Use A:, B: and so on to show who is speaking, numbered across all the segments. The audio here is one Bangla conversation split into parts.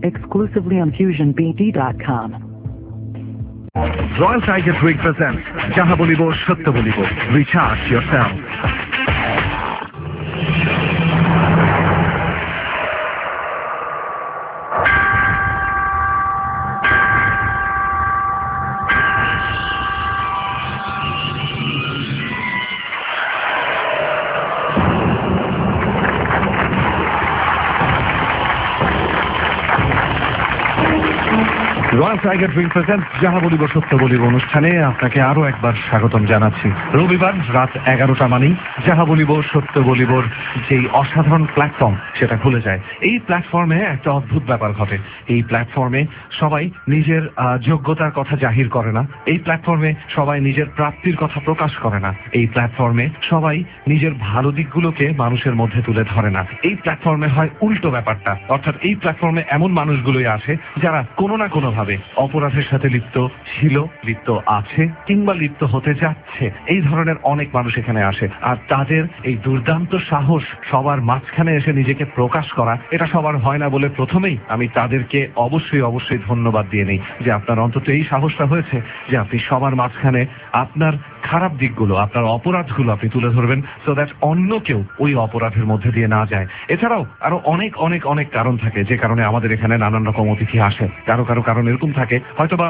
A: exclusively on FusionBD.com.
B: Royal Tiger Drink presents Jaha Bolibo Shatya Bolibo. Recharge yourself. Royal Tiger Drink presents যাহা বলিব সত্য বলিব অনুষ্ঠানে আপনাকে আরো একবার স্বাগতম জানাচ্ছি। রবিবার রাত 11টা মানেই যাহা বলিব সত্য বলিবর যেই অসাধারণ প্ল্যাটফর্ম সেটা খুলে যায়। এই প্ল্যাটফর্মে একটা অদ্ভুত ব্যাপার ঘটে। এই প্ল্যাটফর্মে সবাই নিজের যোগ্যতার কথা জাহির করে না। এই প্ল্যাটফর্মে সবাই নিজের প্রাপ্তির কথা প্রকাশ করে না। এই প্ল্যাটফর্মে সবাই নিজের ভালো দিকগুলোকে মানুষের মধ্যে তুলে ধরে না। এই প্ল্যাটফর্মে হয় উল্টো ব্যাপারটা, অর্থাৎ এই প্ল্যাটফর্মে এমন মানুষগুলোই আসে যারা কোনো না কোনো ভাবে অপরাধের সাথে লিপ্ত ছিল, লিপ্ত আছে কিংবা লিপ্ত হতে যাচ্ছে। এই ধরনের অনেক মানুষ এখানে আসে, আর তাদের এই দুর্দান্ত সাহস সবার মাঝখানে এসে নিজেকে প্রকাশ করা, এটা সবার হয় না বলে প্রথমেই আমি তাদেরকে অবশ্যই ধন্যবাদ দিয়ে নিই যে আপনার অন্তত এই সাহসটা হয়েছে যে আপনি সবার মাঝখানে আপনার খারাপ দিকগুলো, আপনার অপরাধগুলো আপনি তুলে ধরবেন, সো দ্যাট অন্য কেউ ওই অপরাধের মধ্যে দিয়ে না যায়। এছাড়াও আরো অনেক কারণ থাকে যে কারণে আমাদের এখানে নানান রকম অতিথি আসে। কারো কারণ এরকম থাকে, হয়তোবা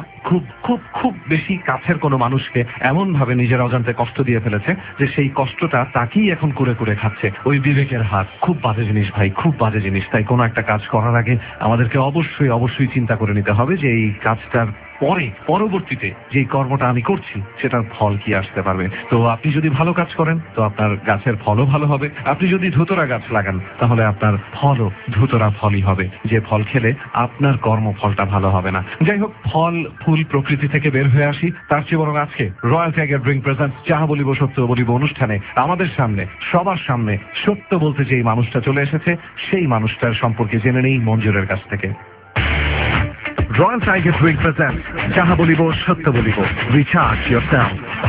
B: খুব বেশি কাছের কোনো মানুষকে এমন ভাবে নিজের অজান্তে কষ্ট দিয়ে ফেলেছে যে সেই কষ্টটা তাকেই এখন কুরে খাচ্ছে। ওই বিবেকের হাত খুব বাজে জিনিস ভাই, খুব বাজে জিনিস। তাই কোনো একটা কাজ করার আগে আমাদেরকে অবশ্যই চিন্তা করে নিতে হবে যে এই কাজটার পরবর্তীতে যে কর্মটা আমি করছি সেটার ফল কি আসতে পারবে। তো আপনি যদি ভালো কাজ করেন তো আপনার গাছের ফলও ভালো হবে। আপনি যদি ধুতরা গাছ লাগান তাহলে আপনার ফলও ধুতরা ফলই হবে, যে ফল খেলে আপনার কর্মফলটা ভালো হবে না। যাই হোক, ফল ফুল প্রকৃতি থেকে বের হয়ে আসি। তার চেয়ে বরং আজকে রয়্যাল টাইগার ড্রিঙ্ক প্রেজেন্টস যাহা বলিব সত্য বলিব অনুষ্ঠানে আমাদের সামনে, সবার সামনে সত্য বলতে যেই মানুষটা চলে এসেছে সেই মানুষটার সম্পর্কে জেনে নেই মঞ্জুরের কাছ থেকে। Royal Tiger Drink presents Jaha Bolibo Shatya Bolibo. Recharge yourself.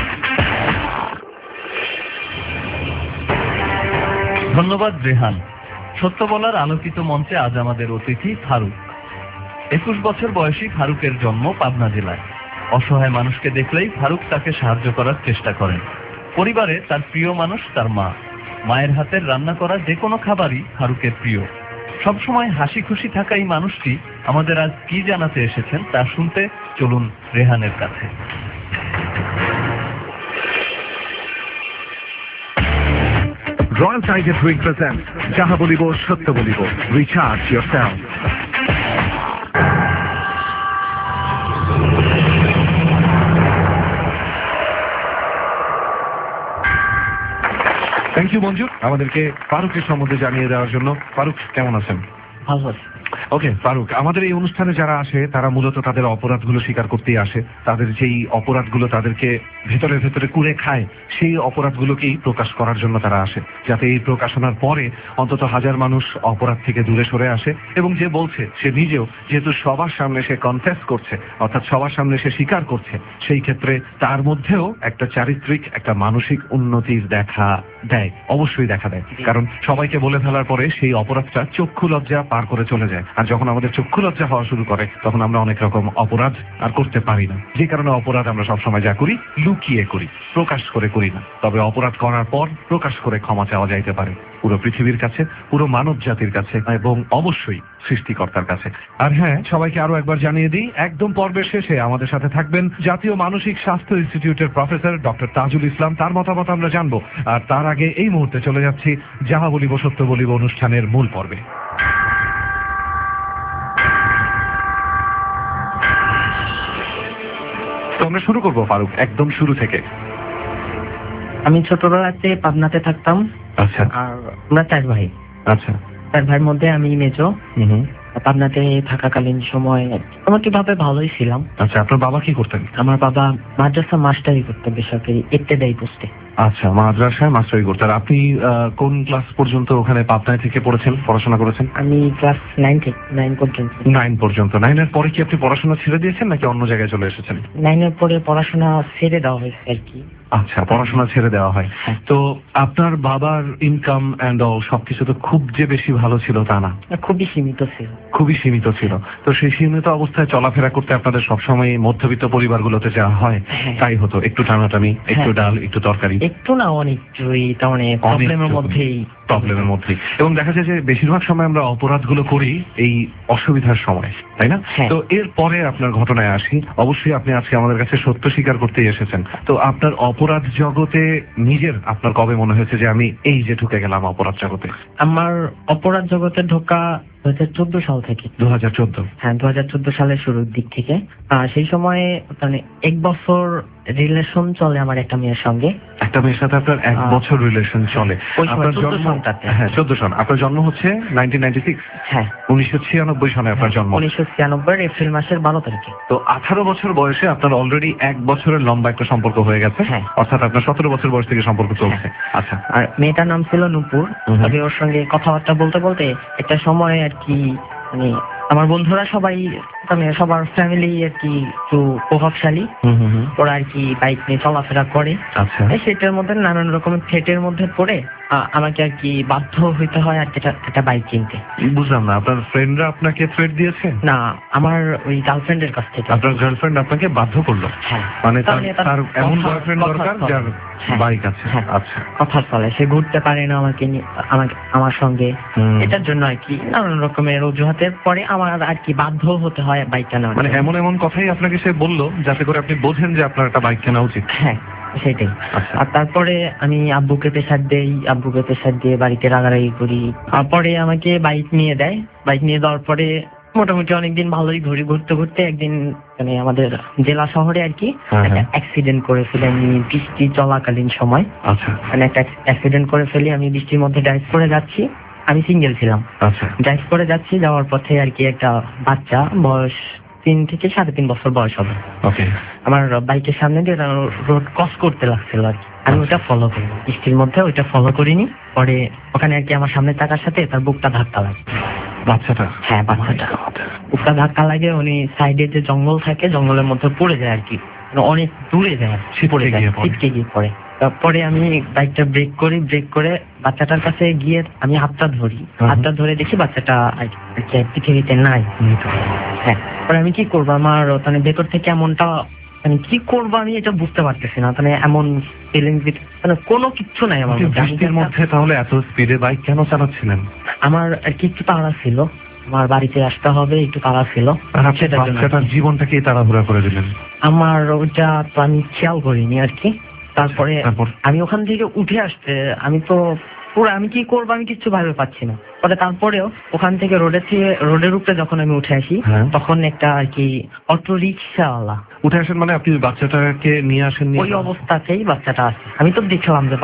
C: ধন্যবাদ রেহান। সত্য বলার আলোকিত মঞ্চে আজ আমাদের অতিথি ফারুক। 21 বছর বয়সী ফারুকের জন্ম পাবনা জেলায়। অসহায় মানুষকে দেখলেই ফারুক তাকে সাহায্য করার চেষ্টা করেন। পরিবারে তার প্রিয় মানুষ তার মা। মায়ের হাতের রান্না করা যে কোনো খাবারই ফারুকের প্রিয়। সবসময় হাসি খুশি থাকা এই মানুষটি আমাদের আজ কি জানাতে এসেছেন তা শুনতে চলুন রেহানের কাছে।
B: Royal Tiger Drink presents Jaha Bolibo Shatya Bolibo. Recharge yourself. Thank you Manjur আমাদেরকে ফারুকের সম্বন্ধে জানিয়ে দেওয়ার জন্য। ফারুক কেমন আছেন?
C: ভালো।
B: ওকে ফারুক, আমাদের এই অনুষ্ঠানে যারা আসে তারা মূলত তাদের অপরাধগুলো স্বীকার করতেই আসে। তাদের যেই অপরাধগুলো তাদেরকে ভেতরে কুড়ে খায় সেই অপরাধগুলোকেই প্রকাশ করার জন্য তারা আসে, যাতে এই প্রকাশনার পরে অন্তত হাজার মানুষ অপরাধ থেকে দূরে সরে আসে। এবং যে বলছে সে নিজেও যেহেতু সবার সামনে সে কনফেস করছে, অর্থাৎ সবার সামনে সে স্বীকার করছে, সেই ক্ষেত্রে তার মধ্যেও একটা চারিত্রিক, একটা মানসিক উন্নতির দেখা দেয়, অবশ্যই দেখা দেয়। কারণ সবাইকে বলে ফেলার পরে সেই অপরাধটা চক্ষু লজ্জা পার করে চলে যায়। আর যখন আমাদের চক্ষু লজ্জা হওয়া শুরু করে তখন আমরা অনেক রকম অপরাধ আর করতে পারি না। যে কারণে অপরাধ আমরা সবসময় যা করি লুকিয়ে করি, প্রকাশ করে করি না। তবে অপরাধ করার পর প্রকাশ করে ক্ষমা চাওয়া যাইতে পারে পুরো পৃথিবীর কাছে, পুরো মানব জাতির কাছে এবং অবশ্যই সৃষ্টিকর্তার কাছে। আর হ্যাঁ, সবাইকে আরো একবার জানিয়ে দিই, একদম পর্বের শেষে আমাদের সাথে থাকবেন জাতীয় মানসিক স্বাস্থ্য ইনস্টিটিউটের প্রফেসর ডক্টর তাজুল ইসলাম। তার মতামত আমরা জানবো। আর তার আগে এই মুহূর্তে চলে যাচ্ছি যাহা বলিব সত্য বলিব অনুষ্ঠানের মূল পর্বে। তো আমরা শুরু করবো ফারুক, একদম শুরু থেকে।
D: আমি ছোটবেলাতে পাবনাতে থাকতাম।
B: আচ্ছা।
D: আর আমরা 4 ভাই।
B: আচ্ছা।
D: 4 ভাইয়ের মধ্যে আমি মেজো। পাবনাতে থাকাকালীন সময় মোটামুটি ভাবে ভালোই ছিলাম।
B: আচ্ছা, আপনার বাবা কি করতেন?
D: আমার বাবা মাদ্রাসা মাস্টারি করতেন, বেসরকারি ইত্তেদায়ী পোস্টে।
B: আচ্ছা, মাদ্রাসায় মাস্টারি করতেন। আপনি কোন ক্লাস পর্যন্ত ওখানে পাবনায় থেকে পড়েছেন, পড়াশোনা করেছেন?
D: আমি ক্লাস 9 থেকে 9 পর্যন্ত।
B: 9 পর্যন্ত। 9 এর পরে কি আপনি পড়াশোনা ছেড়ে দিয়েছেন নাকি অন্য জায়গায় চলে এসেছেন?
D: 9 এর পরে পড়াশোনা ছেড়ে দেওয়া হয়েছে আর কি।
B: আচ্ছা, পড়াশোনা ছেড়ে দেওয়া হয়। তো আপনার বাবার ইনকাম এন্ড অল সবকিছু তো খুব যে বেশি ভালো ছিল তা না?
D: খুবই সীমিত ছিল।
B: খুবই সীমিত ছিল। তো সেই সীমিত অবস্থায় চলাফেরা করতে আপনাদের সবসময় মধ্যবিত্ত পরিবারগুলোতে যাওয়া হয়, তাই হতো একটু টানাটানি, একটু ডাল, একটু তরকারি,
D: একটু না অনেকটাই, তার মানে প্রবলেমের মধ্যেই।
B: এবং দেখা যায় যে বেশিরভাগ সময় আমরা অপরাধগুলো করি এই অসুবিধার সময়, তাই না? তো এরপরে আপনার ঘটনায় আসি। অবশ্যই আপনি আজকে আমাদের কাছে সত্য স্বীকার করতে এসেছেন। তো আপনার অপরাধ জগতে আপনার কবে মনে হয়েছে যে আমি এই যে ঢুকে গেলাম অপরাধ জগতে?
D: আমার অপরাধ জগতে ঢোকা 2014 সাল থেকে।
B: 2014?
D: হ্যাঁ, 2014 সালের শুরুর দিক থেকে। সেই সময়ে মানে 1 বছর রিলেশন চলে আমার একটা মেয়ের সঙ্গে।
B: একটা মেয়ের সাথে আপনার 1 বছর রিলেশন চলে? আপনার জন্ম? হ্যাঁ, 14 সন। আপনার জন্ম হচ্ছে 1996?
D: হ্যাঁ,
B: 1996 সনে আপনার জন্ম।
D: 1996 এপ্রিল মাসের 12 তারিখে।
B: তো 18 বছর বয়সে আপনার অলরেডি 1 বছরের লম্বা একটা সম্পর্ক হয়ে গেছে।
D: হ্যাঁ,
B: অর্থাৎ আপনার 17 বছর বয়স থেকে সম্পর্ক চলছে। আচ্ছা।
D: আর মেয়েটার নাম ছিল নূপুর। তবে ওর সঙ্গে কথাবার্তা বলতে বলতে একটা সময় আর কি মানে আমার বন্ধুরা সবাই মানে সবার ফ্যামিলি আর কি একটু প্রভাবশালী, ওরা আর কি বাইক নিয়ে চলাফেরা করে।
B: আচ্ছা।
D: সেটার মধ্যে নানান রকমের থ্রেটের মধ্যে পড়ে আমাকে আর কি বাধ্য হইতে হয় আর একটা বাইক কিনতে।
B: বুঝলাম না, আপনার ফ্রেন্ডরা আপনাকে থ্রেট দিয়েছে?
D: না, আমার ওই গার্লফ্রেন্ডের কাছ থেকে।
B: আপনার গার্লফ্রেন্ড আপনাকে বাধ্য করলো?
D: হ্যাঁ।
B: মানে তার এমন বয়ফ্রেন্ড দরকার যার বাইক আছে? আচ্ছা।
D: কথা চলে, সে ঘুরতে পারে না আমার সঙ্গে। এটার জন্য আর কি নানান রকমের অজুহাতের পরে আমার আর কি বাধ্য হতে হয় বাইকটা নেওয়ার।
B: মানে এমন কথাই আপনাকে সে বললো যাতে করে আপনি বোঝেন যে আপনার একটা বাইক কেনা উচিত?
D: হ্যাঁ, সেটাই। আর তারপরে আমি আব্বুকে প্রেসার দিয়ে বাড়িতে রাগারাগি করি। তারপরে আমাকে বাইক নিয়ে দেয়। বাইক নিয়ে দেওয়ার পরে মোটামুটি অনেকদিন ভালোই ঘুরতে একদিন মানে আমাদের জেলা শহরে আর কি একটা অ্যাক্সিডেন্ট করে ফেলি আমি বৃষ্টি চলাকালীন সময়।
B: আচ্ছা।
D: মানে একটা অ্যাক্সিডেন্ট করে ফেলি। আমি বৃষ্টির মধ্যে ড্রাইভ করে যাচ্ছি, আমি সিঙ্গেল ছিলাম।
B: আচ্ছা।
D: ড্রাইভ করে যাচ্ছি, যাওয়ার পথে আর কি একটা বাচ্চা বয়স 3 থেকে 3.5 বছর বয়স হবে, আমার বাইকের সামনে দিয়ে রোড ক্রস করতে লাগছিল আর কি। আমি ওটা ফলো করি, বৃষ্টির মধ্যে ওইটা ফলো করিনি। পরে ওখানে আর কি আমার সামনে থাকার সাথে তার বুকটা ধাক্কা লাগে।
B: বাচ্চাটা?
D: হ্যাঁ, বাচ্চাটা বুকটা ধাক্কা লাগে। উনি সাইডে যে জঙ্গল থাকে, জঙ্গলের মধ্যে পড়ে যায় আর কি, অনেক দূরে যায়, ছিটকে গিয়ে পড়ে। তারপরে আমি বাইকটা ব্রেক করে বাচ্চাটার কাছে গিয়ে আমি হাতটা ধরে দেখি বাচ্চাটা আর কি পৃথিবীতে নাই। হ্যাঁ, পরে আমি কি করবো, আমার মানে ভেতর থেকে এমনটা মানে কি করবো আমি এটা বুঝতে পারতেছি না। মানে এমন ফিলিংস, মানে কোনো কিচ্ছু নাই আমার
B: বৃষ্টির মধ্যে। তাহলে এত স্পিডে বাইক কেন চালাচ্ছিলেন?
D: আমার আর কি একটু তাড়া ছিল, আমার বাড়িতে আসতে হবে, একটু তাড়া ছিল।
B: বাচ্চাটার জীবনটাকে তাড়াহুড়া করে দিলেন?
D: আমার ওইটা তো আমি খেয়াল করিনি আর কি। তারপরে আমি ওখান থেকে উঠে আসতে আমি কি করবো আমি কিচ্ছু ভাবে পাচ্ছি না। তারপরেও ওখান থেকে রোডের উপরে যখন আমি উঠে আসি, তখন একটা আর কি অটো রিক্সাওয়ালা
B: উঠে আসেন। মানে আপনি বাচ্চাটাকে নিয়ে আসেন?
D: ওই অবস্থাতেই বাচ্চাটা আছে, আমি তো দেখলাম যে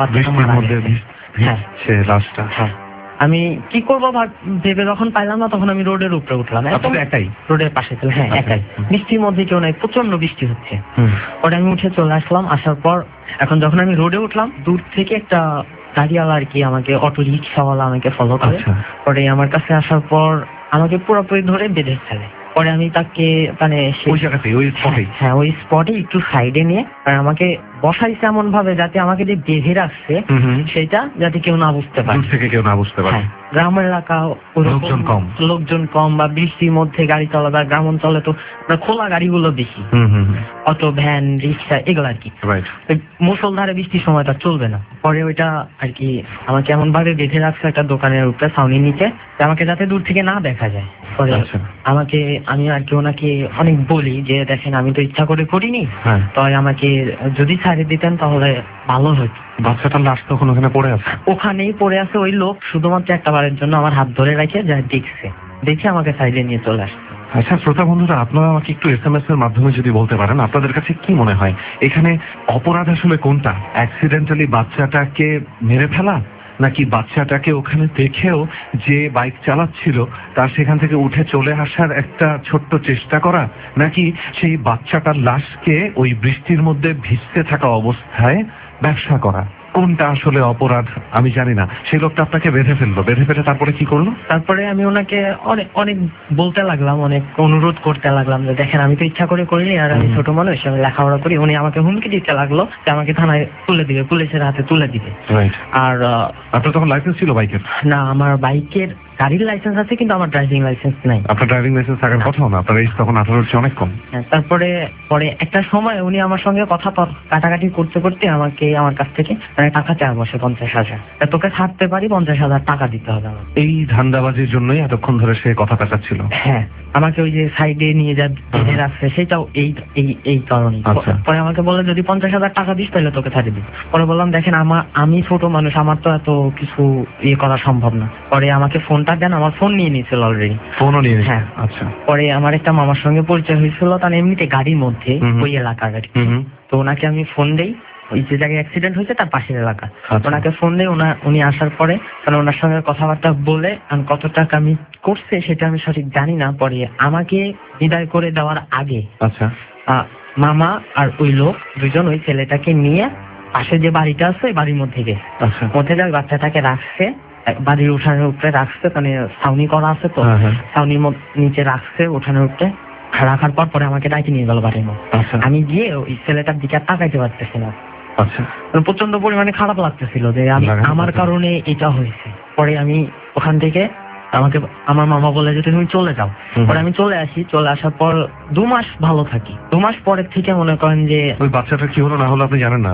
B: লাশটা।
D: হ্যাঁ, আমি কি করবো ভেবে যখন পাইলাম না, তখন আমি রোডের উপরে উঠলাম।
B: একাই?
D: রোডের পাশে ছিল। হ্যাঁ, একাই। বৃষ্টির মধ্যে কেউ নাই, প্রচন্ড বৃষ্টি হচ্ছে। পরে আমি উঠে চলে আসলাম। আসার পর এখন যখন আমি রোডে উঠলাম, দূর থেকে একটা গাড়িওয়ালা আর কি আমাকে, অটো রিক্সাওয়ালা আমাকে ফলো করে। পরে আমার কাছে আসার পর আমাকে পুরোপুরি ধরে বেঁধে ফেলে। পরে আমি তাকে মানে ওই স্পটে একটু সাইডে নিয়ে আমাকে বসাইছে এমন ভাবে যাতে আমাকে যে বেঁধে রাখছে সেটা যাতে কেউ না বুঝতে পারে। গ্রামের এলাকা, লোকজন কম বা বৃষ্টির মধ্যে গাড়ি চলাবে। গ্রাম অঞ্চলে তো খোলা গাড়িগুলো বেশি, অটো, ভ্যান, রিক্সা এগুলো আর কি। মুষলধারে বৃষ্টির সময় তা চলবে না। পরে ওইটা আর কি আমাকে এমন ভাবে বেঁধে রাখছে একটা দোকানের উপরে ছাউনির নিচে, আমাকে যাতে দূর থেকে না দেখা যায়। পরে আমি আর কি ওনাকে অনেক বলি যে দেখেন আমি তো ইচ্ছা করে করিনি, তাই আমাকে যদি ছাড়িয়ে দিতেন তাহলে ভালো হতো।
B: বাচ্চাটার লাশ তখন
D: ওখানেই পড়ে আছে। ওই লোক শুধুমাত্র একটা বারের জন্য আমার হাত ধরে রেখে যা দেখে আমাকে সাইডে নিয়ে চলে আসছে।
B: আচ্ছা শ্রোতা বন্ধুরা, আপনারা আমাকে একটু SMS এর মাধ্যমে যদি বলতে পারেন আপনাদের কাছে কি মনে হয় এখানে অপরাধ আসলে কোনটা? অ্যাক্সিডেন্টালি বাচ্চাটাকে মেরে ফেলা, নাকি বাচ্চাটাকে ওখানে দেখেও যে বাইক চালাচ্ছিল তার সেখান থেকে উঠে চলে আসার একটা ছোট্ট চেষ্টা করা, নাকি সেই বাচ্চাটার লাশকে ওই বৃষ্টির মধ্যে ভিজতে থাকা অবস্থায় ব্যবসা করা? কোনটা আসলে অপরাধ আমি জানি না। সেই লোকটা আপনাকে বেঁধে ফেলে তারপরে কি করলো?
D: তারপরে আমি ওনাকে অনেক বলতে লাগলাম, অনেক অনুরোধ করতে লাগলাম যে দেখেন আমি তো ইচ্ছা করে করিনি, আর আমি ছোট মানুষ, আমি লেখাপড়া করি। উনি আমাকে হুমকি দিতে লাগলো যে আমাকে থানায় তুলে দিবে, পুলিশের হাতে তুলে দিবে। আর
B: আপনার তখন লাইসেন্স ছিল বাইকের?
D: না, আমার বাইকের গাড়ির লাইসেন্স আছে কিন্তু আমার ড্রাইভিং লাইসেন্স নাই।
B: আপনার ড্রাইভিং লাইসেন্স থাকার কথাও না, আপনার এজ তখন 18-এর চেয়ে অনেক কম।
D: তারপরে পরে একটা সময় উনি আমার সঙ্গে কথা কাটাকাটি করতে করতে আমাকে আমার কাছ থেকে টাকা চায় বসে 50,000, তোকে ছাড়তে পারি 50,000 টাকা দিতে হবে আমার।
B: এই ধান্দাবাজির জন্যই এতক্ষণ ধরে সে কথা পেঁচাচ্ছিল।
D: হ্যাঁ, আমাকে ওই যে সাইডে নিয়ে যা বেঁধে রাখছে সেটাও এই কারণে। পরে আমাকে বলে যদি 50,000 টাকা দিস তাহলে তোকে ছাড়ে দিই। পরে বললাম দেখেন আমি ছোট মানুষ, আমার তো এত কিছু ইয়ে করা সম্ভব না। পরে আমাকে ফোনটা দেন, আমার ফোন নিয়ে নিয়েছিল অলরেডি।
B: ফোনও নিয়ে?
D: হ্যাঁ।
B: আচ্ছা।
D: পরে আমার একটা মামার সঙ্গে পরিচয় হয়েছিল, তার এমনিতে গাড়ির মধ্যে ওই এলাকার গাড়ি। তো ওনাকে আমি ফোন দেই, ওই যে জায়গায় অ্যাক্সিডেন্ট হয়েছে তার পাশের এলাকা। ওনাকে ফোন দেই, উনি আসার পরে মানে ওনার সঙ্গে কথাবার্তা বলে কত টাকা আমি করছে সেটা আমি সঠিক জানি না। পরে আমাকে বিদায় করে দেওয়ার আগে
B: আচ্ছা
D: মামা আর ওই লোক দুজন ওই ছেলেটাকে নিয়ে পাশে যে বাড়িটা আছে ওই বাড়ির মধ্যে গিয়ে মধ্যে যায় বাচ্চাটাকে রাখছে, বাড়ির উঠানের উপরে রাখছে, মানে ছাউনি করা আছে তো, ছাউনির নিচে রাখছে উঠানের উপরে রাখার পর পরে আমাকে ডাইকে নিয়ে গেল বাড়ির মধ্যে। আমি গিয়ে ওই ছেলেটার দিকে তাকাইতে পারতেছি না। প্রচন্ড পরিমাণে খারাপ লাগতেছিল যে আমার কারণে এটা হয়েছে। পরে আমি ওখান থেকে আমাকে আমার মামা বলে যে তুমি চলে যাও। পরে আমি চলে আসি, চলে আসার পর 2 মাস ভালো থাকি। 2 মাস পরের থেকে মনে করেন যে
B: ওই বাচ্চাটা কি হলো না হলো আপনি জানেন না?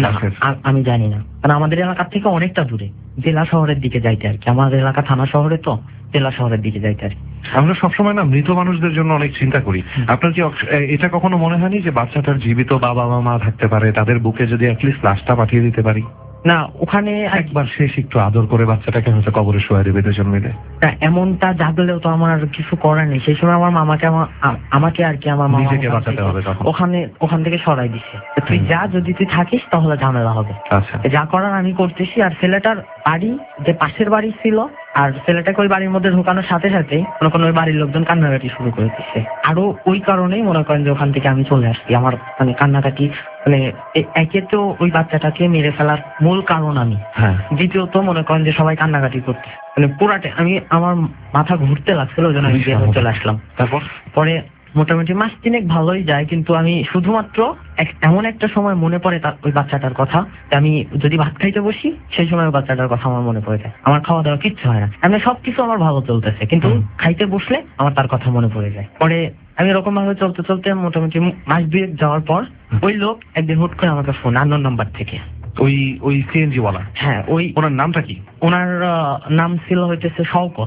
D: আমি জানি না, কারণ আমাদের এলাকার থেকে অনেকটা দূরে, জেলা শহরের দিকে যাইতে আর কি। আমাদের এলাকা থানা শহরে, তো জেলা শহরের দিকে যাইতে আর কি।
B: আমরা সবসময় না মৃত মানুষদের জন্য অনেক চিন্তা করি। আপনার কি এটা কখনো মনে হয়নি যে বাচ্চাটার জীবিত বাবা মা থাকতে পারে, তাদের বুকে যদি অ্যাটলিস্ট লাশটা পাঠিয়ে দিতে পারি?
D: না, ওখানে
B: একবার শেষ একটু আদর করে বাচ্চাটাকে হয়তো কবরে শোয়া দেবে দুজন মিলে।
D: এমনটা জাগলেও তো আমার কিছু করার নেই। সেই সময় আমার মামাকে আমাকে আর কি আমার মামা
B: বাঁচাতে হবে,
D: ওখান থেকে সরাই দিছে। তুই যা, যদি তুই থাকিস তাহলে ঝামেলা হবে।
B: আচ্ছা,
D: যা করার আমি করতেছি। আর ছেলেটার বাড়ি যে পাশের বাড়ি ছিল, আর ছেলেটাকে ওই বাড়ির মধ্যে ঢোকানোর সাথে সাথে মনে করেন ওই বাড়ির লোকজন কান্নাকাটি শুরু করে দিচ্ছে। আরো ওই কারণেই মনে করেন যে ওখান থেকে আমি চলে আসছি। আমার মানে কান্নাকাটি, মানে একে তো ওই বাচ্চাটাকে মেরে ফেলার মূল কারণ আমি, দ্বিতীয়ত মনে করেন যে সবাই কান্নাকাটি করতে, মানে পুরাটে আমার মাথা ঘুরতে লাগছিল, ওই জন্য আমি বের হয়ে চলে আসলাম। তারপর পরে মোটামুটি মাস 3 ভালোই যায়, কিন্তু আমি শুধুমাত্র এমন একটা সময় মনে পড়ে ওই বাচ্চাটার কথা, আমি যদি ভাত খাইতে বসি সেই সময় ওই বাচ্চাটার কথা আমার মনে পড়ে যায়। আমার খাওয়া দাওয়া কিচ্ছু হয় না, এমনি সবকিছু আমার ভালো চলতেছে, কিন্তু খাইতে বসলে আমার তার কথা মনে পড়ে যায়। পরে আমি এরকম ভাবে চলতে চলতে মোটামুটি মাস 2 যাওয়ার পর ওই লোক একদিন হুট করে আমাকে ফোন, আননোন নাম্বার থেকে।
B: ওই সিএনজি ওয়ালা? হ্যাঁ। ওনার নামটা কি?
D: ওনার নাম ছিল হইতেছে শওকত।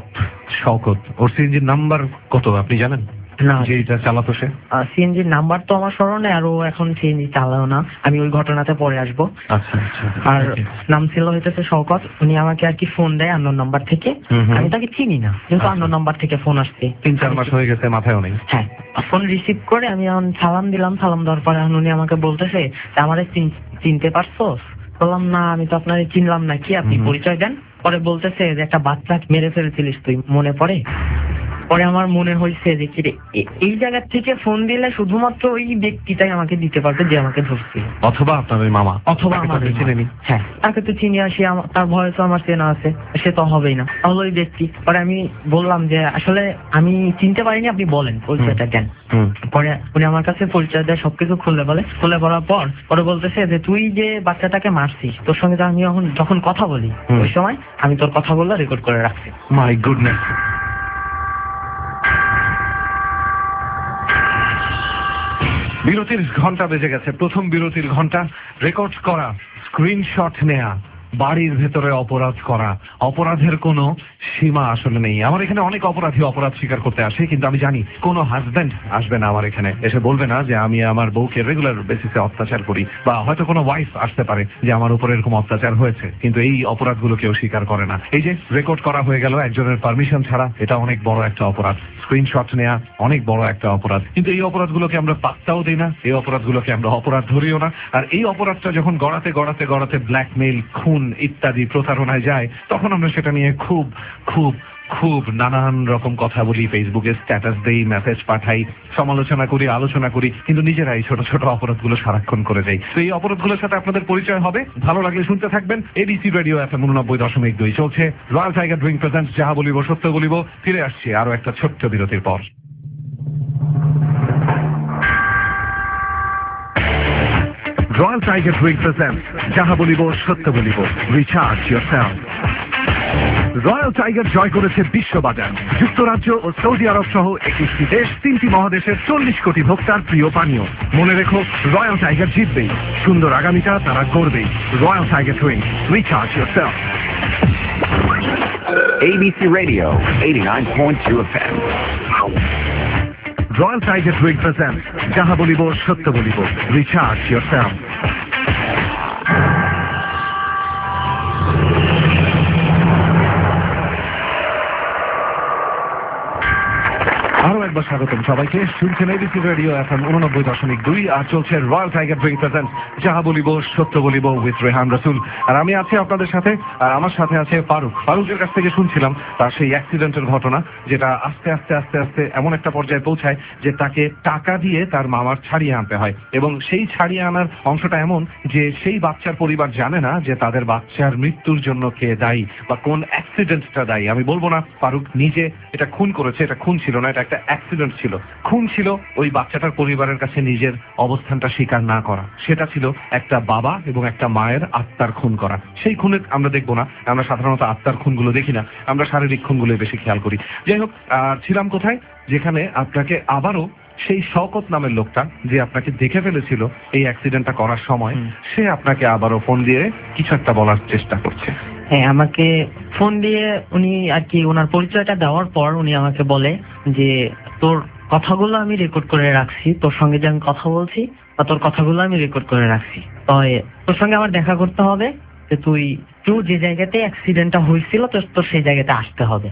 B: ওর সিএনজির নাম্বার কত আপনি জানেন?
D: না,
B: যেটা চালাতো সে।
D: সিএনজির নাম্বার তো আমার স্মরণে, আর ও এখন সিএনজি চালাও না। আমি ওই ঘটনাতে পরে আসবো।
B: আচ্ছা।
D: আর নাম ছিল হইতেছে শওকত। উনি আমাকে আর কি ফোন দেয় আননোন নাম্বার থেকে। আমি তাকে চিনি না, কিন্তু আননোন নাম্বার থেকে ফোন আসছে।
B: 3-4 মাস হয়ে গেছে, মাথায়ও নেই।
D: হ্যাঁ, ফোন রিসিভ করে আমি সালাম দিলাম। সালাম দেওয়ার পরে উনি আমাকে বলতেছে আমারে চিনতে পারছো? বললাম না, আমি তো আপনার চিনলাম না, কি আপনি পরিচয় দেন। পরে বলতেছে যে একটা বাচ্চা মেরে ফেলেছিলিস তুই, মনে পড়ে? পরে আমার মনে হয়েছে যে কি এই জায়গা থেকে ফোন দিলে শুধুমাত্র ওই ব্যক্তিটাই আমাকে দিতে পারবে যে আমাকে ধরছিল,
B: অথবা আপনার ওই মামা,
D: অথবা আমার চিনি। হ্যাঁ, তাকে তো চিনি আসি, তার ভয়েসও আমার চেনা আছে, সে তো হবেই না, তাহলে ওই ব্যক্তি। পরে আমি বললাম যে আসলে আমি চিনতে পারিনি, আপনি বলেন পরিচয়টা দেন। পরে উনি আমার কাছে পরিচয় দেয়, সবকিছু খুলে বলার পরে বলতেছে যে তুই যে বাচ্চাটাকে মারছিস, তোর সঙ্গে আমি যখন কথা বলি ওই সময় আমি তোর কথা বললে রেকর্ড করে রাখছি।
B: My goodness. বিরতির ঘন্টা বেজে গেছে, প্রথম বিরতির ঘন্টা। রেকর্ড করা, স্ক্রিনশট নেয়া, বাড়ির ভেতরে অপরাধ করা, অপরাধের কোনো সীমা আসলে নেই। আমার এখানে অনেক অপরাধী অপরাধ স্বীকার করতে আসে, কিন্তু আমি জানি কোনো হাজবেন্ড আসবে না আমার এখানে, এসে বলবে না যে আমি আমার বউকে রেগুলার বেসিসে অত্যাচার করি, বা হয়তো কোনো ওয়াইফ আসতে পারে যে আমার উপরে এরকম অত্যাচার হয়েছে, কিন্তু এই অপরাধগুলো কেউ স্বীকার করে না। এই যে রেকর্ড করা হয়ে গেল একজনের পারমিশন ছাড়া, এটা অনেক বড় একটা অপরাধ। স্ক্রিনশট নেওয়া অনেক বড় একটা অপরাধ, কিন্তু এই অপরাধগুলোকে আমরা পাত্তাও দিই না, এই অপরাধগুলোকে আমরা অপরাধ ধরিও না। আর এই অপরাধটা যখন গড়াতে ব্ল্যাকমেইল, খুন ইত্যাদি প্রতারণায় যায়, তখন আমরা সেটা নিয়ে খুব খুব খুব নানান রকম কথা বলি, ফেসবুকে স্ট্যাটাস দেই, মেসেজ পাঠাই, সমালোচনা করি, আলোচনা করি, কিন্তু নিজেরাই ছোট ছোট অপরাধগুলো সারাক্ষণ করে যাই। তো এই অপরাধগুলোর সাথে আপনাদের পরিচয় হবে, ভালো লাগলে শুনতে থাকবেন। এবিসি রেডিও FM 89.2 চলছে রয়্যাল টাইগার ড্রিঙ্ক প্রেজেন্টস যাহা বলিব সত্য বলিব। ফিরে আসছি আরো একটা ছোট্ট বিরতির পর। রয়্যাল টাইগার ড্রিঙ্ক প্রেজেন্টস যাহা বলিব সত্য বলিব। Recharge yourself. রয়্যাল টাইগার জয় করেছে বিশ্ববাজার। যুক্তরাজ্য ও সৌদি আরব সহ 21টি দেশ, 3টি মহাদেশের 40 কোটি ভোক্তার প্রিয় পানীয়। মনে রেখো, রয়্যাল টাইগার জিতবেই, সুন্দর আগামীটা তারা করবেই। Royal Tiger Drink, recharge yourself.
E: ABC Radio 89.2 FM.
B: Royal Tiger Drink present যাহা বলিব সত্য বলিব, রিচার্জ ইয়োরসেলফ। আরো একবার স্বাগতম সবাইকে। শুনছেন এবিসি রেডিও FM 89.2 আর চলছে রয়্যাল টাইগার ড্রিঙ্ক প্রেজেন্ট যাহা বলিব সত্য বলিব উইথ রেহান রাসুল। আর আমি আছি আপনাদের সাথে, আর আমার সাথে আছে ফারুক। ফারুকের কাছ থেকে শুনছিলাম তার সেই অ্যাক্সিডেন্টের ঘটনা, যেটা আস্তে আস্তে আস্তে আস্তে এমন একটা পর্যায়ে পৌঁছায় যে তাকে টাকা দিয়ে তার মামার ছাড়িয়ে আনতে হয়, এবং সেই ছাড়িয়ে আনার অংশটা এমন যে সেই বাচ্চার পরিবার জানে না যে তাদের বাচ্চার মৃত্যুর জন্য কে দায়ী বা কোন অ্যাক্সিডেন্টটা দায়ী। আমি বলবো না ফারুক নিজে এটা খুন করেছে, এটা খুন ছিল না, এটা একটা অ্যাক্সিডেন্ট ছিল। খুন ছিল ওই বাচ্চাটার পরিবারের কাছে নিজের অবস্থানটা স্বীকার না করা। সেটা ছিল একটা বাবা এবং একটা মায়ের আত্মার খুন করা। সেই খুনের আমরা দেখবো না, আমরা সাধারণত আত্মার খুনগুলো দেখি না, আমরা শারীরিক খুনগুলো বেশি খেয়াল করি। যাই হোক, ছিলাম কোথায়, যেখানে আপনাকে আবারও সেই শওকত নামের লোকটা যে আপনাকে দেখে ফেলেছিল এই অ্যাক্সিডেন্টটা করার সময়, সে আপনাকে আবারও ফোন দিয়ে কিছু একটা বলার চেষ্টা করছে।
D: হ্যাঁ, আমাকে ফোন দিয়ে উনি আর কি ওনার পরিচয়টা দেওয়ার পর উনি আমাকে বলে যে তোর কথাগুলো আমি রেকর্ড করে রাখছি, তোর সঙ্গে যে আমি কথা বলছি বা তোর কথাগুলো আমি রেকর্ড করে রাখছি, তাই তোর সঙ্গে আমার দেখা করতে হবে, যে তুই যে জায়গাতে অ্যাক্সিডেন্টটা হয়েছিল তোর সেই জায়গাতে আসতে হবে।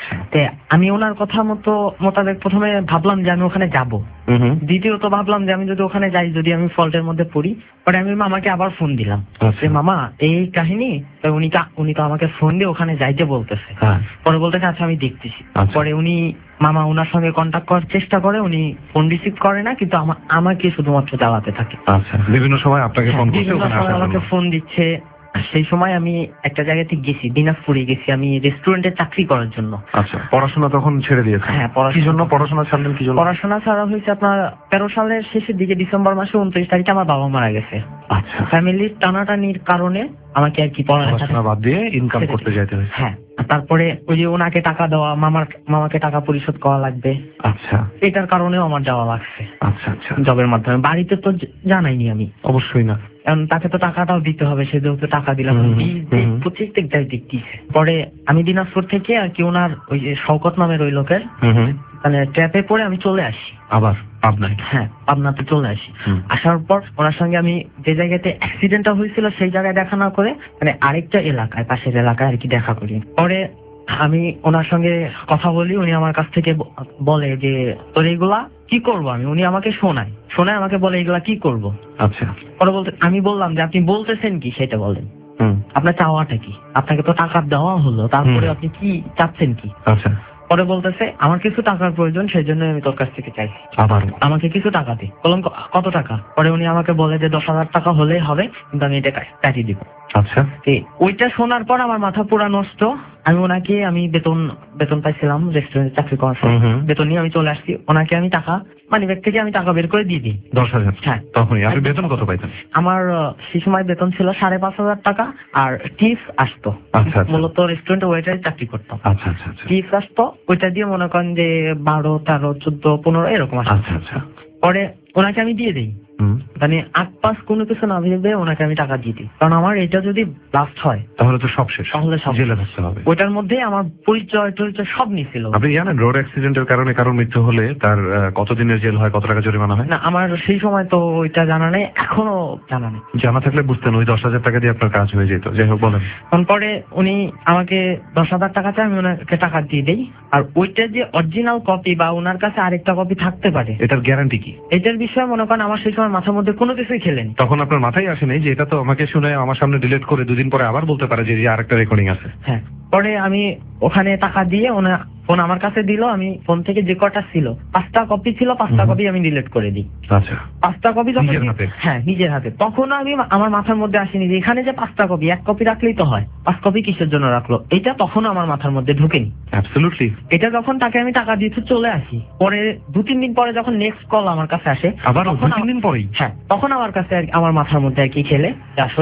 D: আমি ওনার কথা মোতাবেক প্রথমে ভাবলাম যে আমি ওখানে যাব, দ্বিতীয়ত ভাবলাম যে আমি যদি ওখানে যাই, যদি আমি ফল্টের মধ্যে পড়ি, পরে আমি মামাকে আবার ফোন দিলাম যে মামা এই কাহিনী, উনি তো আমাকে ফোন দিয়ে ওখানে যাইতে বলতেছে। পরে বলতেছে আচ্ছা আমি দেখতেছি। পরে মামা ওনার সঙ্গে কন্ট্যাক্ট করার চেষ্টা করে, উনি ফোন রিসিভ করে না, কিন্তু আমাকে শুধুমাত্র চালাতে থাকে।
B: বিভিন্ন সময় আপনাকে ফোন করছে,
D: আমাকে ফোন দিচ্ছে। সেই সময় আমি একটা জায়গাতে গেছি, দিনাজপুরে গেছি আমি রেস্টুরেন্টে চাকরি করার জন্য।
B: আচ্ছা, পড়াশোনা তখন ছেড়ে দিয়েছে?
D: হ্যাঁ,
B: কি জন্য পড়াশোনা ছাড়লেন? কি জন্য
D: পড়াশোনা ছাড়া হয়েছে? আপনার 13 সালের শেষের দিকে, ডিসেম্বর মাসে 29 তারিখে আমার বাবা মারা গেছে।
B: আচ্ছা,
D: ফ্যামিলির টানাটানির কারণে আমাকে আর কি পড়াশোনা
B: বাদ দিয়ে ইনকাম করতে যেতে হয়েছে।
D: হ্যাঁ, তারপরে ওই যে ওনাকে টাকা দেওয়া, মামাকে টাকা পরিশোধ করা লাগবে।
B: আচ্ছা,
D: এটার কারণেও আমার যাওয়া লাগছে।
B: আচ্ছা আচ্ছা,
D: জবের মাধ্যমে। বাড়িতে তো জানাইনি আমি।
B: অবশ্যই না,
D: কারণ তাকে তো টাকাটাও দিতে হবে, সে যেহেতু টাকা দিলাম প্রত্যেকটাই দেখতেছে। পরে আমি দিনাজপুর থেকে আর কি ওনার ওই যে শওকত নামের ওই লোকের মানে ট্র্যাপে পড়ে আমি চলে আসি
B: আবার পাবনায়।
D: হ্যাঁ, পাবনাতে চলে আসি। আসার পর ওনার সঙ্গে আমি যে জায়গাতে অ্যাক্সিডেন্টটা হয়েছিল সেই জায়গায় দেখা না করে মানে আরেকটা এলাকায়, পাশের এলাকায় আর কি দেখা করি। পরে আমি ওনার সঙ্গে কথা বলি, উনি আমার কাছ থেকে বলে যে তোর এইগুলা কি করবো আমি। উনি আমাকে শোনায় আমাকে বলে এগুলা কি করবো।
B: আচ্ছা,
D: পরে আমি বললাম যে আপনি বলতেছেন কি সেটা বলেন, আপনার চাওয়াটা কি? আপনাকে তো টাকা দেওয়া হলো, তারপরে আপনি কি চাচ্ছেন কি?
B: আচ্ছা,
D: পরে বলতেছে আমার কিছু টাকার প্রয়োজন, সেই জন্য আমি তোর কাছ থেকে চাইছি,
B: আবার
D: আমাকে কিছু টাকা দে। বললাম কত টাকা? পরে উনি আমাকে বলে যে 10,000 টাকা হলেই হবে, কিন্তু আমি এটা কাটিয়ে দিব।
B: আচ্ছা,
D: ওইটা শোনার পর আমার মাথা পুরা নষ্ট। আমি বেতন পাইছিলাম রেস্টুরেন্টে চাকরি করার সময়, বেতন নিয়ে আমি চলে আসছি। ওনাকে আমি টাকা মানিব্যাগ থেকে আমি টাকা বের করে দিয়ে দিই
B: 10,000।
D: হ্যাঁ,
B: তখনই আপনি বেতন কত পাইতেন?
D: আমার সেই সময় বেতন ছিল 5,500 টাকা, আর টিপস আসতো। মূলত রেস্টুরেন্টে ওয়েটারে চাকরি করতাম।
B: আচ্ছা আচ্ছা,
D: টিপস আসতো, ওইটা দিয়ে মনে করেন যে 12, 13, 14, 15 এরকম আসতো।
B: আচ্ছা আচ্ছা,
D: পরে ওনাকে আমি দিয়ে দিই, মানে 8-5 কোনো কিছু না ভেবে ওনাকে আমি টাকা দিয়ে দিই। কারণ আমার এটা যদি লাস্ট হয়
B: তাহলে তো সব শেষ,
D: তাহলে সব
B: জেলে থাকতে হবে।
D: ওইটার মধ্যে আমার পরিচয় সব নিছিল।
B: আপনি জানেন রোড অ্যাক্সিডেন্টের কারণে কারোর মৃত্যু হলে তার কতদিনের জেল হয়, কত টাকা জরিমানা হয়?
D: না, আমার সেই সময় তো ওইটা জানা নেই, এখনো জানা নেই।
B: জানা থাকলে বুঝতেন, ওই 10,000 টাকা দিয়ে আপনার কাজ হয়ে যেত। যাই হোক, বলেন।
D: পরে উনি আমাকে 10,000 টাকা চাই, আমি ওনাকে টাকা দিয়ে দিই। আর ওইটা যে অরিজিনাল কপি বা ওনার কাছে আরেকটা কপি থাকতে পারে,
B: এটার গ্যারান্টি কি?
D: এটার বিষয়ে মনে করেন আমার সেই সময় মাথার মধ্যে কোনো কিছুই খেলেনি।
B: তখন আপনার মাথায় আসে নাই যে এটা তো আমাকে শুনে আমার সামনে ডিলিট করে 2 দিন পরে আবার বলতে পারে যে আরেকটা রেকর্ডিং আছে?
D: হ্যাঁ, পরে আমি ওখানে টাকা দিয়ে ফোন আমার কাছে দিল। আমি ফোন থেকে যে কটা ছিল 5টা কপি ছিল, 5টা কপি আমি ডিলিট করে দিই।
B: আচ্ছা,
D: 5টা কপি
B: নিজের হাতে?
D: হ্যাঁ, নিজের হাতে। তখন আমার মাথার মধ্যে আসেনি যে এখানে যে 5টা কপি, 1 কপি রাখলেই তো হয়, 5 কপি কিসের জন্য রাখলো, এটা তখনও আমার মাথার মধ্যে ঢোকেনি।
B: অ্যাবসলিউটলি।
D: এটা যখন তাকে আমি টাকা দিতে চলে আসি, পরে 2-3 দিন পরে যখন নেক্সট কল আমার কাছে আসে,
B: আবার 2-3 দিন পরেই?
D: হ্যাঁ, তখন আমার কাছে আমার মাথার মধ্যে আর কি খেলে আসলে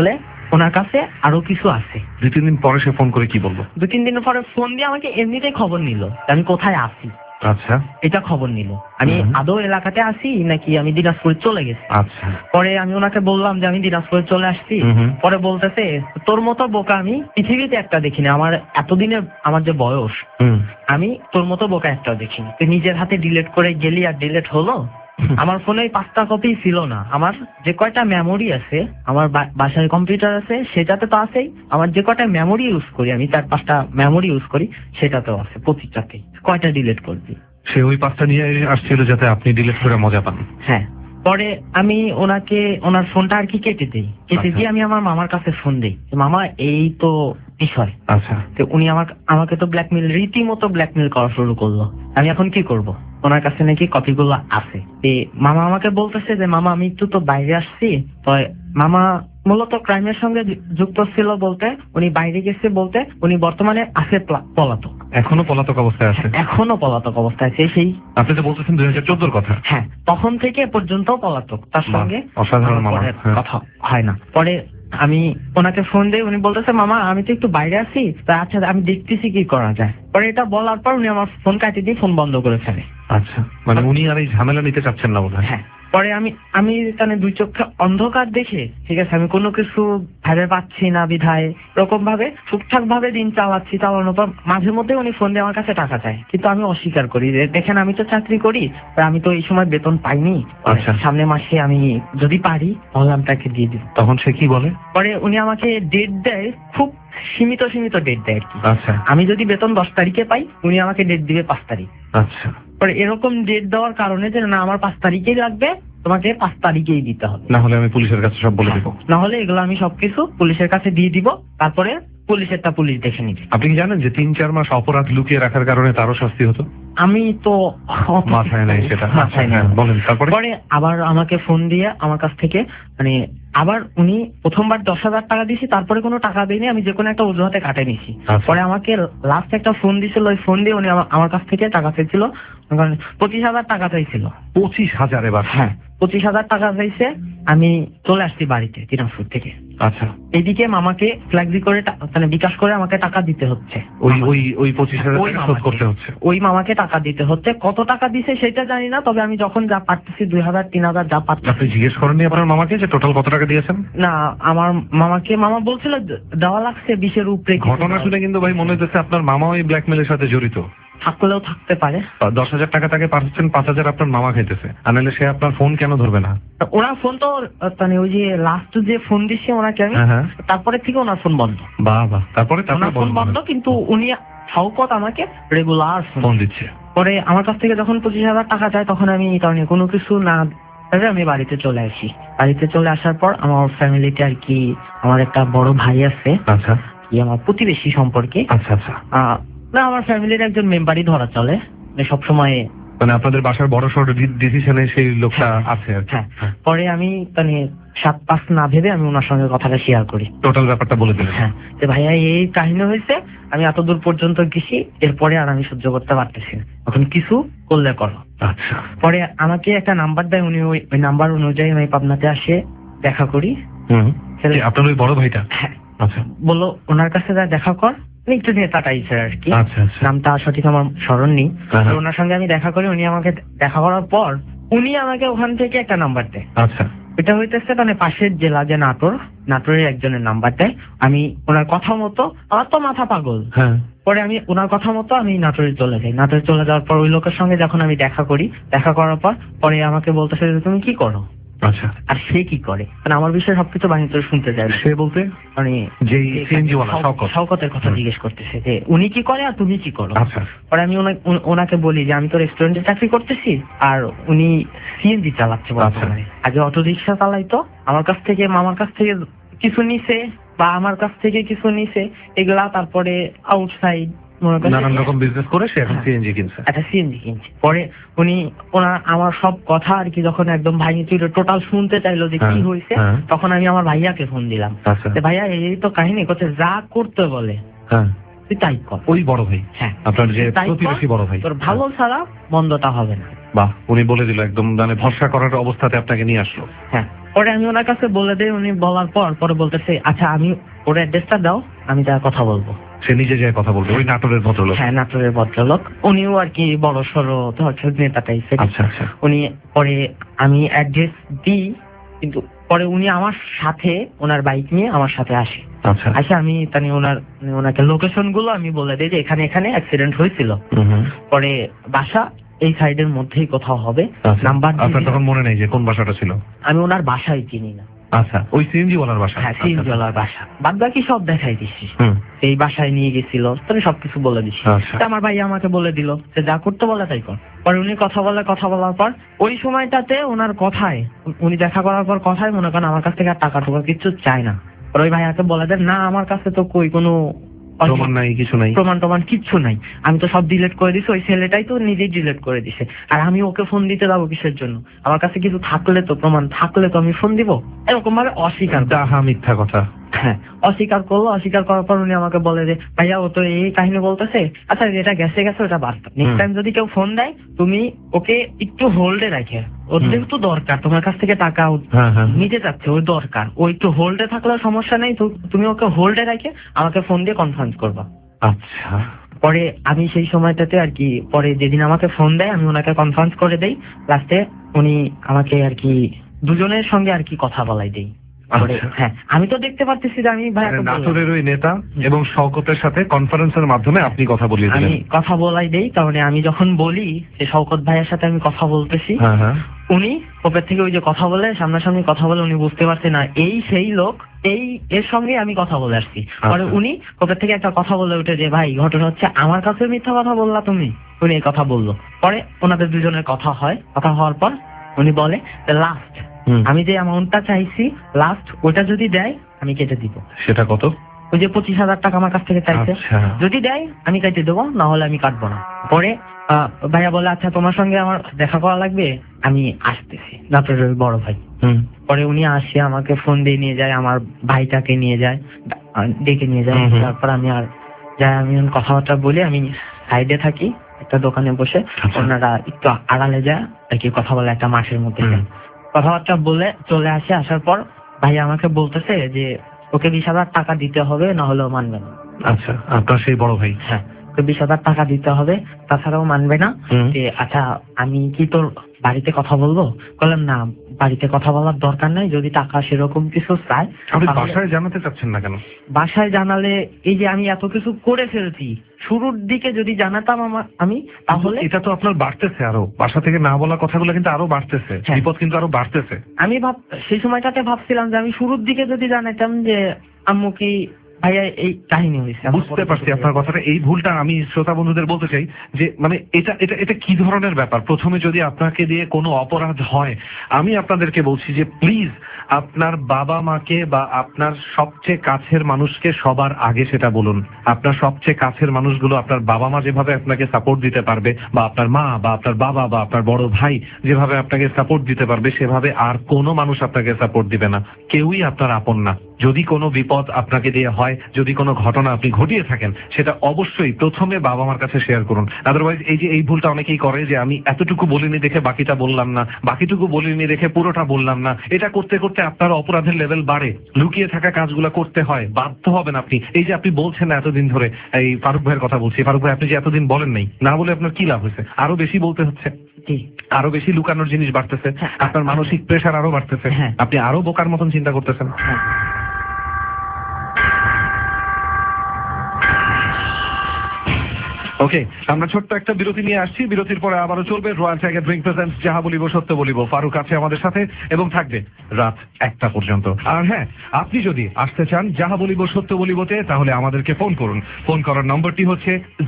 D: ওনার কাছে আরো কিছু আছে।
B: 2-3 দিন পরে সে ফোন করে কি বললো?
D: 2-3 দিন পরে ফোন দিয়ে আমাকে এমনিতেই খবর নিল আমি কোথায় আছি।
B: আচ্ছা,
D: এটা খবর নিল আমি আদৌ এলাকাতে আছি নাকি আমি দিনাজপুরে চলে গেছি।
B: আচ্ছা,
D: পরে আমি ওনাকে বললাম যে আমি দিনাজপুরে চলে আসছি। পরে বলতেছে তোর মতো বোকা আমি পৃথিবীতে একটা দেখিনি, আমার এতদিনের আমার যে বয়স আমি তোর মতো বোকা একটাও দেখিনি। তুই নিজের হাতে ডিলিট করে গেলি আর ডিলিট হলো। আমার ফোনে 5টা কপি ছিল না, আমার যে কয়টা মেমোরি আছে আমার বাসায় কম্পিউটার আছে সেটাতে তো আছেই, আমার যে কয়টা মেমোরি ইউজ করি আমি 4-5টা মেমোরি ইউজ করি সেটাতেও আছে, প্রতিটাতেই। কয়টা ডিলিট করবি?
B: সে ওই 5টা নিয়ে আসছিল যাতে আপনি ডিলিট করে মজা পান।
D: হ্যাঁ। পরে আমি ওনাকে ওনার ফোনটা আর কি কেটে দিই, কেটে দিয়ে আমি আমার মামার কাছে ফোন দিই, মামা এই তো বিষয়।
B: আচ্ছা,
D: তো উনি আমাকে তো ব্ল্যাকমেল, রীতিমতো ব্ল্যাকমেল করা শুরু করলো। আমি এখন কি করব? ওনার কাছে নাকি কপিগুলো আছে। মামা আমাকে বলতেছে যে মামা আমি একটু তো বাইরে আসছি। তো মামা মূলত ক্রাইমের সঙ্গে যুক্ত ছিল বলতে, উনি বাইরে গেছে বলতে উনি বর্তমানে আছে পলাতক।
B: এখনো পলাতক অবস্থায় আছে?
D: এখনো পলাতক অবস্থায় আছে। সেই
B: আপনি তো বলতেছেন 2014-র কথা।
D: হ্যাঁ, তখন থেকে পর্যন্ত পলাতক, তার সঙ্গে
B: অসাধারণ মামা,
D: কথা হয় না। পরে আমি ওনাকে ফোন দিই, উনি বলতেছে মামা আমি তো একটু বাইরে আছি, আচ্ছা আমি দেখতেছি কি করা যায়। পরে এটা বলার পর উনি আমার ফোন কাটিয়ে দিয়ে ফোন বন্ধ করে ফেলে।
B: আচ্ছা, মানে উনি আর এই ঝামেলা নিতে চাচ্ছেন না বোধহয়।
D: হ্যাঁ। পরে আমি এখানে 2 চোখে অন্ধকার দেখে, ঠিক আছে, আমি কোনো কিছু ভেবে পাচ্ছি না বিধায় এরকম ভাবে ঠিকঠাক ভাবে দিন চালানোর পর মাঝে মধ্যে উনি ফোন দিয়ে আমার কাছে টাকা চায়, কিন্তু আমি অস্বীকার করি। দেখেন আমি তো চাকরি করি, আমি তো এই সময় বেতন পাইনি।
B: আচ্ছা।
D: সামনের মাসে আমি যদি পারি তাহলে আমি তাকে দিয়ে দিই।
B: তখন সে কি বলে?
D: পরে উনি আমাকে ডেট দেয়, খুব সীমিত ডেট দেয় আর কি।
B: আচ্ছা,
D: আমি যদি বেতন 10 তারিখে পাই উনি আমাকে ডেট দিবে 5 তারিখ।
B: আচ্ছা।
D: পরে এরকম ডেট দেওয়ার কারণে যে না আমার 5 তারিখেই লাগবে, তোমাকে 5 তারিখেই দিতে হবে,
B: না হলে আমি পুলিশের কাছে সব বলে দেবো।
D: না হলে এগুলো আমি সবকিছু পুলিশের কাছে দিয়ে দিব, তারপরে পুলিশেরটা পুলিশ দেখে নিবে।
B: আপনি কি জানেন যে 3-4 মাস অপরাধ লুকিয়ে রাখার কারণে তারও শাস্তি হতো?
D: আমি তো
B: মাথায় নাই সেটা।
D: মাথায় নেই।
B: বলেন তারপরে?
D: পরে আবার আমাকে ফোন দিয়ে আমার কাছ থেকে মানে আবার উনি প্রথমবার 10,000 টাকা দিয়েছি, তারপরে কোনো টাকা দেয়নি, আমি যে কোনো একটা অজুহাতে কাটে নিছি। পরে আমাকে লাস্ট একটা ফোন দিয়েছিল, ওই ফোন দিয়ে উনি আমার কাছ থেকে টাকা চাইছিল, 25,000 টাকা চাইছিল।
B: 25,000 এবার?
D: হ্যাঁ, 25,000 টাকা চাইছে। আমি চলে আসছি বাড়িতে দিনাজপুর থেকে।
B: আচ্ছা।
D: এদিকে মামাকে ফ্ল্যাক্সি করে মানে বিকাশ করে আমাকে টাকা দিতে হচ্ছে।
B: ওই 25,000 শোধ করতে হচ্ছে।
D: ওই মামাকে টাকা দিতে হচ্ছে। কত টাকা দিছে সেটা জানি না, তবে আমি যখন যা পারতেছি 2,000 3,000 যা পারতেছি।
B: আপনি জিজ্ঞেস করেননি আপনার মামাকে যে টোটাল কত টাকা দিয়েছেন?
D: না, আমার মামা বলছিল দেওয়া লাগছে 20-এর উপরে।
B: ঘটনা শুনে কিন্তু ভাই মনে হচ্ছে আপনার মামা ওই ব্ল্যাকমেলের সাথে জড়িত।
D: থাকলেও থাকতে পারে।
B: 10,000 টাকা তাকে পাঠাচ্ছেন, 5,000 আপনার মামা খাইতেছে, আর নাহলে সে আপনার ফোন কেন ধরবে না?
D: ওনার ফোন তো মানে ওই যে লাস্ট যে ফোন দিচ্ছে ওনাকে আমি, তারপরে থেকে ওনার ফোন বন্ধ।
B: বাহ, তারপরে
D: ফোন বন্ধ, কিন্তু উনি শওকত আমাকে রেগুলার ফোন দিচ্ছে। পরে আমার কাছ থেকে যখন 25,000 টাকা চায় তখন আমি এই কারণে কোনো কিছু না আমি বাড়িতে চলে আসি। বাড়িতে চলে আসার পর আমার ফ্যামিলিতে আর কি আমার একটা বড় ভাই আছে।
B: আচ্ছা।
D: কি আমার প্রতিবেশী সম্পর্কে।
B: আচ্ছা আচ্ছা।
D: না, আমার ফ্যামিলির একজন মেম্বারই ধরা চলে, সবসময়
B: মানে আপনাদের বাসার বড় সড় ডিসিশনে সেই লোকটা আছে আর কি।
D: হ্যাঁ। পরে আমি মানে 7-5 না ভেবে আমি ওনার সঙ্গে কথাটা শেয়ার করি,
B: টোটাল ব্যাপারটা বলে দিলেন।
D: হ্যাঁ, যে ভাইয়া এই কাহিনী হয়েছে, আমি এতদূর পর্যন্ত গেছি, এরপরে আর আমি সহ্য করতে পারতেছি না, এখন কিছু করলে করো।
B: আচ্ছা।
D: পরে আমাকে একটা নাম্বার দেয়, উনি ওই নাম্বার অনুযায়ী আমি পাবনাতে আসে দেখা করি।
B: আপনার ওই বড় ভাইটা?
D: হ্যাঁ।
B: আচ্ছা।
D: বললো ওনার কাছে যা দেখা কর, একটু নেতা টাইপের আর কি।
B: আচ্ছা।
D: নামটা সঠিক আমার স্মরণ নেই। ওনার সঙ্গে আমি দেখা করি, উনি আমাকে দেখা করার পর উনি আমাকে ওখান থেকে একটা নাম্বার দেয়।
B: আচ্ছা।
D: এটা হইতেছে মানে পাশের জেলা যে নাটোরের একজনের নাম্বার দেয়। আমি ওনার কথা মতো, আমার তো মাথা পাগল,
B: হ্যাঁ,
D: পরে আমি ওনার কথা মতো আমি নাটোরে চলে যাই। নাটোরে চলে যাওয়ার পর ওই লোকের সঙ্গে যখন আমি দেখা করি, দেখা করার পর পরে আমাকে বলতেছে যে তুমি কি করো।
B: আচ্ছা।
D: আর সে কি করে, মানে আমার বিষয়ে সবকিছু বাহিনী করে শুনতে চাই।
B: সে বলতে মানে যে শওকতের কথা
D: জিজ্ঞেস করতেছে যে উনি কি করে আর তুমি কি করো।
B: আচ্ছা।
D: পরে আমি ওনাকে বলি যে আমি তো রেস্টুরেন্টে চাকরি করতেছি, আর উনি সিএনজি চালাচ্ছে বর্তমানে। আগে অটো রিক্সা চালাইতো, আমার কাছ থেকে মামার কাছ থেকে কিছু নিছে বা আমার কাছ থেকে কিছু নিছে এগুলা, তারপরে আউটসাইড
B: নানান রকম বিজনেস করে সে এখন সিএনজি কিনছে।
D: একটা সিএনজি কিনছে। পরে ওনার আমার সব কথা আর কি যখন একদম ভাই টোটাল শুনতে চাইলো যে কি হয়েছে, তখন আমি আমার ভাইয়াকে ফোন দিলাম। ভাইয়া এই তো কাহিনী করছে, যা করতে বলে তুই তাই কর।
B: ওই বড় ভাই? হ্যাঁ, আপনার যে প্রতিবেশী বড় ভাই।
D: তোর ভালো ছাড়া মন্দটা হবে না।
B: বাহ, উনি বলে দিল একদম, মানে ভরসা করার অবস্থাতে আপনাকে নিয়ে আসলো।
D: হ্যাঁ। পরে আমি ওনার কাছে বলে দিই, উনি বলার পরে বলতেছে আচ্ছা আমি ওর অ্যাড্রেসটা দাও, আমি যা কথা বলবো।
B: সে নিজে যায় কথা বলবে, ওই নাটোরের ভদ্রলোক?
D: হ্যাঁ, নাটোরের ভদ্রলোক। উনিও আর কি বড় সড়ো নেতা টাইপের।
B: আচ্ছা আচ্ছা।
D: উনি পরে আমি অ্যাড্রেস দিই, কিন্তু পরে উনি আমার সাথে ওনার বাইক নিয়ে আমার সাথে আসে।
B: আচ্ছা
D: আচ্ছা আমি ওনাকে লোকেশন গুলো আমি বলে দিই যে এখানে এখানে অ্যাক্সিডেন্ট হয়েছিল, পরে বাসা এই সাইডের মধ্যেই কোথাও হবে। নাম্বার
B: আপনার তখন মনে নেই যে কোন বাসাটা ছিল?
D: আমি ওনার বাসায় চিনি না।
B: আচ্ছা, ওই সিএনজি ওয়ালার বাসা?
D: হ্যাঁ, সিএনজি ওয়ালার বাসা। বাদ বাকি সব দেখাই দিচ্ছি। এই বাসায় নিয়ে গেছিল, তুমি সবকিছু বলে দিচ্ছি। আমার ভাই আমাকে বলে দিল যে যা করতে বলে তাই কর। পরে উনি কথা বলার পর ওই সময়টাতে ওনার কথায়, উনি দেখা করার পর কথায় মনে করেন আমার কাছ থেকে আর টাকা টুকা কিছু চায় না। ওই ভাইয়াকে বলে দেন না আমার কাছে তো কোনো
B: প্রমাণ নাই, কিছু নাই,
D: প্রমাণ কিচ্ছু নাই, আমি তো সব ডিলিট করে দিছি, ওই ছেলেটাই তো নিজেই ডিলিট করে দিছে, আর আমি ওকে ফোন দিতে যাবো কিসের জন্য? আমার কাছে কিছু থাকলে তো, প্রমাণ থাকলে তো আমি ফোন দিব। এরকম ভাবে অস্বীকার,
B: মিথ্যা কথা।
D: হ্যাঁ, অস্বীকার করলো। অস্বীকার করার পর উনি আমাকে বলে যে ভাইয়া ও তো এই কাহিনী বলতেছে, আচ্ছা যেটা গেছে ওটা বাদ, নেক্সট টাইম যদি কেউ ফোন দেয় তুমি ওকে একটু হোল্ডে রাখে, ওর যেহেতু দরকার তোমার কাছ থেকে টাকা নিতে চাচ্ছে, ওই দরকার, ও একটু হোল্ডে থাকলেও সমস্যা নেই, তুমি ওকে হোল্ডে রেখে আমাকে ফোন দিয়ে কনফারেন্স করবা।
B: আচ্ছা।
D: পরে আমি সেই সময়টাতে আর কি, পরে যেদিন আমাকে ফোন দেয় আমি ওনাকে কনফারেন্স করে দেই, লাস্টে উনি আমাকে আর কি দুজনের সঙ্গে আর কি কথা বলাই দেই। হ্যাঁ, আমি তো দেখতে পাচ্ছি যে আমি
B: নাটোরের ওই নেতা এবং শওকতের সাথে কনফারেন্সের মাধ্যমে আপনি কথা বলিয়ে দিলেন?
D: আমি কথা বলাই দেই, তার মানে আমি যখন বলি যে শওকত ভাইয়ের সাথে আমি কথা বলতেছি, উনি ওপর থেকে ওই যে কথা বলে, সামনাসামনি কথা বলে, উনি বুঝতে পারছে না এই সেই লোক, এর সঙ্গে আমি কথা বলে আসছি। পরে উনি ওপর থেকে একটা কথা বলে উঠে যে ভাই ঘটনা হচ্ছে আমার কাছে মিথ্যা কথা বললা তুমি, উনি এই কথা বললো। পরে ওনাদের দুজনের কথা হয়, কথা হওয়ার পর উনি বলে লাস্ট আমি যে অ্যামাউন্টটা চাইছি লাস্ট ওটা যদি দেয় আমি কেটে দিব।
B: সেটা কত?
D: ওই যে 25,000 টাকা আমার কাছ থেকে চাইছে, যদি দেয় আমি কেটে দেবো, না হলে আমি কাটবো না। পরে ভাইয়া বলে আচ্ছা তোমার সঙ্গে আমার দেখা করা লাগবে, আমি আসতেছি, নাটোরের বড় ভাই। পরে উনি আসে, আমাকে ফোন দিয়ে নিয়ে যায়, আমার ভাইটাকে নিয়ে যায়, ডেকে নিয়ে যায়। তারপর আমি কথাবার্তা বলি, আমি সাইডে থাকি একটা দোকানে বসে, ওনারা একটু আড়ালে যায় আর কি কথা বলে, একটা মাঠের মধ্যে কথাবার্তা বলে চলে আসে। আসার পর ভাই আমাকে বলতেছে যে ওকে 20,000 টাকা দিতে হবে, না হলেও মানবে না।
B: আচ্ছা, আপনার সেই বড় ভাই?
D: হ্যাঁ, 20,000 টাকা দিতে হবে, তাছাড়াও মানবে না। আচ্ছা আমি কি তোর বাড়িতে কথা বলবো? বললাম না, বাড়িতে কথা বলার দরকার নাই, যদি টাকা সেরকম কিছু চাই।
B: আপনি বাসায় জানাতে চাচ্ছেন না কেন?
D: বাসায় জানালে এই যে আমি এত কিছু করে ফেলছি, শুরুর দিকে যদি জানাতাম আমি, তাহলে
B: এটা তো আপনার বাড়তেছে আরো, বাসা থেকে না বলা কথাগুলো কিন্তু আরো বাড়তেছে, বিপদ কিন্তু আরো বাড়তেছে।
D: আমি সেই সময়টাতে ভাবছিলাম যে আমি শুরুর দিকে যদি জানাতাম যে আম্মু কি ভাইয়া এই কাহিনী হয়েছে।
B: বুঝতে পারছি আপনার কথাটা। এই ভুলটা আমি শ্রোতা বন্ধুদের বলতে চাই যে মানে এটা কি ধরনের ব্যাপার? প্রথমে যদি আপনাকে দিয়ে কোনো অপরাধ হয়, আমি আপনাদেরকে বলছি যে প্লিজ আপনার বাবা মাকে বা আপনার সবচেয়ে কাছের মানুষকে সবার আগে সেটা বলুন। আপনার সবচেয়ে কাছের মানুষগুলো, আপনার বাবা মা যেভাবে আপনাকে সাপোর্ট দিতে পারবে, বা আপনার মা বা আপনার বাবা বা আপনার বড় ভাই যেভাবে আপনাকে সাপোর্ট দিতে পারবে, সেভাবে আর কোনো মানুষ আপনাকে সাপোর্ট দিবে না। কেউই আপনার আপন না। যদি কোনো বিপদ আপনাকে দিয়ে হয়, যদি কোনো ঘটনা আপনি ঘটিয়ে থাকেন, সেটা অবশ্যই প্রথমে বাবা মার কাছে শেয়ার করুন। আদারওয়াইজ এই ভুলটা অনেকেই করে যে আমি এতটুকু বলিনি দেখে বাকিটা বললাম না, বাকিটুকু বলিনি দেখে পুরোটা বললাম না। এটা করতে করতে আপনার অপরাধের লেভেল বাড়ে, লুকিয়ে থাকা কাজগুলো করতে হয়, বাধ্য হবেন আপনি। এই যে আপনি বলছেন না এতদিন ধরে, এই ফারুক ভাইয়ের কথা বলছি, ফারুক ভাই আপনি যে এতদিন বলেন নাই, না বলে আপনার কি লাভ হয়েছে? আরো বেশি বলতে হচ্ছে, আরো বেশি লুকানোর জিনিস বাড়তেছে, আপনার মানসিক প্রেশার আরো বাড়তেছে, আপনি আরো বোকার মতন চিন্তা করতেছেন। ওকে, আমরা ছোট্ট একটা বিরতি নিয়ে আসছি, বিরতির পরে আবারও চলবে রয়্যাল টাইগার ড্রিঙ্ক প্রেজেন্টস যাহা বলিব সত্য বলিব। ফারুক আছে আমাদের সাথে এবং থাকবে রাত 1টা পর্যন্ত। আর হ্যাঁ, আপনি যদি আসতে চান যাহা বলিব সত্য বলিবতে, তাহলে আমাদেরকে ফোন করুন। ফোন করার নম্বরটি হচ্ছে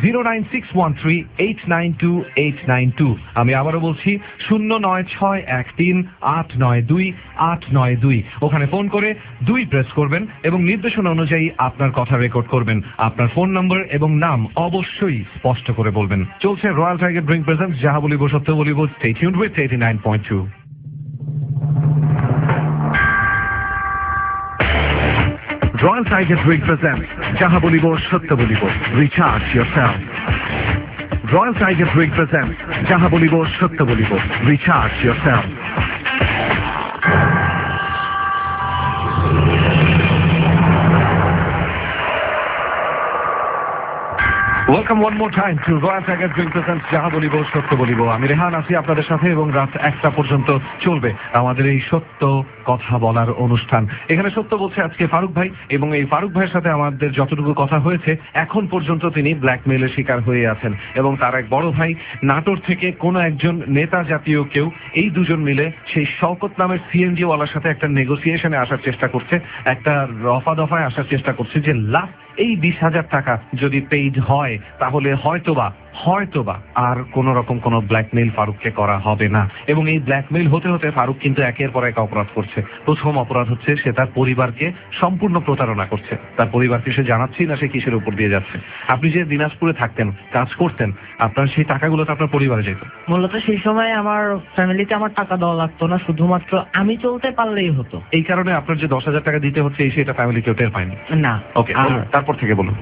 B: 09613892892। আমি আবারও বলছি 09613892892। ওখানে ফোন করে 2 প্রেস করবেন এবং নির্দেশনা অনুযায়ী আপনার কথা রেকর্ড করবেন। আপনার ফোন নম্বর এবং নাম অবশ্যই স্পষ্ট করে বলবেন। চলছে রয়্যাল টাইগার ড্রিঙ্ক প্রেজেন্টস যাহা বলিব সত্য বলিব। Stay tuned with 89.2। Royal Tiger Drink presents যাহা বলিব সত্য বলিব। Recharge yourself. Royal Tiger Drink presents যাহা বলিব সত্য বলিব। Recharge yourself. Welcome one more time to Royal Tiger Drink presents যাহা বলিব সত্য বলিব। আমি রেহান আছি আপনাদের সাথে এবং রাত 1টা পর্যন্ত চলবে আমাদের এই সত্য কথা বলার অনুষ্ঠান। এখানে সত্য বলছে আজকে ফারুক ভাই, এবং এই ফারুক ভাইয়ের সাথে আমাদের যতটুকু কথা হয়েছে এখন পর্যন্ত তিনি ব্ল্যাকমেইলের শিকার হয়ে আছেন, এবং তার এক বড় ভাই নাটোর থেকে কোনো একজন নেতা জাতীয় কেউ, এই দুজন মিলে সেই শওকত নামের সিএনজি ওয়ালার সাথে একটা নেগোসিয়েশনে আসার চেষ্টা করছে, একটা রফা দফায় আসার চেষ্টা করছে যে লাস্ট এই 20,000 টাকা যদি পেইড হয় তাহলে হয়তোবা আর কোন রকম কোন ব্ল্যাকমেইল ফারুককে করা হবে না। এবং এই ব্ল্যাকমেইল হতে হতে ফারুক কিন্তু একের পর এক অপরাধ করছে। প্রথম অপরাধ হচ্ছে সে তার পরিবারকে সম্পূর্ণ প্রতারণা করছে। তার পরিবারকে সে জানাচ্ছেই না সে কিসের উপর দিয়ে যাচ্ছে। আপনি যে দিনাজপুরে থাকতেন, কাজ করতেন, আপনার সেই টাকাগুলো তো আপনার পরিবারে যেত।
D: মূলত সেই সময় আমার ফ্যামিলিতে আমার টাকা দেওয়া লাগতো না, শুধুমাত্র আমি চলতে পারলেই হতো।
B: এই কারণে আপনার যে 10,000 টাকা দিতে হচ্ছে এই সেটা ফ্যামিলি কেউ টের পায়নি
D: না।
B: ওকে, তারপর থেকে বলুন।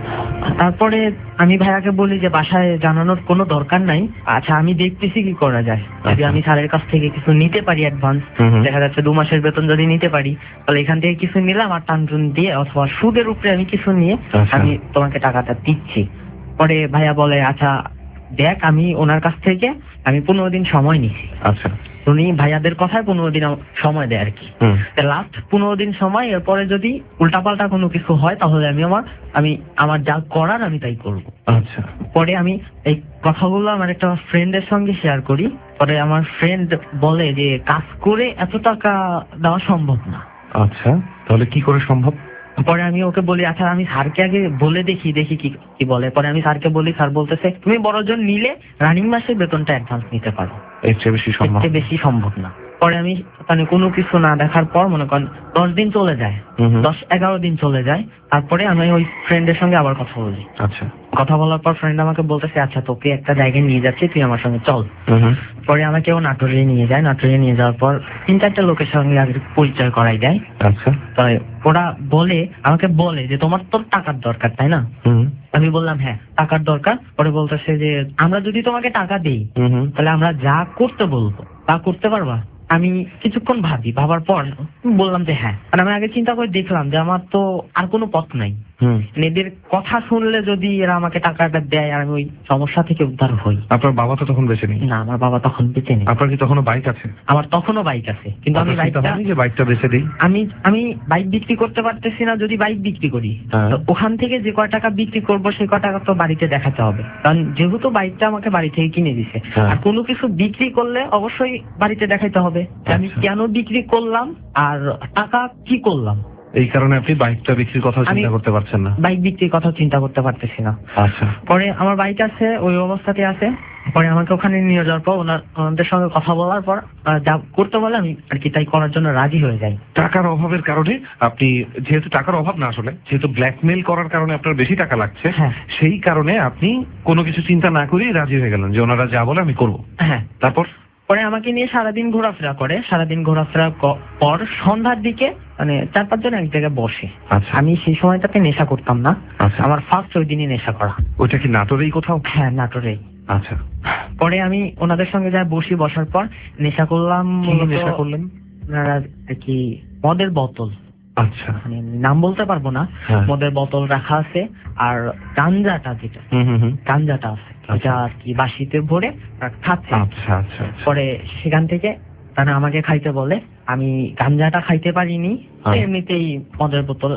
D: তারপরে আমি ভাইয়াকে বলি যে বাসায় জানানোর কোনো দরকার নাই, আচ্ছা আমি দেখতেছি কি করা যায়। যদি আমি স্যারের কাছ থেকে কিছু নিতে পারি অ্যাডভান্স, দেখা যাচ্ছে 2 মাসের বেতন যদি নিতে পারি, তাহলে এখান থেকে কিছু নিলাম আর টানটুন দিয়ে অথবা সুদের উপরে আমি কিছু নিয়ে আমি তোমাকে টাকাটা দিচ্ছি। পরে ভাইয়া বলে আচ্ছা দেখ, আমি ওনার কাছ থেকে আমি 15 দিন সময় নিছি।
B: আচ্ছা,
D: উনি ভাইয়াদের কথায় 15 দিন সময় দেয় আর কি। লাস্ট 15 দিন সময়, এরপরে যদি উল্টাপাল্টা কোনো কিছু হয় তাহলে আমি আমার যা করার আমি তাই করব।
B: আচ্ছা।
D: পরে আমি এই কথাগুলো আমার একটা ফ্রেন্ডের সঙ্গে শেয়ার করি। পরে আমার ফ্রেন্ড বলে যে কাজ করে এত টাকা দেওয়া সম্ভব না।
B: আচ্ছা, তাহলে কি করে সম্ভব?
D: পরে আমি ওকে বলি আচ্ছা আমি স্যারকে আগে বলে দেখি কি বলে। পরে আমি স্যারকে বলি, স্যার বলতেছে তুমি বড়জন নিলে রানিং মাসের বেতনটা অ্যাডভান্স নিতে পারো,
B: এর চেয়ে বেশি সম্ভব
D: না। পরে আমি কোনো কিছু না দেখার পর মনে করেন 10 দিন চলে যায়, 10-11 দিন চলে যায়। তারপরে আমি ওই ফ্রেন্ডের সঙ্গে আবার কথা বলি।
B: আচ্ছা,
D: কথা বলার পর ফ্রেন্ড আমাকে বলতেছে আচ্ছা তোকে একটা জায়গায় নিয়ে যাচ্ছি, তুই আমার সঙ্গে চল। পরে আমাকে ও নাটোরে নিয়ে যায়। নাটোরে নিয়ে যাওয়ার পর 3-4টা লোকের সঙ্গে আগে পরিচয় করাই দেয়।
B: আচ্ছা,
D: তাই ওরা আমাকে বলে যে তোমার তোর টাকার দরকার তাই না? আমি বললাম হ্যাঁ টাকার দরকার। পরে বলতেছে যে আমরা যদি তোমাকে টাকা দিই তাহলে আমরা যা করতে বলবো তা করতে পারবা? আমি কিছুক্ষণ ভাবার পর বললাম যে হ্যাঁ। আর আমি আগে চিন্তা করে দেখলাম যে আমার তো আর কোনো পথ নাই। এদের কথা শুনলে যদি এরা আমাকে টাকাটা দেয় আর আমি ওই সমস্যা থেকে উদ্ধার হই।
B: আপনার বাবা তো তখন বেঁচে নেই?
D: না, আমার বাবা তখন বেঁচে নেই।
B: আপনার কি তখনও বাইক আছে?
D: আমার তখনও বাইক আছে, কিন্তু আমি
B: বাইকটা বেচে দিই।
D: আমি বাইক বিক্রি করতে পারতেছি না। যদি বাইক বিক্রি করি ওখান থেকে যে কয় টাকা বিক্রি করবো সে কয় টাকা তো বাড়িতে দেখাতে হবে, কারণ যেহেতু বাইকটা আমাকে বাড়ি থেকে কিনে দিছে। আর কোনো কিছু বিক্রি করলে অবশ্যই বাড়িতে দেখাইতে হবে আমি কেন বিক্রি করলাম আর টাকা কি করলাম।
B: এই কারণে আপনি বাইকটা বিক্রির কথা চিন্তা করতে পারছেন না?
D: বাইক বিক্রির কথা চিন্তা করতে পারতেছি না।
B: আচ্ছা।
D: পরে আমার বাইক আছে, ওই অবস্থাতে আছে। পরে আমাকে ওখানে নিয়ে যাওয়ার পর ওনাদের সঙ্গে কথা বলার পর যা করতে বলে আমি আর কি তাই করার জন্য রাজি হয়ে যাই।
B: টাকার অভাবের কারণে আপনি, যেহেতু টাকার অভাব না আসলে, যেহেতু ব্ল্যাকমেইল করার কারণে আপনার বেশি টাকা লাগছে, সেই কারণে আপনি কোনো কিছু চিন্তা না করেই রাজি হয়ে গেলেন যে ওনারা যা বলে আমি করবো। হ্যাঁ। তারপর
D: পরে আমাকে নিয়ে সারাদিন ঘোরাফেরা করে। সারাদিন ঘোরাফেরার পর সন্ধ্যার দিকে 4-5 জন এক জায়গায় বসে। আমি সেই সময়টাতে নেশা করতাম না। আমার ফার্স্ট ওই দিনই নেশা করা।
B: ওইটা কি নাটোরেই কোথাও?
D: হ্যাঁ, নাটোরেই।
B: আচ্ছা।
D: পরে আমি ওনাদের সঙ্গে যাই বসার পর নেশা করলাম।
B: নেশা করলেন?
D: ওনারা কি মদের বোতল,
B: আচ্ছা,
D: নাম বলতে পারবো না, মদের বোতল রাখা আছে আর গাঞ্জাটা যেটা গাঞ্জাটা আছে এটা আর কি বাসিতে ভরে খাচ্ছে।
B: আচ্ছা আচ্ছা।
D: পরে সেখান থেকে তারা আমাকে খাইতে বলে। আমি গাঞ্জাটা খাইতে পারিনি, এমনিতেই মদের বোতল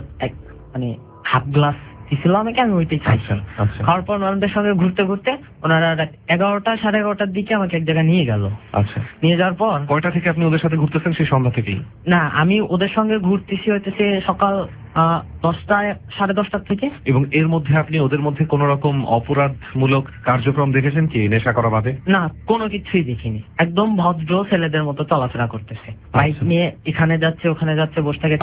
D: হাফ গ্লাস দিছিল আমাকে, আমি ওইটাই খাইছি। খাওয়ার পর ওনাদের সঙ্গে ঘুরতে ঘুরতে ওনারা 11টা-11:30 দিকে আমাকে এক জায়গায় নিয়ে গেল।
B: আচ্ছা।
D: নিয়ে যাওয়ার পর
B: কয়টা থেকে আপনি ওদের সাথে ঘুরতেছেন? সেই সন্ধ্যা থেকেই?
D: না, আমি ওদের সঙ্গে ঘুরতেছি হইতেছে সকাল 10টা-10:30 থেকে।
B: এবং এর মধ্যে আপনি ওদের মধ্যে কোন রকম অপরাধমূলক কার্যক্রম দেখেছেন কি নেশা করা বাদে?
D: না, কোনো কিছুই দেখিনি। একদম ভদ্র ছেলেদের মতো চলাফেরা করতেছে। বাইক নিয়ে এখানে যাচ্ছে ওখানে যাচ্ছে, বসে থেকে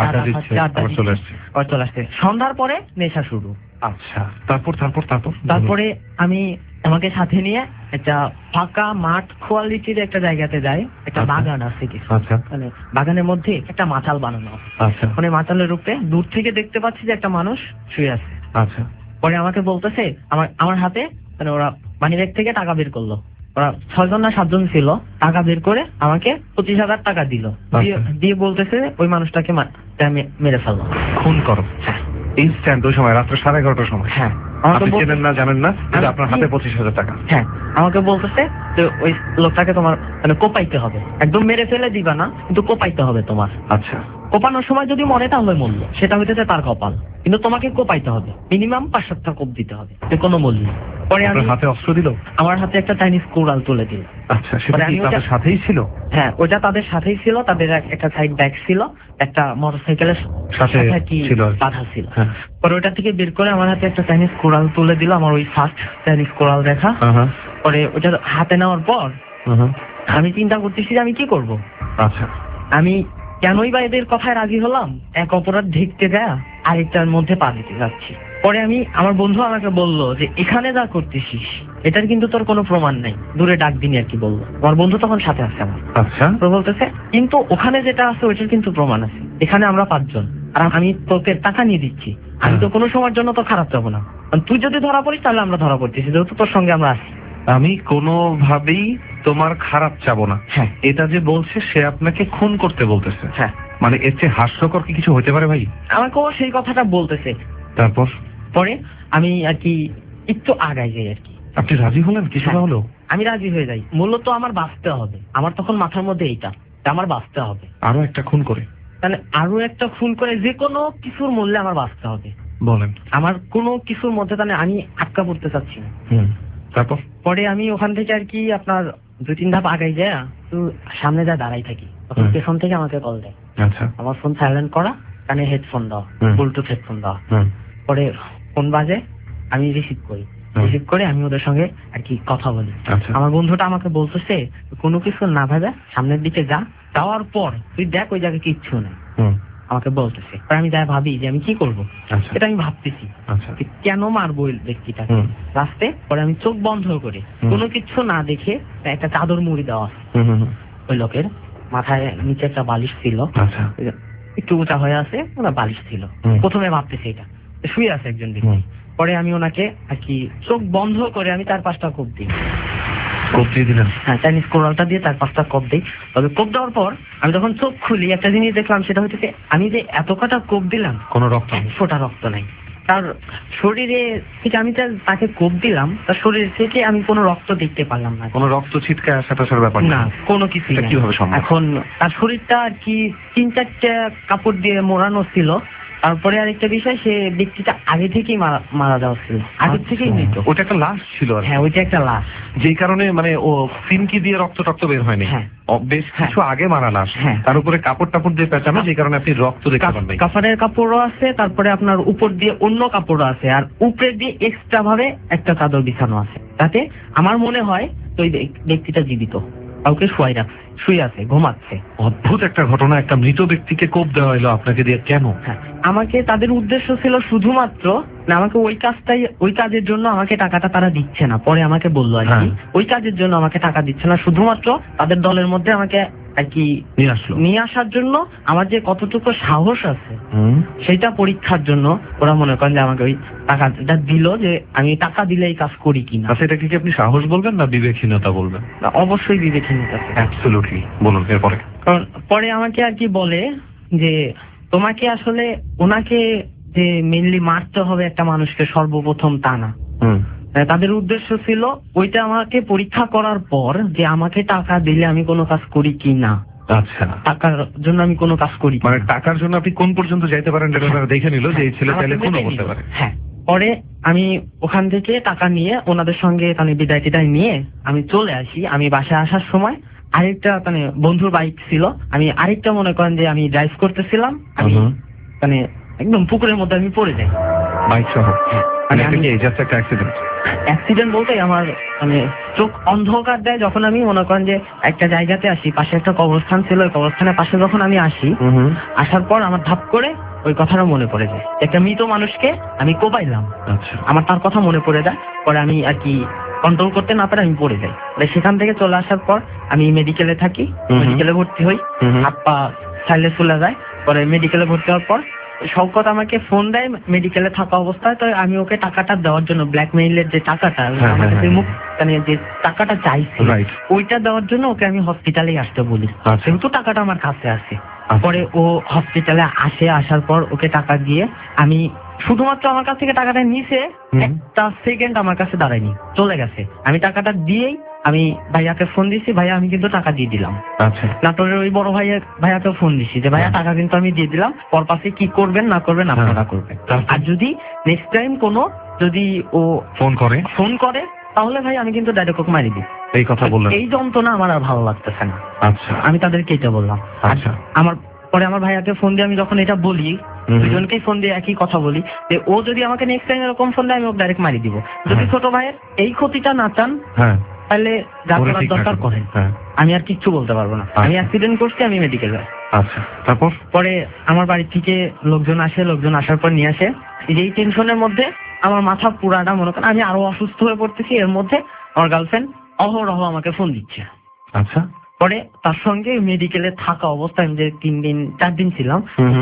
D: চলে আসছে। সন্ধ্যার পরে নেশা শুরু।
B: আচ্ছা। তারপরে
D: আমাকে সাথে নিয়ে একটা ফাঁকা মাঠ কোয়ালিটির একটা জায়গাতে যায়। একটা বাগান আছে কিছু, বাগানের মধ্যে একটা মাচাল বানানো। মাচালের উপরে দূর থেকে দেখতে পাচ্ছি যে একটা মানুষ শুয়ে আছে।
B: আচ্ছা।
D: পরে আমাকে বলতেছে আমার হাতে ওরা মানিব্যাগ থেকে টাকা বের করলো। ওরা 6 জন না 7 জন ছিল। টাকা বের করে আমাকে 25,000 টাকা দিল। দিয়ে বলতেছে ওই মানুষটাকে মেরে ফেললো,
B: খুন করো। ইনস্ট্যান্ট ওই সময় রাত্রে 11:30টার সময়?
D: হ্যাঁ
B: আপনি চেনেন না, জানেন না, কিন্তু আপনার হাতে 25,000 টাকা।
D: হ্যাঁ, আমাকে বলতেছে যে ওই লোকটাকে তোমার মানে কোপাইতে হবে, একদম মেরে ফেলে দিবা না, কিন্তু কোপাইতে হবে তোমার।
B: আচ্ছা,
D: কোপানোর সময় যদি মরে তাহলে মূল্য, সেটা হইতেছে তার কপাল, কিন্তু তোমাকে কোপাইতে হবে, মিনিমাম 5-7টা কোপ দিতে হবে, যে কোনো মূল্য। পরে আমি
B: আপনার হাতে অস্ত্র দিল?
D: আমার হাতে একটা চাইনিজ কুড়াল তুলে দিল।
B: আচ্ছা, সেটা
D: পরে
B: কি
D: আমি
B: তাদের
D: ওটা-
B: সাথেই ছিল?
D: হ্যাঁ, ওটা তাদের সাথেই ছিল, তাদের একটা সাইড ব্যাগ ছিল, একটা মোটরসাইকেলের
B: সাথে
D: কি
B: ছিল আর কি।
D: বাধা ছিল।
B: হ্যাঁ।
D: পরে ওটা থেকে বের করে আমার হাতে একটা চাইনিজ কুড়াল তুলে দিল, আমার ওই ফার্স্ট চাইনিজ কুড়াল দেখা। পরে ওটা হাতে নেওয়ার পর আমি চিন্তা করতেছি যে আমি কি করব।
B: আচ্ছা,
D: আমি কেনই বা এদের কথায় রাজি হলাম, এক অপরাধ ঢেকতে যায় আরেকটার মধ্যে পা দিতে যাচ্ছি। পরে আমার বন্ধু আমাকে বলল যে এখানে যা করতেছিস এটার কিন্তু তোর কোনো প্রমাণ নাই, দূরে ডাক দিনি আর কি বললো। আমার বন্ধু তখন সাথে আসছে আমার।
B: আচ্ছা,
D: তো বলতেছে কিন্তু ওখানে যেটা আছে ওইটার কিন্তু প্রমাণ আছে, এখানে আমরা 5 জন, আর আমি তোকে টাকা নিয়ে দিচ্ছি, আমি তো কোনো সময়ের জন্য তো খারাপ যাবো না, কারণ তুই যদি ধরা পড়িস তাহলে আমরা ধরা পড়তেছি, যেহেতু তোর সঙ্গে আমরা আসি।
B: আমি কোনোভাবেই তোমার খারাপ চাবো না।
D: হ্যাঁ।
B: এটা যে বলছে সে আপনাকে খুন করতে বলতেছে।
D: হ্যাঁ,
B: মানে এর চেয়ে হাস্যকর কি কিছু হতে পারে ভাই?
D: আমাকেও সেই কথাটা বলতেছে।
B: তারপর
D: পরে আমি আর কি একটু আগাই যাই আর কি।
B: আপনি রাজি হলেন কিছুটা
D: হ্যাঁ।
B: হলো?
D: আমি রাজি হয়ে যাই, মূলত আমার বাঁচতে হবে, আমার তখন মাথার মধ্যে এইটা যে আমার বাঁচতে হবে,
B: আরো একটা খুন করে?
D: মানে আরো একটা খুন করে যে কোনো কিছুর মূল্যে আমার বাঁচতে হবে।
B: বলেন।
D: আমার কোনো কিছুর মধ্যে তাহলে আমি আটকা পড়তে চাচ্ছি না।
B: তারপর?
D: পরে আমি ওখান থেকে আর কি আপনার 2-3 ধাপ আগাই যায়, তো সামনে যা দাঁড়াই থাকি, তখন পেছন থেকে আমাকে কল দেয়।
B: আচ্ছা,
D: আমার ফোন সাইলেন্ট করা, কানে হেডফোন দেওয়া, ব্লুটুথ হেডফোন দেওয়া। পরে ফোন বাজে, আমি রিসিভ করি, রিসিভ করে আমি ওদের সঙ্গে আর কি কথা বলি।
B: আচ্ছা।
D: আমার বন্ধুটা আমাকে বলতেছে কোনো কিছু না ভেবে সামনের দিকে যা, যাওয়ার পর তুই দেখ ওই জায়গায় কিচ্ছু নেই, আমাকে বলতেছে। পরে আমি যাই ভাবি যে আমি কি করব,
B: আচ্ছা,
D: এটা আমি ভাবতেছি
B: আচ্ছা,
D: যে কেন মারবো ওই ব্যক্তিটাকে। লাস্টে পরে আমি চোখ বন্ধ করে কোনো কিছু না দেখে একটা চাদর মুড়ি দেওয়া ওই লোকের মাথায়, নিচে একটা বালিশ ছিল,
B: আচ্ছা,
D: একটু উঁচা হয়ে আছে, ওনার বালিশ ছিল। প্রথমে ভাবতেছি এটা শুয়ে আছে একজন ব্যক্তি। পরে আমি ওনাকে আর কি চোখ বন্ধ করে আমি 4-5টা কোপ দিই।
B: কোপ দিয়ে দিলেন?
D: হ্যাঁ, চাইনিজ কোরালটা দিয়ে 4-5টা কোপ দিই। তবে কোপ দেওয়ার পর আমি যখন চোখ খুলি একটা জিনিস দেখলাম, সেটা হচ্ছে আমি যে এত কটা কোপ দিলাম
B: কোনো রক্ত নেই?
D: 1 ফোঁটা রক্ত নাই তার শরীরে থেকে। আমি তাকে কোপ দিলাম, তার শরীর থেকে আমি কোনো রক্ত দেখতে পারলাম না,
B: কোনো রক্ত ছিটকায় আসা টাসার ব্যাপার
D: না, কোনো কিছু
B: এটা কিভাবে সম্ভব?
D: এখন তার শরীরটা আর কি 3-4টা কাপড় দিয়ে মোড়ানো ছিল। তারপরে আরেকটা বিষয়, সে ব্যক্তিটা আগে থেকেই মারা যাওয়া ছিল, আগে থেকেই মৃত।
B: ওটা একটা লাশ ছিল আর কি?
D: হ্যাঁ, ওইটা একটা লাশ,
B: যেই কারণে মানে ও সিনকি দিয়ে রক্ত টক্ত বের হয়নি?
D: হ্যাঁ।
B: বেশ কিছু আগে মারা লাশ।
D: হ্যাঁ।
B: তার উপরে কাপড় টাপড় দিয়ে পেঁচানো, যে কারণে আপনি রক্ত দেখতে পান নাই।
D: কাপড়ের কাপড়ও আছে, তারপরে আপনার উপর দিয়ে অন্য কাপড়ও আছে, আর উপরে দিয়ে এক্সট্রা ভাবে একটা চাদর বিছানো আছে, তাতে আমার মনে হয় তো ওই ব্যক্তিটা জীবিত, কাউকে শুয়ে আছে, ঘুমাচ্ছে।
B: অদ্ভুত একটা ঘটনা, একটা মৃত ব্যক্তিকে কোপ দেওয়া হলো আপনাকে দিয়ে, কেন?
D: হ্যাঁ, আমাকে তাদের উদ্দেশ্য ছিল শুধুমাত্র না আমাকে ওই কাজের জন্য আমাকে টাকাটা তারা দিচ্ছে না। পরে আমাকে বললো আর কি ওই কাজের জন্য আমাকে টাকা দিচ্ছে না, শুধুমাত্র তাদের দলের মধ্যে আমাকে আর কি নিয়ে আসার জন্য, আমার যে কতটুকু সাহস আছে সেটা পরীক্ষার জন্য ওরা মনে করেন যে আমাকে ওই টাকাটা দিল, যে আমি টাকা দিলে এই কাজ করি কিনা।
B: আচ্ছা, এটা কি আপনি সাহস বলবেন না বিবেকহীনতা বলবেন?
D: অবশ্যই বিবেকহীনতা।
B: অ্যাবসলিউটলি। বলুন এরপরে।
D: কারণ পরে আমাকে আর কি বলে যে তোমাকে আসলে ওনাকে যে মেইনলি মারতে হবে একটা মানুষকে সর্বপ্রথম, তা না। তাদের উদ্দেশ্য ছিল ওইটা আমাকে পরীক্ষা করার পর যে আমাকে টাকা দিলে আমি কোনো কাজ করি কি না।
B: আচ্ছা,
D: টাকার জন্য আমি কোনো কাজ করি,
B: মানে টাকার জন্য আপনি কোন পর্যন্ত যাইতে পারেন এটা তারা দেখে নিল যে এই ছেলে চাইলে খুনও করতে পারে।
D: হ্যাঁ। পরে আমি ওখান থেকে টাকা নিয়ে ওনাদের সঙ্গে মানে বিদায় টিদায় নিয়ে আমি চলে আসি। আমি বাসায় আসার সময় আরেকটা মানে বন্ধুর বাইক ছিল, আমি আরেকটা মনে করেন যে আমি ড্রাইভ করতেছিলাম, আমি মানে একদম পুকুরের মধ্যে আমি পড়ে যাই
B: বাইক সহ।
D: মানে
B: এটা কি জাস্ট একটা অ্যাক্সিডেন্ট?
D: অ্যাক্সিডেন্ট বলতে আমার মানে চোখ অন্ধকার দেয় যখন আমি মনে করেন যে একটা জায়গাতে আসি, পাশে একটা কবরস্থান ছিল, ওই কবরস্থানের পাশে যখন আমি আসি, আসার পর আমার ধাপ করে ওই কথাটা মনে পড়ে যায়, একটা মৃত মানুষকে আমি কোপাইলাম।
B: আচ্ছা,
D: আমার তার কথা মনে পড়ে যায়। পরে আমি আর কি কন্ট্রোল করতে না পারে আমি পড়ে যাই। সেখান থেকে চলে আসার পর আমি মেডিকেলে থাকি, মেডিকেলে ভর্তি হই, হাত পা ছাইলে চলে যায়। পরে মেডিকেলে ভর্তি হওয়ার পর শওকত আমাকে ফোন দেয় মেডিকেলে থাকা অবস্থায়, তো আমি ওকে টাকাটা দেওয়ার জন্য, ব্ল্যাকমেইলের যে টাকাটা আমার কাছে মুখ মানে যে টাকাটা চাইছি ওইটা দেওয়ার জন্য ওকে আমি হসপিটালে আসতে বলি, সেহেতু টাকাটা আমার কাছে আছে। পরে ও হসপিটালে আসার পর ওকে টাকা দিয়ে আমি শুধুমাত্র আমার কাছ থেকে টাকাটা নিছে, একটা সেকেন্ড আমার কাছে দাঁড়ায়নি, চলে গেছে। আমি টাকাটা দিয়েই আমি ভাইয়াকে ফোন দিছি, ভাইয়া আমি কিন্তু টাকা দিয়ে দিলাম।
B: আচ্ছা,
D: নাটোরের ওই বড় ভাইয়াকে ফোন দিছি যে ভাইয়া টাকা কিন্তু আমি দিয়ে দিলাম, পরপাশে কি করবেন না করবেন আপনারা করবেন। আর যদি নেক্সট টাইম যদি ও ফোন করে তাহলে ভাই আমি কিন্তু ডাইরেক্ট ওকে মারি দিই।
B: এই কথা বললেন?
D: এই যন্ত্রণা আমার আর ভালো লাগতেছে না।
B: আচ্ছা,
D: আমি তাদেরকে এটা বললাম।
B: আচ্ছা,
D: আমার ভাইয়াকে ফোন দিয়ে আমি যখন এটা বলি, দুজনকেই ফোন দিয়ে একই কথা বলি যে ও যদি আমাকে নেক্সট টাইম এরকম ফোন দেয় আমি ওকে ডাইরেক্ট মারি দিব। যদি ছোট ভাইয়ের এই ক্ষতিটা না চান তাহলে যা করার দরকার করেন, আমি আর কিচ্ছু বলতে পারবো না। আমি অ্যাক্সিডেন্ট করছি, আমি মেডিকেল যাই।
B: আচ্ছা, তারপর
D: পরে আমার বাড়ি থেকে লোকজন আসার পর নিয়ে আসে। এই টেনশনের মধ্যে আমার মাথা পুরাটা মনে করেন আমি আরো অসুস্থ হয়ে পড়তেছি। এর মধ্যে আমার গার্লফ্রেন্ড অহরহ আমাকে ফোন দিচ্ছে।
B: আচ্ছা,
D: পরে তার সঙ্গে মেডিকেলে থাকা অবস্থায় আমি যে 4 দিন ছিলাম,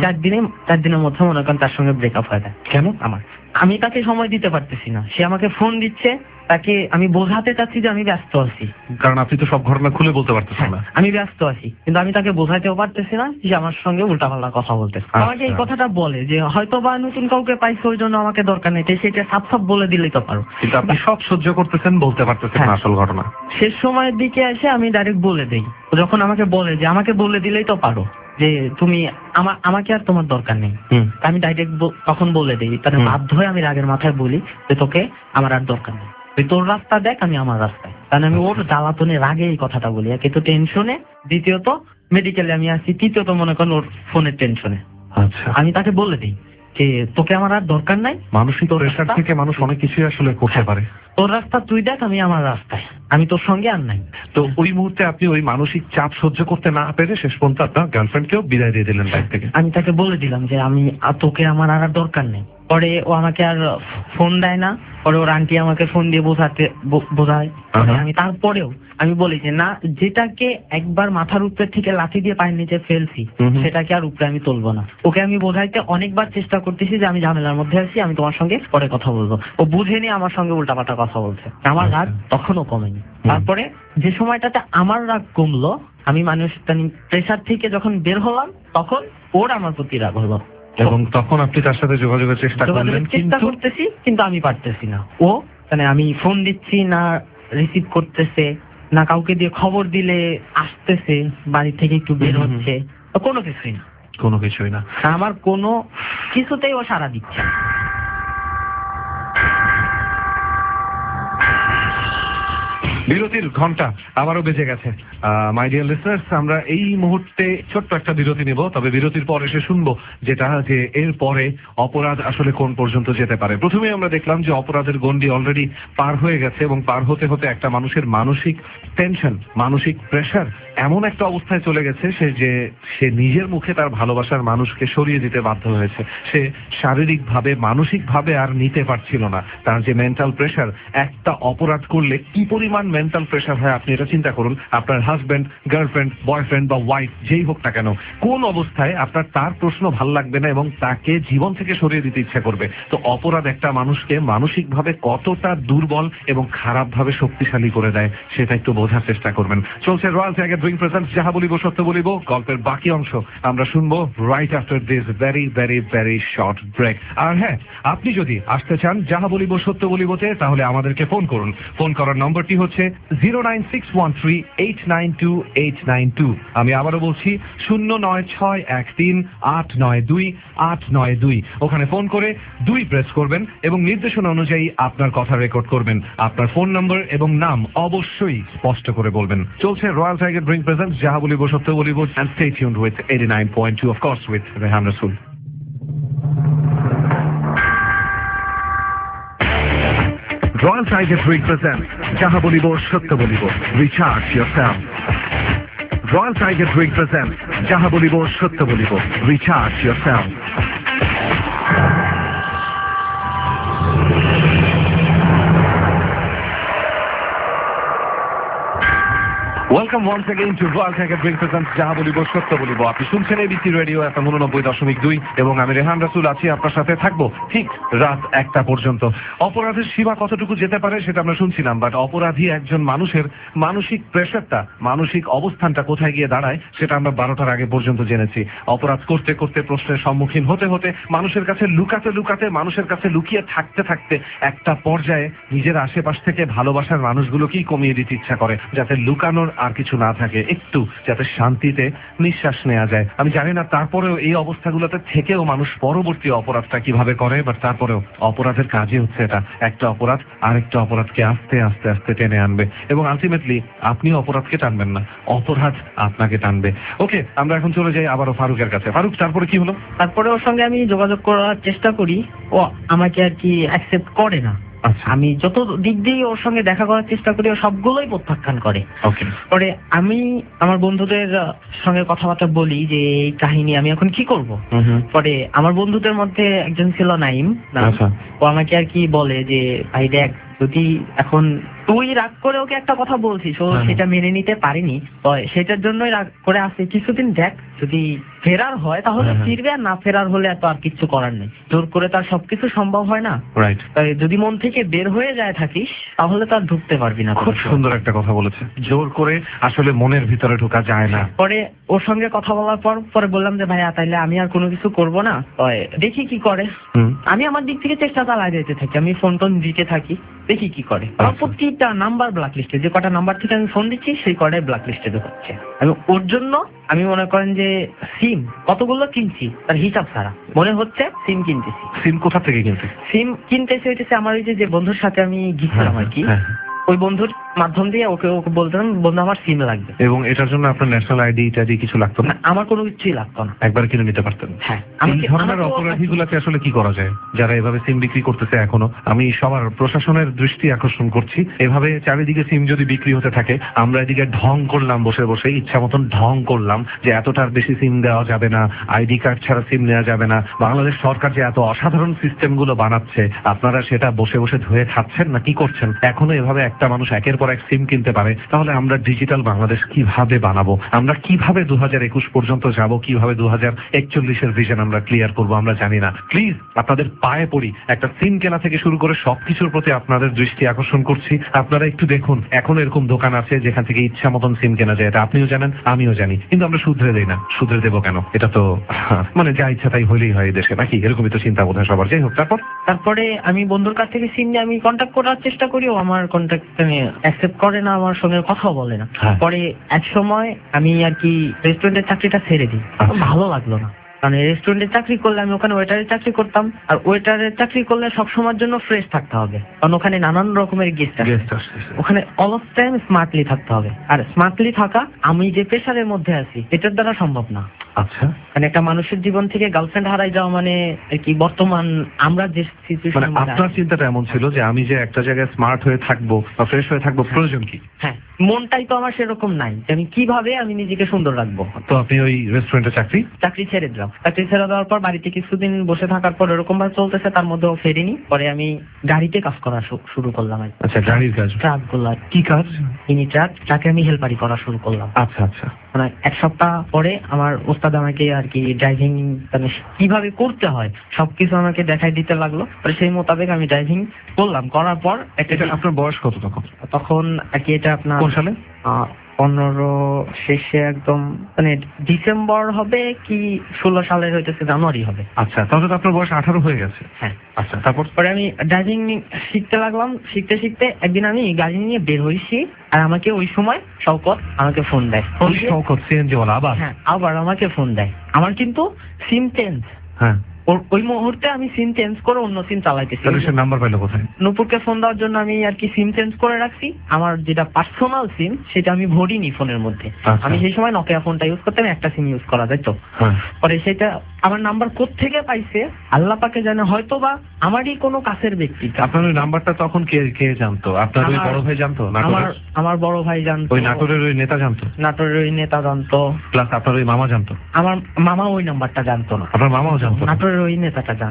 D: 4 দিনের মধ্যে মনে করেন তার সঙ্গে ব্রেকআপ হয়ে যায়।
B: কেন?
D: আমি তাকে সময় দিতে পারতেছি না। সে আমাকে ফোন দিচ্ছে, তাকে আমি বোঝাতে চাচ্ছি যে আমি ব্যস্ত আছি,
B: কারণ আপনি তো সব ঘটনা খুলে বলতে পারতেছেন না।
D: আমি ব্যস্ত আছি, কিন্তু আমি তাকে বোঝাতেও পারতেছি না যে আমার সঙ্গে উল্টাপাল্টা কথা বলতেছে। আমাকে এই কথাটা বলে যে হয়তো বা নতুন কাউকে পাইছে ওই জন্য আমাকে দরকার নেই, সেটা সাপ বলে দিলেই তো পারো।
B: কিন্তু আপনি সব সহ্য করতেছেন, বলতে পারতেছেন না আসল ঘটনা।
D: শেষ সময়ের দিকে এসে আমি ডাইরেক্ট বলে দেই। যখন আমাকে বলে যে আমাকে বলে দিলেই তো পারো যে তুমি আমাকে আর তোমার দরকার নেই, আমি ডাইরেক্ট তখন বলে দিই। তাহলে বাধ্য হয়ে আমি রাগের মাথায় বলি যে তোকে আমার আর দরকার নেই, তুই তোর রাস্তা দেখ, আমি আমার রাস্তায়। কারণ আমি ওর জ্বালাতনে রাগে এই কথাটা বলি। একে তো টেনশনে, দ্বিতীয়ত মেডিকেলে আমি আছি, তৃতীয়ত মনে করেন ওর ফোনের টেনশনে।
B: আচ্ছা,
D: আমি তাকে বলে দিই যে তোকে আমার আর দরকার নাই।
B: মানসিক প্রেশার থেকে মানুষ অনেক কিছুই আসলে করতে পারে।
D: তোর রাস্তা তুই দেখ, আমি আমার রাস্তায়, আমি তোর সঙ্গে আর নাই।
B: তো ওই মুহূর্তে আপনি ওই মানসিক চাপ সহ্য করতে না পেরে শেষ পর্যন্ত আপনার গার্লফ্রেন্ডকেও বিদায় দিয়ে দিলেন লাইফ থেকে।
D: আমি তাকে বলে দিলাম যে তোকে আমার আর দরকার নেই। পরে ও আমাকে আর ফোন দেয় না। পরে ওর আন্টি আমাকে ফোন দিয়ে বোঝায়। আমি তারপরেও আমি বলি যে না, যেটাকে একবার মাথার উপরে থেকে লাঠি দিয়ে পায়ের নিচে ফেলছি সেটাকে আর উপরে আমি তুলবো না। ওকে আমি বোঝাইতে অনেকবার চেষ্টা করতেছি যে আমি ঝামেলার মধ্যে আছি, আমি তোমার সঙ্গে পরে কথা বলবো। ও বুঝেনি, আমার সঙ্গে উল্টাপাল্টা কথা বলছে। আমার রাগ তখনও কমেনি। তারপরে যে সময়টাতে আমার রাগ কমলো, আমি প্রেশার থেকে যখন বের হলাম, তখন ওর আমার প্রতি রাগ হলো
B: এবং তখন আপনি তার সাথে যোগাযোগের চেষ্টা
D: করতেছি, কিন্তু আমি পারতেছি না। ও আমি ফোন দিচ্ছি না, রিসিভ করতেছে না, কাউকে দিয়ে খবর দিলে আসতেছে, বাড়ি থেকে একটু বের হচ্ছে, কোনো কিছুই না। আমার কোনো কিছুতেই ও সাড়া দিচ্ছে না।
B: বিরতির ঘন্টা আবারও বেজে গেছে। মাই ডিয়ার লিসনার্স, আমরা এই মুহূর্তে ছোট্ট একটা বিরতি নেব। তবে বিরতির পর এসে শুনবো যে এর পরে অপরাধ আসলে কোন পর্যন্ত যেতে পারে। প্রথমে আমরা দেখলাম যে অপরাধের গণ্ডি অলরেডি পার হয়ে গেছে এবং পার হতে হতে একটা মানুষের মানসিক টেনশন, মানসিক প্রেশার এমন একটা অবস্থায় চলে গেছে সে নিজের মুখে তার ভালোবাসার মানুষকে সরিয়ে দিতে বাধ্য হয়েছে। সে শারীরিকভাবে, মানসিকভাবে আর নিতে পারছিল না। তার যে মেন্টাল প্রেশার, একটা অপরাধ করলে কি পরিমাণ মেন্টাল প্রেশার হয় আপনি এটা চিন্তা করুন। আপনার হাজব্যান্ড, গার্লফ্রেন্ড, বয়ফ্রেন্ড বা ওয়াইফ যেই হোক না কেন, কোন অবস্থায় আপনার তার প্রশ্ন ভাল লাগবে না এবং তাকে জীবন থেকে সরিয়ে দিতে ইচ্ছা করবে। তো অপরাধ একটা মানুষকে মানসিকভাবে কতটা দুর্বল এবং খারাপভাবে শক্তিশালী করে দেয় সেটা একটু বোঝার চেষ্টা করবেন। চলছে রয়্যাল টাইগার ড্রিঙ্ক প্রেজেন্টস যাহা বলিব সত্য বলিব। গল্পের বাকি অংশ আমরা শুনবো right after this very very very short break. আর হ্যাঁ, আপনি যদি আসতে চান যাহা বলিব সত্য বলিবতে, তাহলে আমাদেরকে ফোন করুন। ফোন করার নম্বরটি হচ্ছে 09613892892। আমি আবারও বলছি 09613892892। ওখানে ফোন করে 2 প্রেস করবেন এবং নির্দেশনা অনুযায়ী আপনার কথা রেকর্ড করবেন। আপনার ফোন নম্বর এবং নাম অবশ্যই স্পষ্ট করে বলবেন। চলছে রয়্যাল টাইগার ড্রিঙ্ক প্রেজেন্টস যাহা বলিব সত্য বলিব, and stay tuned with 89.2, of course, with Rehan Rasool. Royal Tiger Drink presents Jaha Bolibo Shatya Bolibo. Recharge yourself. Royal Tiger Drink presents Jaha Bolibo Shatya Bolibo. Recharge yourself. Welcome once again to Royal Tiger Drink presents যাহা বলিব সত্য বলিব। আপনি শুনছেন এবিসি রেডিও FM 89.2 এবং আমি রেহান রাসূল আছি আপনার সাথে থাকবো ঠিক রাত 1টা পর্যন্ত। অপরাধের সীমা কতটুকু যেতে পারে সেটা আমরা শুনছিলাম, বাট অপরাধী একজন মানুষের মানসিক প্রেশারটা, মানসিক অবস্থানটা কোথায় গিয়ে দাঁড়ায় সেটা আমরা 12টার আগে পর্যন্ত জেনেছি। অপরাধ করতে করতে প্রশ্নের সম্মুখীন হতে হতে, মানুষের কাছে লুকাতে লুকাতে, মানুষের কাছে লুকিয়ে থাকতে থাকতে একটা পর্যায়ে নিজের আশেপাশ থেকে ভালোবাসার মানুষগুলোকেই কমিয়ে দিতে ইচ্ছা করে, যাতে লুকানোর আর কিছু না থাকে, একটু যাতে শান্তিতে নিঃশ্বাস নেওয়া যায়। আমি জানি না তারপরেও এই অবস্থাগুলোতে থেকেও মানুষ পরবর্তী অপরাধটা কিভাবে করে, বাট তারপরেও অপরাধের কাজই হচ্ছে এটা, একটা অপরাধ আরেকটা অপরাধকে আস্তে আস্তে আস্তে টেনে আনবে এবং আলটিমেটলি আপনি অপরাধকে টানবেন না, অপরাধ আপনাকে টানবে। ওকে, আমরা এখন চলে যাই আবারও ফারুকের কাছে। ফারুক, তারপরে কি হলো?
D: তারপরে ওর সঙ্গে আমি যোগাযোগ করার চেষ্টা করি, ও আমাকে আর কি অ্যাকসেপ্ট করে না।
B: আচ্ছা,
D: আমি যত দিক দিয়ে ওর সঙ্গে দেখা করার চেষ্টা করি ও সবগুলোই প্রত্যাখ্যান করে।
B: ওকে।
D: পরে আমি আমার বন্ধুদের সঙ্গে কথাবার্তা বলি যে এই কাহিনী আমি এখন কি করব। পরে আমার বন্ধুদের মধ্যে একজন ছিল নাইম নাম।
B: আচ্ছা।
D: ও আমাকে আর কি বলে যে ভাই দেখ, যদি এখন তুই রাগ করে ওকে একটা কথা বলছিস, ও সেটা মেনে নিতে পারিনি, তো সেটার জন্যই রাগ করে আসে, কিছুদিন দেখ, যদি ফেরার হয় তাহলে ফিরবে, আর না ফেরার হলে এত আর কিছু করার নেই। জোর করে তার সবকিছু সম্ভব হয় না,
B: রাইট।
D: তাই যদি মন থেকে বের হয়ে যায় থাকিস তাহলে তার ঢুকতে পারবি না।
B: খুব সুন্দর একটা কথা বলেছে, জোর করে আসলে মনের ভিতরে ঢোকা যায় না।
D: পরে ওর সঙ্গে কথা বলার পরে বললাম যে ভাইয়া তাইলে আমি আর কোনো কিছু করব না, দেখি কি করে। আমি আমার দিক থেকে চেষ্টা চালিয়ে যেতে থাকি, আমি ফোন টোন দিতে থাকি, দেখি কি করে। প্রতিটা নাম্বার ব্ল্যাক লিস্টে, যে কটা নাম্বার থেকে আমি ফোন দিচ্ছি সেই কটাই ব্ল্যাক লিস্টে ঢুকছে। আমি ওর জন্য আমি মনে করেন যে সিম কতগুলো কিনছি তার হিসাব ছাড়া, মনে হচ্ছে সিম কিনতেছি।
B: সিম কোথা থেকে কিনতে?
D: সিম কিনতেছি হইতেছে আমার ওই যে বন্ধুর সাথে আমি গিয়েছিলাম আর কি, ওই বন্ধুর মাধ্যম দিয়ে ওকে বলতাম বন্ধু আমার সিম লাগবে।
B: এবং এটার জন্য আপনার ন্যাশনাল আইডি ইত্যাদি কিছু লাগতো না?
D: আমার কোনো কিছুই লাগতো না,
B: একবার কিনে নিতে পারতেন।
D: হ্যাঁ।
B: এই ধরনের অপরাধীগুলোকে আসলে কি করা যায়, যারা এভাবে সিম বিক্রি করতেছে এখনো? আমি সবার প্রশাসনের দৃষ্টি আকর্ষণ করছি, এভাবে চারিদিকে সিম যদি বিক্রি হতে থাকে, আমরা এদিকে ঢং করলাম বসে বসে, ইচ্ছা মতন ঢং করলাম যে এতটার বেশি সিম দেওয়া যাবে না, আইডি কার্ড ছাড়া সিম নেওয়া যাবে না। বাংলাদেশ সরকার যে এত অসাধারণ সিস্টেম গুলো বানাচ্ছে, আপনারা সেটা বসে বসে ধুয়ে খাচ্ছেন না কি করছেন? এখনো এভাবে একটা মানুষ একের পর এক সিম কিনতে পারে, তাহলে আমরা ডিজিটাল বাংলাদেশ কিভাবে বানাবো? আমরা কিভাবে 2021 পর্যন্ত যাব? কিভাবে 2041-এর ভিশন আমরা ক্লিয়ার করব? আমরা জানি না। প্লিজ আপনাদের পায়ে পড়ি, একটা সিম কেনা থেকে শুরু করে সবকিছুর প্রতি আপনাদের দৃষ্টি আকর্ষণ করছি। আপনারা একটু দেখুন, এখন এরকম দোকান আছে যেখান থেকে ইচ্ছা মতন সিম কেনা যায়, এটা আপনিও জানেন আমিও জানি, কিন্তু আমরা শুধরে দেই না। শুধরে দেবো কেন? এটা তো মানে যা ইচ্ছা তাই হলেই হয় দেশে, নাকি? এরকমই তো চিন্তা বোধ হয় সবার। যাই হোক,
D: তারপরে আমি বন্ধুর কাছ থেকে সিম নিয়ে আমি কন্ট্যাক্ট করার চেষ্টা করি, ও আমার কন্ট্যাক্ট অ্যাকসেপ্ট করে না, আমার সঙ্গে কথা বলে না। পরে এক সময় আমি আর কি রেস্টুরেন্টের চাকরিটা ছেড়ে দিই, ভালো লাগলো না। কারণ রেস্টুরেন্টে চাকরি করলে আমি ওখানে ওয়েটারের চাকরি করতাম, আর ওয়েটারের চাকরি করলে সবসময়ের জন্য ফ্রেশ থাকতে হবে, কারণ ওখানে নানান রকমের গেস্ট আসে, ওখানে অল অফ টাইম স্মার্টলি থাকতে হবে। আর স্মার্টলি থাকা আমি যে প্রেশারের মধ্যে আছি এটার দ্বারা সম্ভব না।
B: আচ্ছা,
D: মানে একটা মানুষের জীবন থেকে গার্লফ্রেন্ড হারাই যাওয়া মানে আর কি বর্তমান আমরা যে সিচুয়েশন।
B: আপনার চিন্তাটা এমন ছিল যে আমি যে একটা জায়গায় স্মার্ট হয়ে থাকবো বা ফ্রেশ হয়ে থাকবো, প্রয়োজন কি?
D: হ্যাঁ, মনটাই তো আমার সেরকম নাই যে আমি কিভাবে আমি নিজেকে সুন্দর রাখবো।
B: তো আপনি ওই রেস্টুরেন্টে চাকরি
D: ছেড়ে দিলাম। চাকরি ছেড়ে দেওয়ার পর বাড়িতে কিছুদিন বসে থাকার পর এরকম ভাবে চলতেছে, তার মধ্যেও ফেরিনি। পরে আমি গাড়িতে কাজ করা শুরু করলাম।
B: আচ্ছা, গাড়ির কাজ?
D: ট্রাক গুলা।
B: কি কাজ?
D: মিনি ট্রাকে আমি হেল্পারি করা শুরু করলাম।
B: আচ্ছা আচ্ছা।
D: মানে এক সপ্তাহ পরে আমার ওস্তাদ আমাকে আর কি ড্রাইভিং মানে কিভাবে করতে হয় সবকিছু আমাকে দেখাই দিতে লাগলো। পরে সেই মোতাবেক আমি ড্রাইভিং করলাম। করার পর
B: আপনার বয়স কত
D: তখন আর কি? এটা আপনার
B: কোন সালে?
D: 15 শেষে একদম, মানে ডিসেম্বর হবে কি 16 সালের হইতেছে জানুয়ারি হবে।
B: আচ্ছা, তাহলে তো আপনার বয়স 18 হয়ে গেছে।
D: হ্যাঁ।
B: আচ্ছা, তারপরে
D: আমি ড্রাইভিং শিখতে লাগলাম। শিখতে শিখতে একদিন আমি গাড়ি নিয়ে বের হইছি, আর আমাকে ওই সময় শওকত আমাকে ফোন দেয়।
B: শওকত সিএনজি ওয়ালা? আবার?
D: হ্যাঁ, আবার আমাকে ফোন দেয়। আমার কিন্তু সিম চেঞ্জ।
B: হ্যাঁ।
D: ওই মুহূর্তে আমি সিম চেঞ্জ করে অন্য সিম চালাইতেছি।
B: নাম্বার পাইলো কোথায়?
D: নূপুরকে ফোন দেওয়ার জন্য আমি আর কি সিম চেঞ্জ করে রাখছি। আমার যেটা পার্সোনাল সিম সেটা আমি ভরিনি ফোনের মধ্যে। আমি সেই সময় নকিয়া ফোনটা ইউজ করতাম, একটা সিম ইউজ করা যায় তো। পরে সেটা আমার নাম্বার কোত্থেকে পাইছে আল্লাহ পাকে জানে, হয়তো বা আমারই কোনো কাছের ব্যক্তি।
B: আপনার ওই নাম্বারটা তখন কে জানতো? আপনার ওই বড় ভাই জানতো?
D: আমার বড় ভাই জানতো।
B: ওই নাটোরের ওই নেতা জানতো?
D: নাটোরের ওই নেতা জানতো,
B: প্লাস আপনার ওই মামা জানতো?
D: আমার মামা ওই নাম্বারটা জানতো না।
B: আপনার মামাও জানতো?
D: নাটোরের ওই নেতাটা জানতো।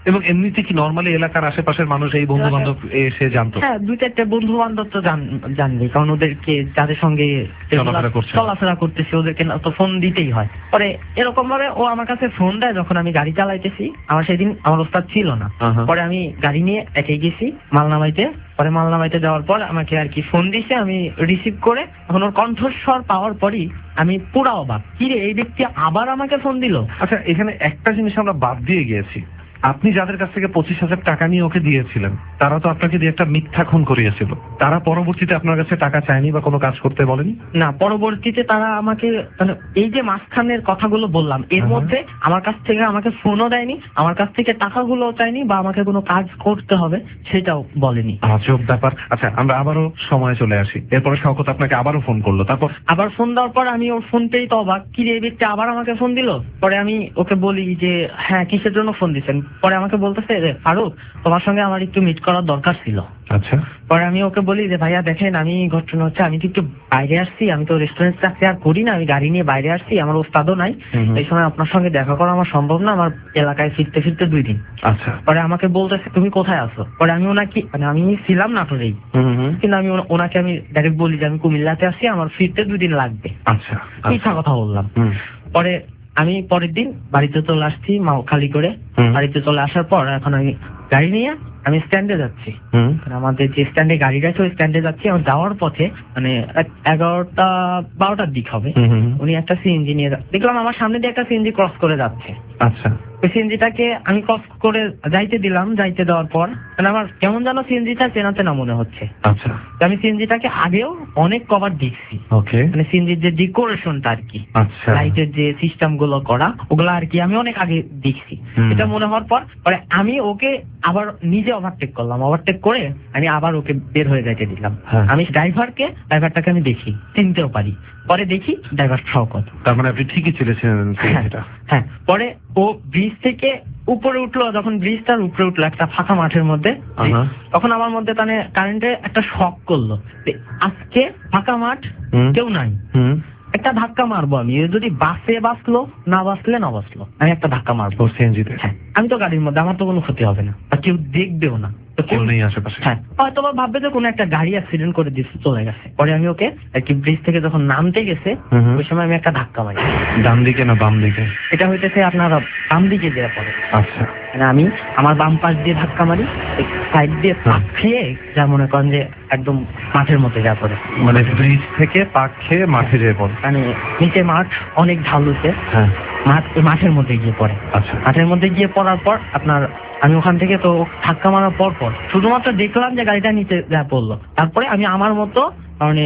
B: এবং এমনিতে কি নর্মালি এলাকার আশেপাশের মানুষ এই বন্ধু বান্ধব এসে জানতো?
D: হ্যাঁ, 2-4টা বন্ধু বান্ধব তো জানবে, কারণ ওদেরকে যাদের সঙ্গে চলাফেরা করতেছি ওদেরকে তো ফোন দিতেই হয়। পরে এরকম ভাবে ও আমার কাছে ফোন দেয় যখন আমি গাড়ি চালাইতেছি। আমার সেদিন আমার ওস্তাদ ছিল না, পরে আমি গাড়ি নিয়ে একাই গেছি মালনামাইতে। পরে মালনামাইতে যাওয়ার পর আমাকে আর কি ফোন দিছে, আমি রিসিভ করে এখন ওর কণ্ঠস্বর পাওয়ার পরই আমি পুরা অবাক, কি রে এই ব্যক্তি আবার আমাকে ফোন দিল।
B: আচ্ছা, এখানে একটা জিনিস আমরা বাদ দিয়ে গিয়েছি, আপনি যাদের কাছ থেকে 25,000 টাকা নিয়ে ওকে দিয়েছিলেন তারা তো আপনাকে দিয়ে একটা মিথ্যা খুন করিয়েছিল। তারা পরবর্তীতে আপনার কাছে টাকা চায়নি বা কোনো কাজ করতে বলেনি?
D: না, পরবর্তীতে তারা আমাকে মানে এই যে মাঝখানের কথাগুলো বললাম এর মধ্যে আমার কাছ থেকে আমাকে ফোনও দেয়নি, আমার কাছ থেকে টাকাগুলোও চাইনি, বা আমাকে কোনো কাজ করতে হবে সেটাও বলেনি।
B: আজব ব্যাপার। আচ্ছা, আমরা আবারও সময় চলে আসি। এরপরে শওকত আপনাকে আবারও ফোন করলো, তারপর
D: আবার ফোন দেওয়ার পর আমি ওর ফোন পেয়ে তো অবাক, কি রে এই ব্যক্তি আবার আমাকে ফোন দিল। পরে আমি ওকে বলি যে হ্যাঁ, কিসের জন্য ফোন দিচ্ছেন। পরে আমাকে বলতেছে যে ফারুক, তোমার সঙ্গে আমার একটু মিট করার দরকার ছিল।
B: আচ্ছা।
D: পরে আমি ওকে বলি যে ভাইয়া দেখেন, আমি ঘটনা হচ্ছে আমি তো একটু বাইরে আসছি, আমি তো রেস্টুরেন্ট চাকরি আর করি না, আমি গাড়ি নিয়ে বাইরে আসছি, আমার ওস্তাদও নাই, এই সময় আপনার সঙ্গে দেখা করা আমার সম্ভব না, আমার এলাকায় ফিরতে ফিরতে 2 দিন।
B: আচ্ছা।
D: পরে আমাকে বলতেছে তুমি কোথায় আছো। পরে আমি ওনাকে মানে আমি ছিলাম নাটোরেই, কিন্তু আমি ওনাকে আমি ডাইরেক্ট বলি যে আমি কুমিল্লাতে আসছি, আমার ফিরতে 2 দিন লাগবে।
B: আচ্ছা,
D: মিথ্যা কথা বললাম। পরে আমি পরের দিন বাড়িতে চলে আসছি খালি করে। বাড়িতে চলে আসার পর এখন আমি গাড়ি নিয়ে আমি স্ট্যান্ডে যাচ্ছি। আমাদের যে স্ট্যান্ডে গাড়ি রাখছে ওই স্ট্যান্ডে যাচ্ছি। আমার যাওয়ার পথে মানে 11টা-12টার দিক হবে, উনি একটা সিএনজি নিয়ে দেখলাম আমার সামনে দিয়ে একটা সিএনজি ক্রস করে যাচ্ছে।
B: আচ্ছা।
D: ওই সিএনজিটাকে আমি ক্রস করে যাইতে দিলাম, যাইতে দেওয়ার পর মানে আমার কেমন যেন সিএনজিটা চেনা চেনা মনে হচ্ছে।
B: আচ্ছা।
D: আমি সিএনজিটাকে আগেও অনেক কভার দেখছি,
B: ওকে,
D: মানে সিএনজির যে ডেকোরেশনটা আর কি,
B: আচ্ছা,
D: লাইটের যে সিস্টেম গুলো করা ওগুলো আর কি আমি অনেক আগে দেখছি। এটা মনে হওয়ার পর পরে আমি ওকে আবার নিজে ওভারটেক করলাম, ওভারটেক করে আমি আবার ওকে বের হয়ে যাইতে দিলাম। আমি ড্রাইভারটাকে আমি দেখি, চিনতেও পারি। পরে দেখি ড্রাইভার শওকত।
B: তার মানে আপনি ঠিকই চলেছিলেন।
D: হ্যাঁ। পরে ও ব্রিজ থেকে উপরে উঠলো, যখন ব্রিজটার উপরে উঠলো একটা ফাঁকা মাঠের মধ্যে, তখন আমার মধ্যে মানে কারেন্টে একটা শক করলো, আজকে ফাঁকা মাঠ, কেউ নাই, একটা ধাক্কা মারবো আমি, যদি বাসে বাঁচলো, না বাঁচলে না বাঁচলো, আমি একটা ধাক্কা মারবো সিএনজিতে। হ্যাঁ, আমি তো গাড়ির মধ্যে, আমার তো কোনো ক্ষতি হবে না, আর কেউ দেখবেও না, কেউ নেই আশেপাশে। হ্যাঁ, হয়তো ভাববে যে কোনো একটা গাড়ি অ্যাক্সিডেন্ট করে দিচ্ছে, চলে গেছে। পরে আমি ওকে আর কি ব্রিজ থেকে যখন নামতে গেছে ওই সময় আমি একটা ধাক্কা মারি।
B: ডান দিকে না বাম দিকে?
D: এটা হইতেছে আপনার বাম দিকে যেটা পড়ে।
B: আচ্ছা।
D: মানে আমি আমার বাম পাশ দিয়ে ধাক্কা মারি, সাইড দিয়ে পাক খেয়ে যা মনে করেন যে একদম মাঠের মধ্যে যা পড়ে,
B: মানে ব্রিজ থেকে পাক খেয়ে মাঠে যেয়ে পড়ে।
D: মানে নিচে মাঠ অনেক ঢালুছে, মাঠের মধ্যে গিয়ে পড়ে।
B: আচ্ছা।
D: মাঠের মধ্যে গিয়ে পড়ার পর আপনার আমি ওখান থেকে তো ধাক্কা মারার পর শুধুমাত্র দেখলাম যে গাড়িটা নিচে যা পড়লো, তারপরে আমি আমার মতো মানে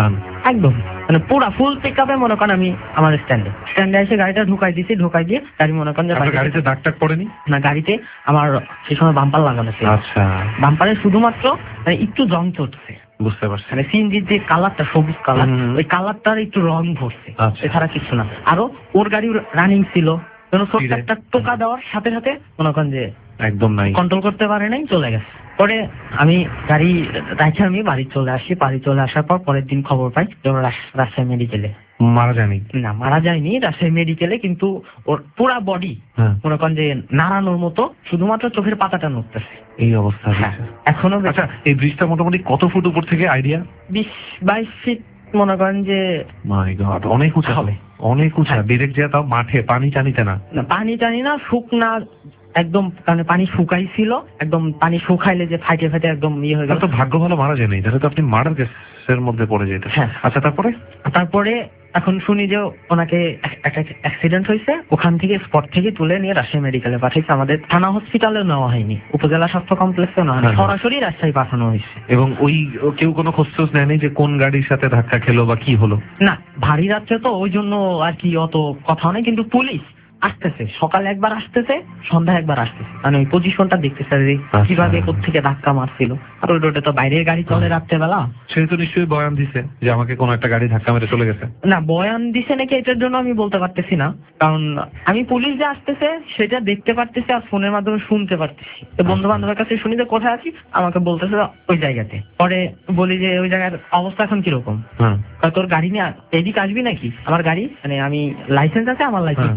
D: একদম মানে পুরা ফুল পিক আপে মনে করেন আমি আমার স্ট্যান্ডে এসে গাড়িটা ঢুকাই দিছি, ঢুকাই দিয়ে গাড়ি মনে করেন
B: গাড়িতে দাগ টাগ পড়েনি?
D: না, গাড়িতে আমার সেই সময় বাম্পার লাগানো ছিল।
B: আচ্ছা।
D: বাম্পারে শুধুমাত্র একটু জং চড়ছে,
B: বুঝতে পারছি।
D: মানে সিএনজির যে কালারটা সবুজ কালার, ওই কালারটার একটু রং ভরছে, এছাড়া কিছু না। আরো ওর গাড়ি রানিং ছিল, ছোট্ট একটা টোকা দেওয়ার সাথে সাথে মনে করেন যে একদম নাই, কন্ট্রোল করতে পারে নাই, চলে গেছে। পরে আমি গাড়ি রাখে আমি বাড়ি চলে আসি। বাড়ি চলে আসার পর পরের দিন খবর পাই যে রাজশাহী মেডিকেলে মারা যায়নি। না, মারা যায়নি রাজশাহী মেডিকেলে, কিন্তু ওর পুরা বডি মনে করেন যে নাড়ানোর মতো, শুধুমাত্র চোখের পাতাটা নড়তেছে, এই অবস্থা। এখনো। আচ্ছা, এই ব্রিজটা মোটামুটি কত ফুট উপর থেকে আইডিয়া? 20-22 ফিট মনে করেন যে। মাই গড, অনেক উঁচা হবে, অনেক উঁচা। ডিরেক্ট যে তাও মাঠে, পানি টানিতে না? পানি টানি না, শুকনা একদম, কারণ পানি শুকাইছিল, একদম পানি শুকাইলে যে ফাইটে ফাইটে একদম ইয়ে হয়ে গেল। তো ভাগ্য ভালো মারা যায়নি, তাহলে তো আপনি মার্ডার কেসের মধ্যে পড়ে যেতেন। হ্যাঁ। আচ্ছা, তারপরে এখন শুনি যে ওনাকে একটা অ্যাক্সিডেন্ট হয়েছে, ওখান থেকে স্পট থেকে তুলে নিয়ে রাজশাহী মেডিকেলে পাঠিয়েছে। আমাদের থানা হসপিটালে নেওয়া হয়নি, উপজেলা স্বাস্থ্য কমপ্লেক্সে নেওয়া হয়নি, সরাসরি রাজশাহী পাঠানো হয়েছে। এবং ওই কেউ কোনো খোঁজ নেয়নি যে কোন গাড়ির সাথে ধাক্কা খেলো বা কি হলো? না, ভারী রাত্রে তো ওই জন্য আর কি অত কথা নেই, কিন্তু পুলিশ আসতেছে, সকালে একবার আসতেছে, সন্ধ্যায় একবার আসতেছে, মানে ওই পজিশনটা দেখতেছে কিভাবে কোত্থেকে ধাক্কা মারছিল। আর ওই রোডে তো বাইরের গাড়ি চলে রাত্রেবেলা, সে তো নিশ্চয়ই বয়ান দিছে যে আমাকে কোন একটা গাড়ি ধাক্কা মেরে চলে গেছে। না, বয়ান দিছে নাকি এটার জন্য আমি বলতে পারতেছি না, কারণ আমি পুলিশ যে আসতেছে সেটা দেখতে পারতেছি আর ফোনের মাধ্যমে শুনতে পারতেছি। বন্ধু বান্ধবের কাছে শুনি যে কোথায় আছি, আমাকে বলতেছে ওই জায়গাতে। পরে বলি যে ওই জায়গার অবস্থা এখন কিরকম, তোর গাড়ি নিয়ে এদিকে আসবি নাকি? আমার গাড়ি মানে আমি লাইসেন্স আছে, আমার লাইসেন্স তো নাই।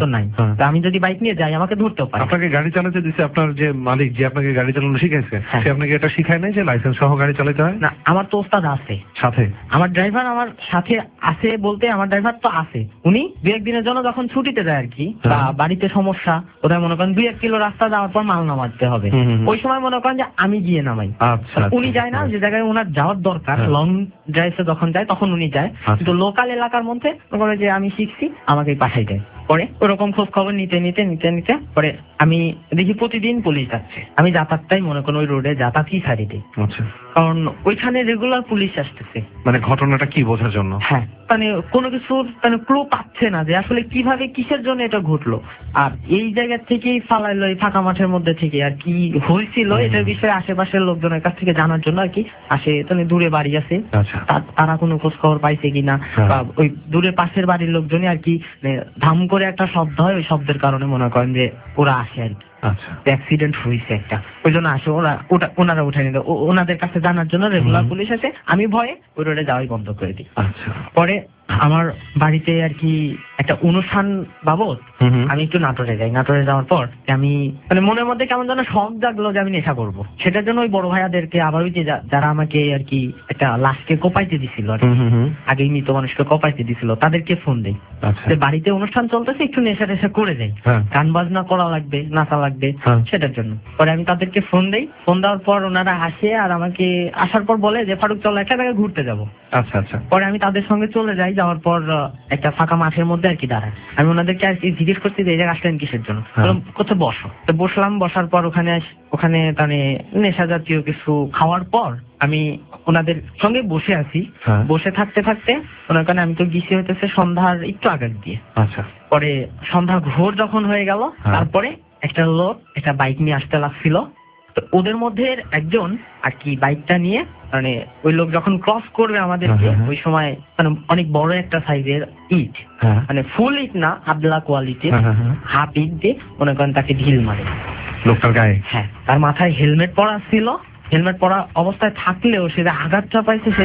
D: তা আমি যদি বাইক নিয়ে যাই আমাকে ধরতেও পারে।
B: আপনাকে গাড়ি চালাতে দিচ্ছে আপনার যে মালিক, যে আপনাকে গাড়ি চালানো শিখাইছে, সে আপনাকে এটা শিখায় নাই যে লাইসেন্স সহ গাড়ি চালাতে হয়?
D: না, আমার তো ওস্তাদ আছে
B: সাথে,
D: আমার ড্রাইভার আমার সাথে আছে বলতে আমার ড্রাইভার তো আছে, উনি 2-1 দিনের জন্য যখন ছুটিতে যায় আর কি, বা বাড়িতে সমস্যা কোথায় মনে করেন 2-1 কিলো রাস্তা যাওয়ার পর মাল নামাতে হবে, ওই সময় মনে করেন যে আমি গিয়ে নামাই। উনি যায় না, যে জায়গায় ওনার যাওয়ার দরকার লং ড্রাইভে যখন যায় তখন উনি যায়, কিন্তু লোকাল এলাকার মধ্যে মনে করেন যে আমি শিখছি আমাকে পাঠাই দেয়। পরে ওরকম খোঁজ খবর নিতে নিতে নিতে নিতে পরে আমি দেখি প্রতিদিন পুলিশ যাচ্ছে, আমি যাতায়াতটাই মনে করেন ওই রোডে যাতায়াতই ছাড়ি দিই, কারণ ওইখানে রেগুলার পুলিশ আসতেছে।
B: মানে ঘটনাটা কি বোঝার জন্য?
D: হ্যাঁ, মানে কোনো কিছুর মানে ক্লু পাচ্ছে না যে আসলে কিভাবে কিসের জন্য এটা ঘটলো, আর এই জায়গা থেকেই ফালাইলো এই ফাঁকা মাঠের মধ্যে থেকে আর কি হয়েছিল এটার বিষয়ে আশেপাশের লোকজনের কাছ থেকে জানার জন্য আর কি আসে। মানে দূরে বাড়ি আছে, তারা কোনো খোঁজ খবর পাইছে কিনা, বা ওই দূরে পাশের বাড়ির লোকজনই আর কি ধাম করে একটা শব্দ হয়, ওই শব্দের কারণে মনে করেন যে ওরা আসে আর কি। অ্যাক্সিডেন্ট হয়েছে একটা, ওই জন্য আসে ওনারা উঠে নিল, ওনাদের কাছে জানার জন্য রেগুলার পুলিশ আছে। আমি ভয়ে ওই রোডে যাওয়াই বন্ধ করে দিই। পরে আমার বাড়িতে আর কি একটা অনুষ্ঠান বাবদ আমি একটু নাটোরে যাই। নাটোরে যাওয়ার পর আমি মানে মনের মধ্যে কেমন যেন শখ জাগলো যে আমি নেশা করবো। সেটার জন্য ওই বড় ভাইয়াদেরকে, আবার ওই যে যারা আমাকে আর কি একটা লাশকে কোপাইতে দিছিল আর কি, আগেই মৃত মানুষকে কোপাইতে দিছিল, তাদেরকে ফোন দেই যে বাড়িতে অনুষ্ঠান চলতেছে, একটু নেশা টেশা করে যাই, গান বাজনা করা লাগবে, নাচা লাগবে, সেটার জন্য। পরে আমি তাদেরকে ফোন দেই, ফোন দেওয়ার পর ওনারা আসে আর আমাকে আসার পর বলে যে ফারুক চলো একটা জায়গায় ঘুরতে যাবো। পরে আমি তাদের সঙ্গে চলে যাই, যাওয়ার পর একটা ফাঁকা মাঠের মধ্যে আর কি দাঁড়ায়। আমি ওনাদেরকে আর কি জিজ্ঞেস করছি যে এই জায়গায় আসলেন কিসের জন্য, কোথায় বসো। তো বসলাম, বসার পর ওখানে মানে নেশা জাতীয় কিছু খাওয়ার পর আমি ওনাদের সঙ্গে বসে আছি। বসে থাকতে থাকতে ওনার কারণে আমি তো গিয়েছি হইতেছে সন্ধ্যার একটু আগার দিয়ে। পরে সন্ধ্যা ঘোর যখন হয়ে গেল, তারপরে একটা লোক একটা বাইক নিয়ে আসতে লাগছিল। তো ওদের মধ্যে একজন আর কি বাইকটা নিয়ে, মানে ওই লোক যখন ক্রস করবে আমাদেরকে, ওই সময় মানে অনেক বড় একটা সাইজের ইট, মানে ফুল ইট না, আবলা কোয়ালিটির হাফ ইট দিয়ে মনে করেন তাকে ঢিল মারে
B: লোকটার গায়ে।
D: হ্যাঁ, তার মাথায় হেলমেট পরা ছিল, হেলমেট পরা অবস্থায় থাকলেও সে যে আঘাতটা পাইছে সে।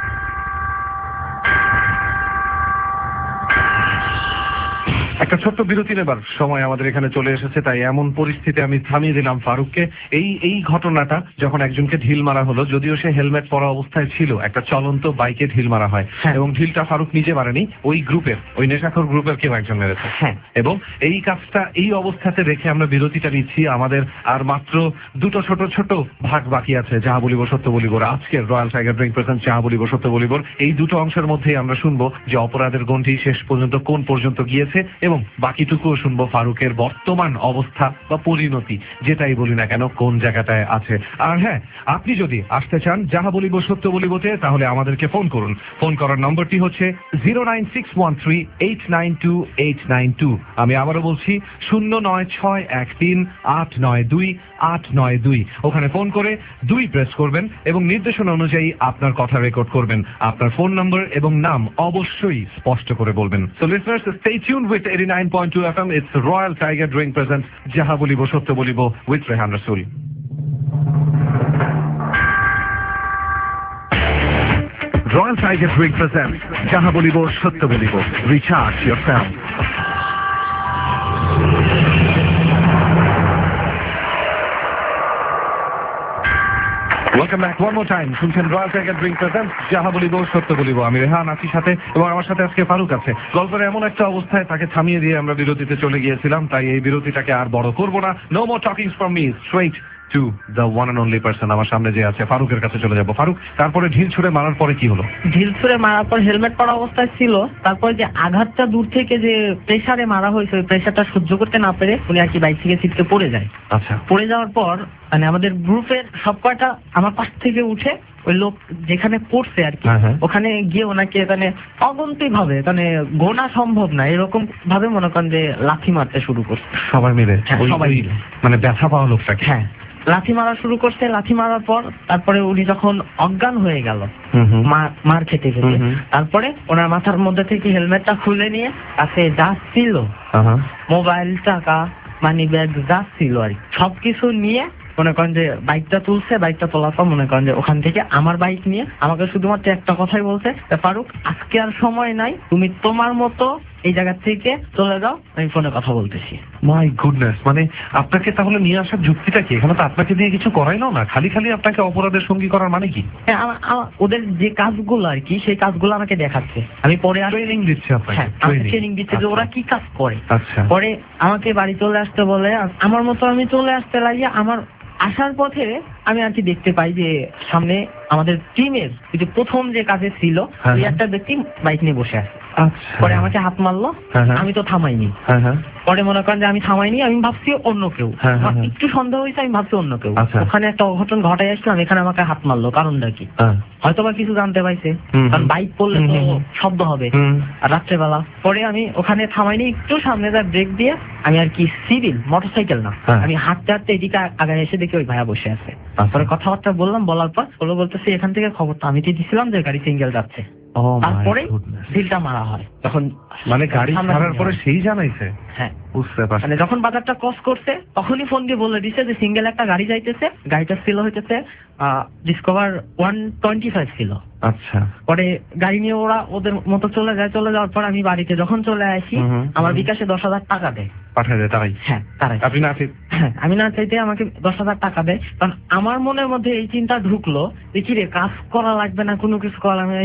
B: একটা ছোট্ট বিরতি নেবার সময় আমাদের এখানে চলে এসেছে, তাই এমন পরিস্থিতি আমি থামিয়ে দিলাম ফারুককে। এই ঘটনাটা যখন একজনকে ঢিল মারা হলো, যদিও সে হেলমেট পরা অবস্থায় ছিল, একটা চলন্ত বাইকে ঢিল মারা হয়, এবং ঢিলটা ফারুক নিজে মারেনি, ওই গ্রুপের, ওই নেশাখোর গ্রুপের কেউ একজন মেরেছে। এবং এই কাজটা এই অবস্থাতে রেখে আমরা বিরতিটা নিচ্ছি। আমাদের আর মাত্র দুটো ছোট ছোট ভাগ বাকি আছে, যাহা বলিব সত্য বলিবর। আজকের রয়্যাল টাইগার ড্রিঙ্ক প্রেজেন্ট যাহা বলিব সত্য বলিবর, এই দুটো অংশের মধ্যেই আমরা শুনবো যে অপরাধের গণ্ডি শেষ পর্যন্ত কোন পর্যন্ত গিয়েছে, এবং বাকিটুকুও শুনবো ফারুকের বর্তমান অবস্থা বা পরিণতি, যেটাই বলি না কেন কোন জায়গাটায় আছে। আর হ্যাঁ, আপনি যদি আসতে চান যাহা বলিব সত্য বলিবতে, তাহলে আমাদেরকে ফোন করুন। ফোন করার নম্বরটি হচ্ছে 09613892892। আমি আবারও বলছি 09613892892। ওখানে ফোন করে 2 প্রেস করবেন এবং নির্দেশনা অনুযায়ী আপনার কথা রেকর্ড করবেন। আপনার ফোন নম্বর এবং নাম অবশ্যই স্পষ্ট করে বলবেন। So listeners, stay tuned with 89.2 FM. It's Royal Tiger Drink presents যাহা বলিব সত্য বলিব with Rehan Rasool. Royal Tiger Drink presents যাহা বলিব সত্য বলিব. Recharge yourself. Welcome back one more time. শুনছেন রয়্যাল টাইগার ড্রিঙ্ক প্রেজেন্ট যাহা বলিব সত্য বলিব। আমি রেহান আছি সাথে, এবং আমার সাথে আজকে ফারুক আছে। গল্পের এমন একটা অবস্থায় তাকে থামিয়ে দিয়ে আমরা বিরতিতে চলে গিয়েছিলাম, তাই এই বিরতিটাকে আর বড় করবো না। No more talkings from me, straight to the one and only person. আমার সামনে যে আছে ফারুকের কাছে চলে যাবো। ফারুক, তারপরে ঢিল ছুড়ে মারার পরে কি হলো?
D: ঢিল ছুড়ে মারার পর হেলমেট পরা অবস্থায় ছিল, তারপরে যে আঘাতটা দূর থেকে যে প্রেসারে মারা হয়েছে, ওই প্রেসারটা সহ্য করতে না পেরে উনি আর কি বাইক থেকে ছিটকে পড়ে যায়।
B: আচ্ছা,
D: পড়ে যাওয়ার পর মানে আমাদের গ্রুপের সব কয়টা আমার পাশ থেকে উঠে ওই লোক যেখানে পড়ছে আর কি, ওখানে গিয়ে ওনাকে মানে অগন্তি ভাবে, মানে গোনা সম্ভব না এরকম ভাবে মনে করেন যে লাথি মারতে শুরু করছে সবাই মিলে।
B: মানে ব্যথা পাওয়া লোকটাকে
D: লাথি মারা শুরু করছে। লাথি মারার পর তারপরে উনি যখন অজ্ঞান হয়ে গেল মার খেতে খেতে, তারপরে ওনার মাথার মধ্যে থেকে হেলমেটটা খুলে নিয়ে কাছে যা ছিল, মোবাইল, টাকা, মানি ব্যাগ যা ছিল আর সবকিছু নিয়ে মনে করেন যে বাইকটা তুলছে। বাইকটা তোলার পর মনে করেন যে ওখান থেকে আমার বাইক নিয়ে আমাকে শুধুমাত্র একটা কথাই বলছে, ফারুক আজকে আর সময় নাই, তুমি তোমার মতো এই জায়গা থেকে চলে যাও, আমি ফোনে কথা বলতেছি।
B: মাই গুডনেস, মানে আপনাকে তাহলে নিয়ে আসার যুক্তিটা কি? এখানে তো আপনাকে দিয়ে কিছু করাইলো না, খালি খালি আপনাকে অপরাধের সঙ্গী করার মানে কি?
D: হ্যাঁ, ওদের যে কাজগুলো আর কি, সেই কাজগুলো আমাকে দেখাচ্ছে। আমি পরে
B: ট্রেনিং দিচ্ছে আপনাকে?
D: হ্যাঁ, আমাকে ট্রেনিং দিচ্ছে যে ওরা কি কাজ করে।
B: আচ্ছা,
D: পরে আমাকে বাড়ি চলে আসতে বলে, আমার মতো আমি চলে আসতে লাগিয়ে আমার আসার পথে আমি আর কি দেখতে পাই যে সামনে আমাদের টিমের যে প্রথম যে কাজে ছিল ওই একটা ব্যক্তি বাইক নিয়ে বসে আছে।
B: আচ্ছা,
D: পরে আমাকে হাত মারলো, আমি তো থামাইনি। পরে মনে করেন যে আমি থামাইনি, আমি ভাবছি অন্য কেউ, একটু সন্দেহ হয়েছে, আমি ভাবছি অন্য কেউ। ওখানে একটা অঘটন ঘটাই আসলাম, এখানে আমাকে হাত মারলো, কারণটা কি? হয়তো বা কিছু জানতে পাইছে, কারণ বাইক পড়লে তো শব্দ হবে আর রাত্রেবেলা। পরে আমি ওখানে থামাইনি, একটু সামনে যা ব্রেক দিয়ে আমি আর কি সিভিল মোটরসাইকেল না, আমি হাঁটতে হাঁটতে এদিকে আগে এসে দেখি ওই ভাইয়া বসে আছে। পরে কথাবার্তা বললাম, বলার পর বলতেছে এখান থেকে খবরটা আমি তো দিছিলাম যে গাড়ি সিঙ্গেল যাচ্ছে। তারপরে সিলটা মারা হয়। তখন
B: মানে গাড়ি ছাড়ার পরে সেই জানাইছে?
D: হ্যাঁ,
B: বুঝতে পারছি।
D: মানে যখন বাজারটা ক্রস করছে তখনই ফোন দিয়ে বলে দিছে যে সিঙ্গেল একটা গাড়ি যাইতেছে, গাড়িটা ছিল হইতেছে ডিসকভার 125 ছিল।
B: আচ্ছা,
D: পরে গাড়ি নিয়ে ওরা ওদের মতো চলে যায়। চলে যাওয়ার পর আমি বাড়িতে যখন চলে আসি, আমার বিকাশে 10,000 টাকা দেয়,
B: পাঠায় দেয় তারাই?
D: হ্যাঁ, তারাই।
B: আপনি না?
D: হ্যাঁ, আমি না চাইতে আমাকে 10,000 টাকা দেয়। কারণ আমার মনের মধ্যে এই চিন্তা ঢুকলো যে কি রে, কাজ করা লাগবে না, কোনো কিছু করা লাগবে না,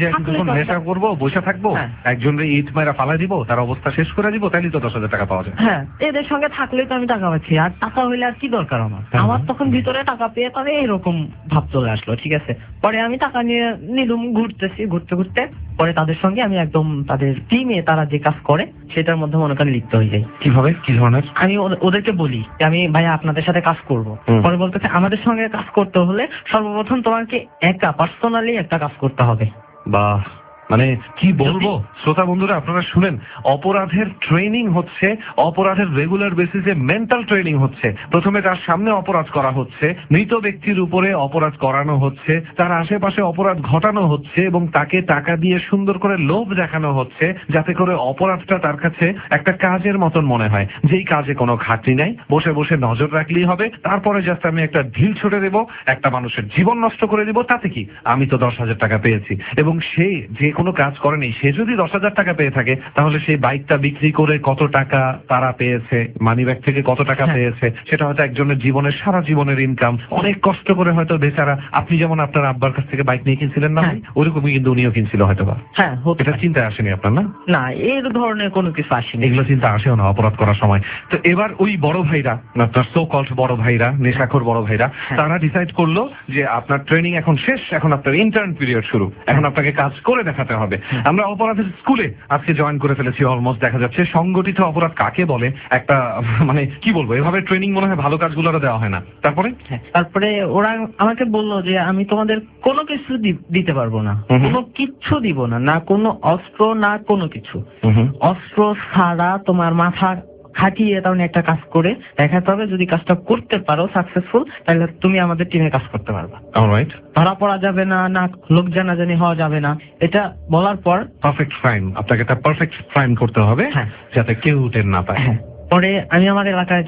B: নেশা করবো, বসে থাকবো, একজনের ইট মারা ফালাই দিব, তার অবস্থা শেষ করে দিব, তাইলে তো 10,000 টাকা পাওয়া যায়।
D: হ্যাঁ, এদের সঙ্গে থাকলেই তো আমি টাকা পাচ্ছি, আর টাকা হইলে আর কি দরকার আমার? আমার তখন ভিতরে টাকা পেয়ে তাহলে এরকম ভাব চলে আসলো। ঠিক আছে, পরে আমি টাকা নিয়ে নিলুম, ঘুরতে ঘুরতে পরে তাদের সঙ্গে আমি একদম তাদের টিমে তারা যে কাজ করে সেটার মধ্যে মনে করেন লিপ্ত হয়ে যাই।
B: কিভাবে, কি ধরনের?
D: আমি ওদেরকে বলি যে আমি ভাইয়া আপনাদের সাথে কাজ করব। পরে বলতেছে আমাদের সঙ্গে কাজ করতে হলে সর্বপ্রথম তোমাকে একা পার্সোনালি একটা কাজ করতে হবে।
B: বাহ, মানে কি বলবো শ্রোতা বন্ধুরা, আপনারা শুনেন, অপরাধের ট্রেনিং হচ্ছে, অপরাধের রেগুলার বেসিসে মেন্টাল ট্রেনিং হচ্ছে। প্রথমে তার সামনে অপরাধ করা হচ্ছে, মৃত ব্যক্তির উপরে অপরাধ করানো হচ্ছে, তার আশেপাশে অপরাধ ঘটানো হচ্ছে এবং তাকে টাকা দিয়ে সুন্দর করে লোভ দেখানো হচ্ছে যাতে করে অপরাধটা তার কাছে একটা কাজের মতন মনে হয়, যেই কাজে কোনো ঘাটতি নাই, বসে বসে নজর রাখলেই হবে, তারপরে জাস্ট আমি একটা ঢিল ছুটে দেবো, একটা মানুষের জীবন নষ্ট করে দিব, তাতে কি, আমি তো 10,000 টাকা পেয়েছি। এবং সে যে কোনো কাজ করেনি, সে যদি 10,000 টাকা পেয়ে থাকে তাহলে সেই বাইকটা বিক্রি করে কত টাকা তারা পেয়েছে, মানি ব্যাগ থেকে কত টাকা পেয়েছে, সেটা হয়তো একজনের জীবনের সারা জীবনের ইনকাম। অনেক কষ্ট করে হয়তো বেচারা, আপনি যেমন আপনার আব্বার কাছ থেকে বাইক নিয়ে কিনছিলেন না, ওরকমই কিন্তু উনিও কিনছিল হয়তো বা।
D: হ্যাঁ,
B: এটা চিন্তায় আসেনি আপনার? না
D: না, এই ধরনের কোনো কিছু আসেনি,
B: এগুলো চিন্তা আসেও না অপরাধ করার সময়। তো এবার ওই বড় ভাইরা, আপনার সো কল্ড বড় ভাইরা, নেশাখোর বড় ভাইরা, তারা ডিসাইড করলো যে আপনার ট্রেনিং এখন শেষ, এখন আপনার ইন্টার্ন পিরিয়ড শুরু, এখন আপনাকে কাজ করে দেখাতে হবে। আমরা অপরাধের স্কুলে আজকে জয়েন করে ফেলেছি অলমোস্ট। দেখা যাচ্ছে সংগঠিত অপরাধ কাকে বলে, একটা মানে কি বলবো, এভাবে ট্রেনিং মনে হয় ভালো কাজগুলো দেওয়া হয় না।
D: তারপরে ওরা আমাকে বললো যে আমি তোমাদের কোনো কিছু দিতে পারবো না, কোনো কিচ্ছু দিব না, না কোনো অস্ত্র, না কোনো কিছু। অস্ত্র ছাড়া তোমার মাথা খাটিয়ে তাহলে একটা কাজ করে দেখাতে হবে, যদি কাজটা করতে পারো সাকসেসফুল, তাহলে তুমি আমাদের টিমে কাজ করতে পারবা। অলরাইট, ধরা পড়া যাবে না, না লোক জানাজানি হওয়া যাবে না। এটা বলার পর
B: পারফেক্ট ক্রাইম, আপনাকে একটা পারফেক্ট ক্রাইম করতে হবে যাতে কেউ টের না পায়।
D: পরে আমি আমার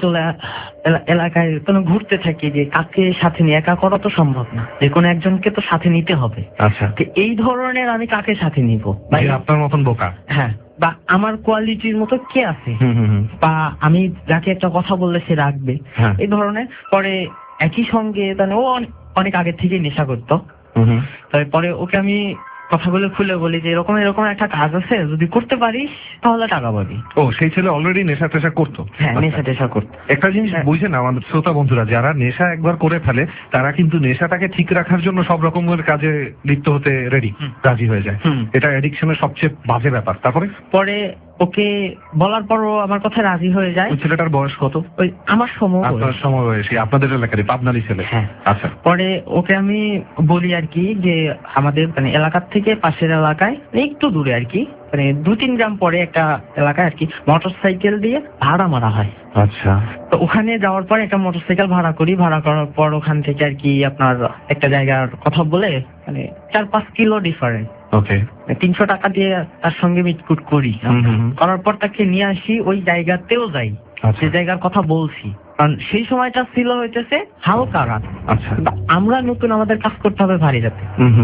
D: এলাকায় কোনো ঘুরতে থাকি যে কাকে সাথে নিয়ে, একা করা তো সম্ভব না, যে কোনো একজনকে তো সাথে নিতে হবে।
B: আচ্ছা,
D: এই ধরনের আমি কাকে সাথে নিব,
B: আপনার মতন বোকা,
D: হ্যাঁ, বা আমার কোয়ালিটির মতো কে আছে, বা আমি যাকে একটা কথা বললে সে রাখবে, এই ধরনের। পরে একই সঙ্গে ও অনেক আগে থেকে নেশা করতো, তারপরে ওকে আমি কথাগুলো খুলে বলি যে এরকম একটা কাজ আছে, যদি করতে পারিস তাহলে টাকা পাবি।
B: ও, সেই ছেলে অলরেডি নেশা টেশা করতো?
D: হ্যাঁ, নেশা টেশা করতো।
B: একটা জিনিস বুঝে না আমাদের শ্রোতা বন্ধুরা, যারা নেশা একবার করে ফেলে তারা কিন্তু নেশাটাকে ঠিক রাখার জন্য সব রকমের কাজে লিপ্ত হতে রাজি হয়ে যায়। এটা অ্যাডিকশনের সবচেয়ে বাজে ব্যাপার। তারপরে পরে
D: ওকে বলার পরও আমার কথা রাজি হয়ে যায়।
B: ছেলেটার বয়স কত?
D: ওই আমার
B: সমবয়সী, আপনাদের এলাকারই, পাবনারই ছেলে?
D: হ্যাঁ।
B: আচ্ছা,
D: পরে ওকে আমি বলি আর কি যে আমাদের মানে এলাকার থেকে পাশের এলাকায় একটু দূরে আর কি, মানে 2-3 গ্রাম পরে একটা এলাকায় আর কি মোটরসাইকেল দিয়ে ভাড়া মারা হয়।
B: আচ্ছা,
D: তো ওখানে যাওয়ার পর একটা মোটরসাইকেল ভাড়া করার পর ওখান থেকে আর কি আপনার একটা জায়গার কথা বলে, মানে 4-5 কিলো ডিফারেন্ট, ওকে, 300 টাকা দিয়ে তার সঙ্গে মিটকুট করি। করার পর তাকে নিয়ে আসি, ওই জায়গাতেও যাই যে জায়গার কথা বলছি, কারণ সেই সময়টা ছিল হইতেছে হালকা রাত।
B: আচ্ছা,
D: আমরা নতুন, আমাদের কাজ করতে হবে ভারী রাতে।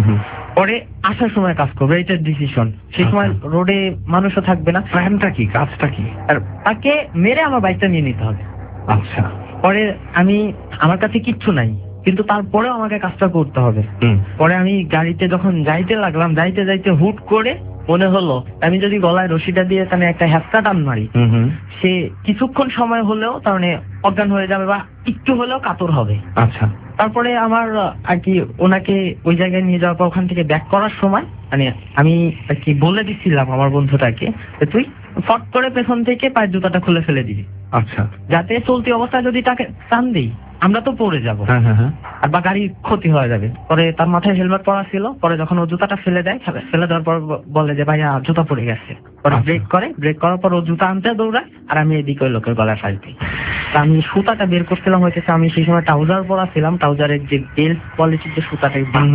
D: পরে আসার সময় কাজ করবো, এটা ডিসিশন। সেই সময় রোডে মানুষও থাকবে না।
B: প্ল্যানটা কি, কাজটা কি?
D: আর তাকে মেরে আমার বাইকটা নিয়ে নিতে হবে।
B: আচ্ছা।
D: পরে আমার কাছে কিচ্ছু নাই, কিন্তু তারপরেও আমাকে কাজটা করতে হবে। পরে আমি গাড়িতে যখন যাইতে লাগলাম, যাইতে যাইতে হুট করে মনে হলো আমি যদি গলায় রশিটা দিয়ে তাহলে একটা হ্যাপটা টান মারি, সে কিছুক্ষণ সময় হলেও তার মানে অজ্ঞান হয়ে যাবে বা একটু হলেও কাতর হবে।
B: আচ্ছা।
D: তারপরে আমার আর কি ওনাকে ওই জায়গায় নিয়ে যাওয়ার পর ওখান থেকে ব্যাক করার সময় মানে আমি আর কি বলে দিচ্ছিলাম আমার বন্ধুটাকে, তুই ফট করে পেছন থেকে পায়ের জুতাটা খুলে ফেলে দিবি,
B: আচ্ছা,
D: যাতে চলতি অবস্থায় যদি তাকে টান দিই আমরা তো পড়ে যাবো আর বা গাড়ির ক্ষতি হয়ে যাবে। পরে তার মাথায় হেলমেট পরা ছিল, পরে যখন ও জুতাটা ফেলে দেয়, ফেলে দেওয়ার পর বলে যে ভাইয়া জুতা পড়ে গেছে। পরে ব্রেক করে, ব্রেক করার পর ও জুতা আনতে দৌড়ায় আর আমি এদিকে ওই লোকের গলায় ফাঁস দিই। আমি সুতাটা বের করছিলাম, হয়েছে আমি সেই সময় ট্রাউজার পরা ছিলাম, ট্রাউজারের যে বেল্ট কোয়ালিটির যে সুতাটা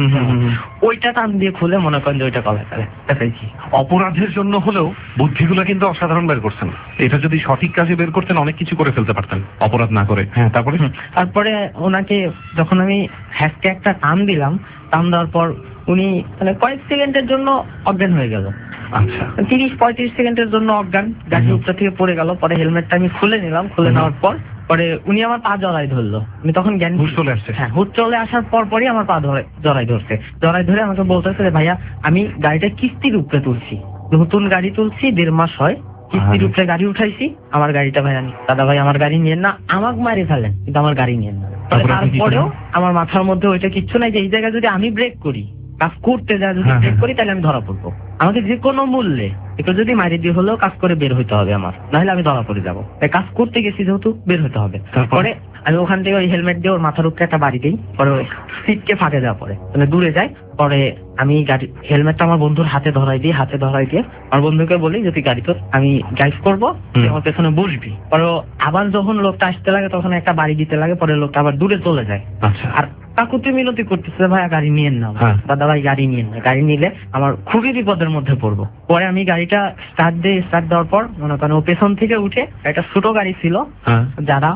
D: ওইটা টান দিয়ে খুলে মনে করেন যে ওইটা গলায় ফেলেছি।
B: অপরাধের জন্য হলেও বুদ্ধিগুলো কিন্তু অসাধারণ বের করছেন। এটা যদি সঠিক কাজে বের করতেন অনেক কিছু করে ফেলতে পারতেন অপরাধ না করে। হ্যাঁ,
D: তারপরে ওনাকে যখন আমি হ্যাশট্যাগ একটা টান দিলাম, টান দেওয়ার পর উনি মানে কয়েক সেকেন্ডের জন্য অজ্ঞান হয়ে গেল।
B: আচ্ছা।
D: 30-35 সেকেন্ডের জন্য অজ্ঞান, গাড়ির উপর থেকে পড়ে গেল। পরে হেলমেটটা আমি খুলে নিলাম, খুলে নেওয়ার পর পরে উনি আমার পা জড়াই ধরলো। আমি তখন জ্ঞান
B: চলে আসছে।
D: হ্যাঁ, হুট চলে আসার পরই আমার পা জড়াই ধরছে। জড়াই ধরে আমাকে বলতেছে যে ভাইয়া আমি গাড়িটা কিস্তির উপরে তুলছি, নতুন গাড়ি তুলছি, 1.5 মাস হয়, কিস্তির উপরে গাড়ি উঠাইছি, আমার গাড়িটা ভাইয়া দাদা ভাই আমার গাড়ি নিয়েন না, আমাকে মারি ফেলেন কিন্তু আমার গাড়ি নিয়েন না। তারপরেও আমার মাথার মধ্যে ওইটা কিচ্ছু নাই যে এই জায়গায় যদি আমি ব্রেক করি, কাজ করতে যা যদি ব্রেক করি তাহলে আমি ধরা পড়বো। আমাকে যে কোনো মূল্যে একটু যদি মারি দিয়ে হলেও কাজ করে বের হইতে হবে আমার, নাহলে আমি ধরা পড়ে যাবো। তাই কাজ করতে গেছি যেহেতু বের হতে হবে। পরে আমি ওখান থেকে ওই হেলমেট দিয়ে ওর মাথার উপরে একটা বাড়ি দিই, পরে ওই সিটকে ফাঁকে যাওয়া পরে মানে দূরে যায়। পরে আমি গাড়ি হেলমেটটা আমার বন্ধুর হাতে ধরাই দিয়ে আমার বন্ধুকে বলি যদি গাড়ি তো আমি ড্রাইভ করবো, আমার পেছনে বসবি। পরে আবার যখন লোকটা আসতে লাগে তখন একটা বাড়ি দিতে লাগে, পরে লোকটা আবার দূরে চলে যায়। আর কাকুতি মিনতি করতেছে ভাইয়া গাড়ি নিয়েন না, দাদা ভাই গাড়ি নিয়েন না, গাড়ি নিলে আমার খুবই বিপদের মধ্যে পড়বো। পরে আমি গাড়িটা স্টার্ট দেওয়ার পর মনে করেন ও পেছন থেকে উঠে, একটা ছোট গাড়ি ছিল যারা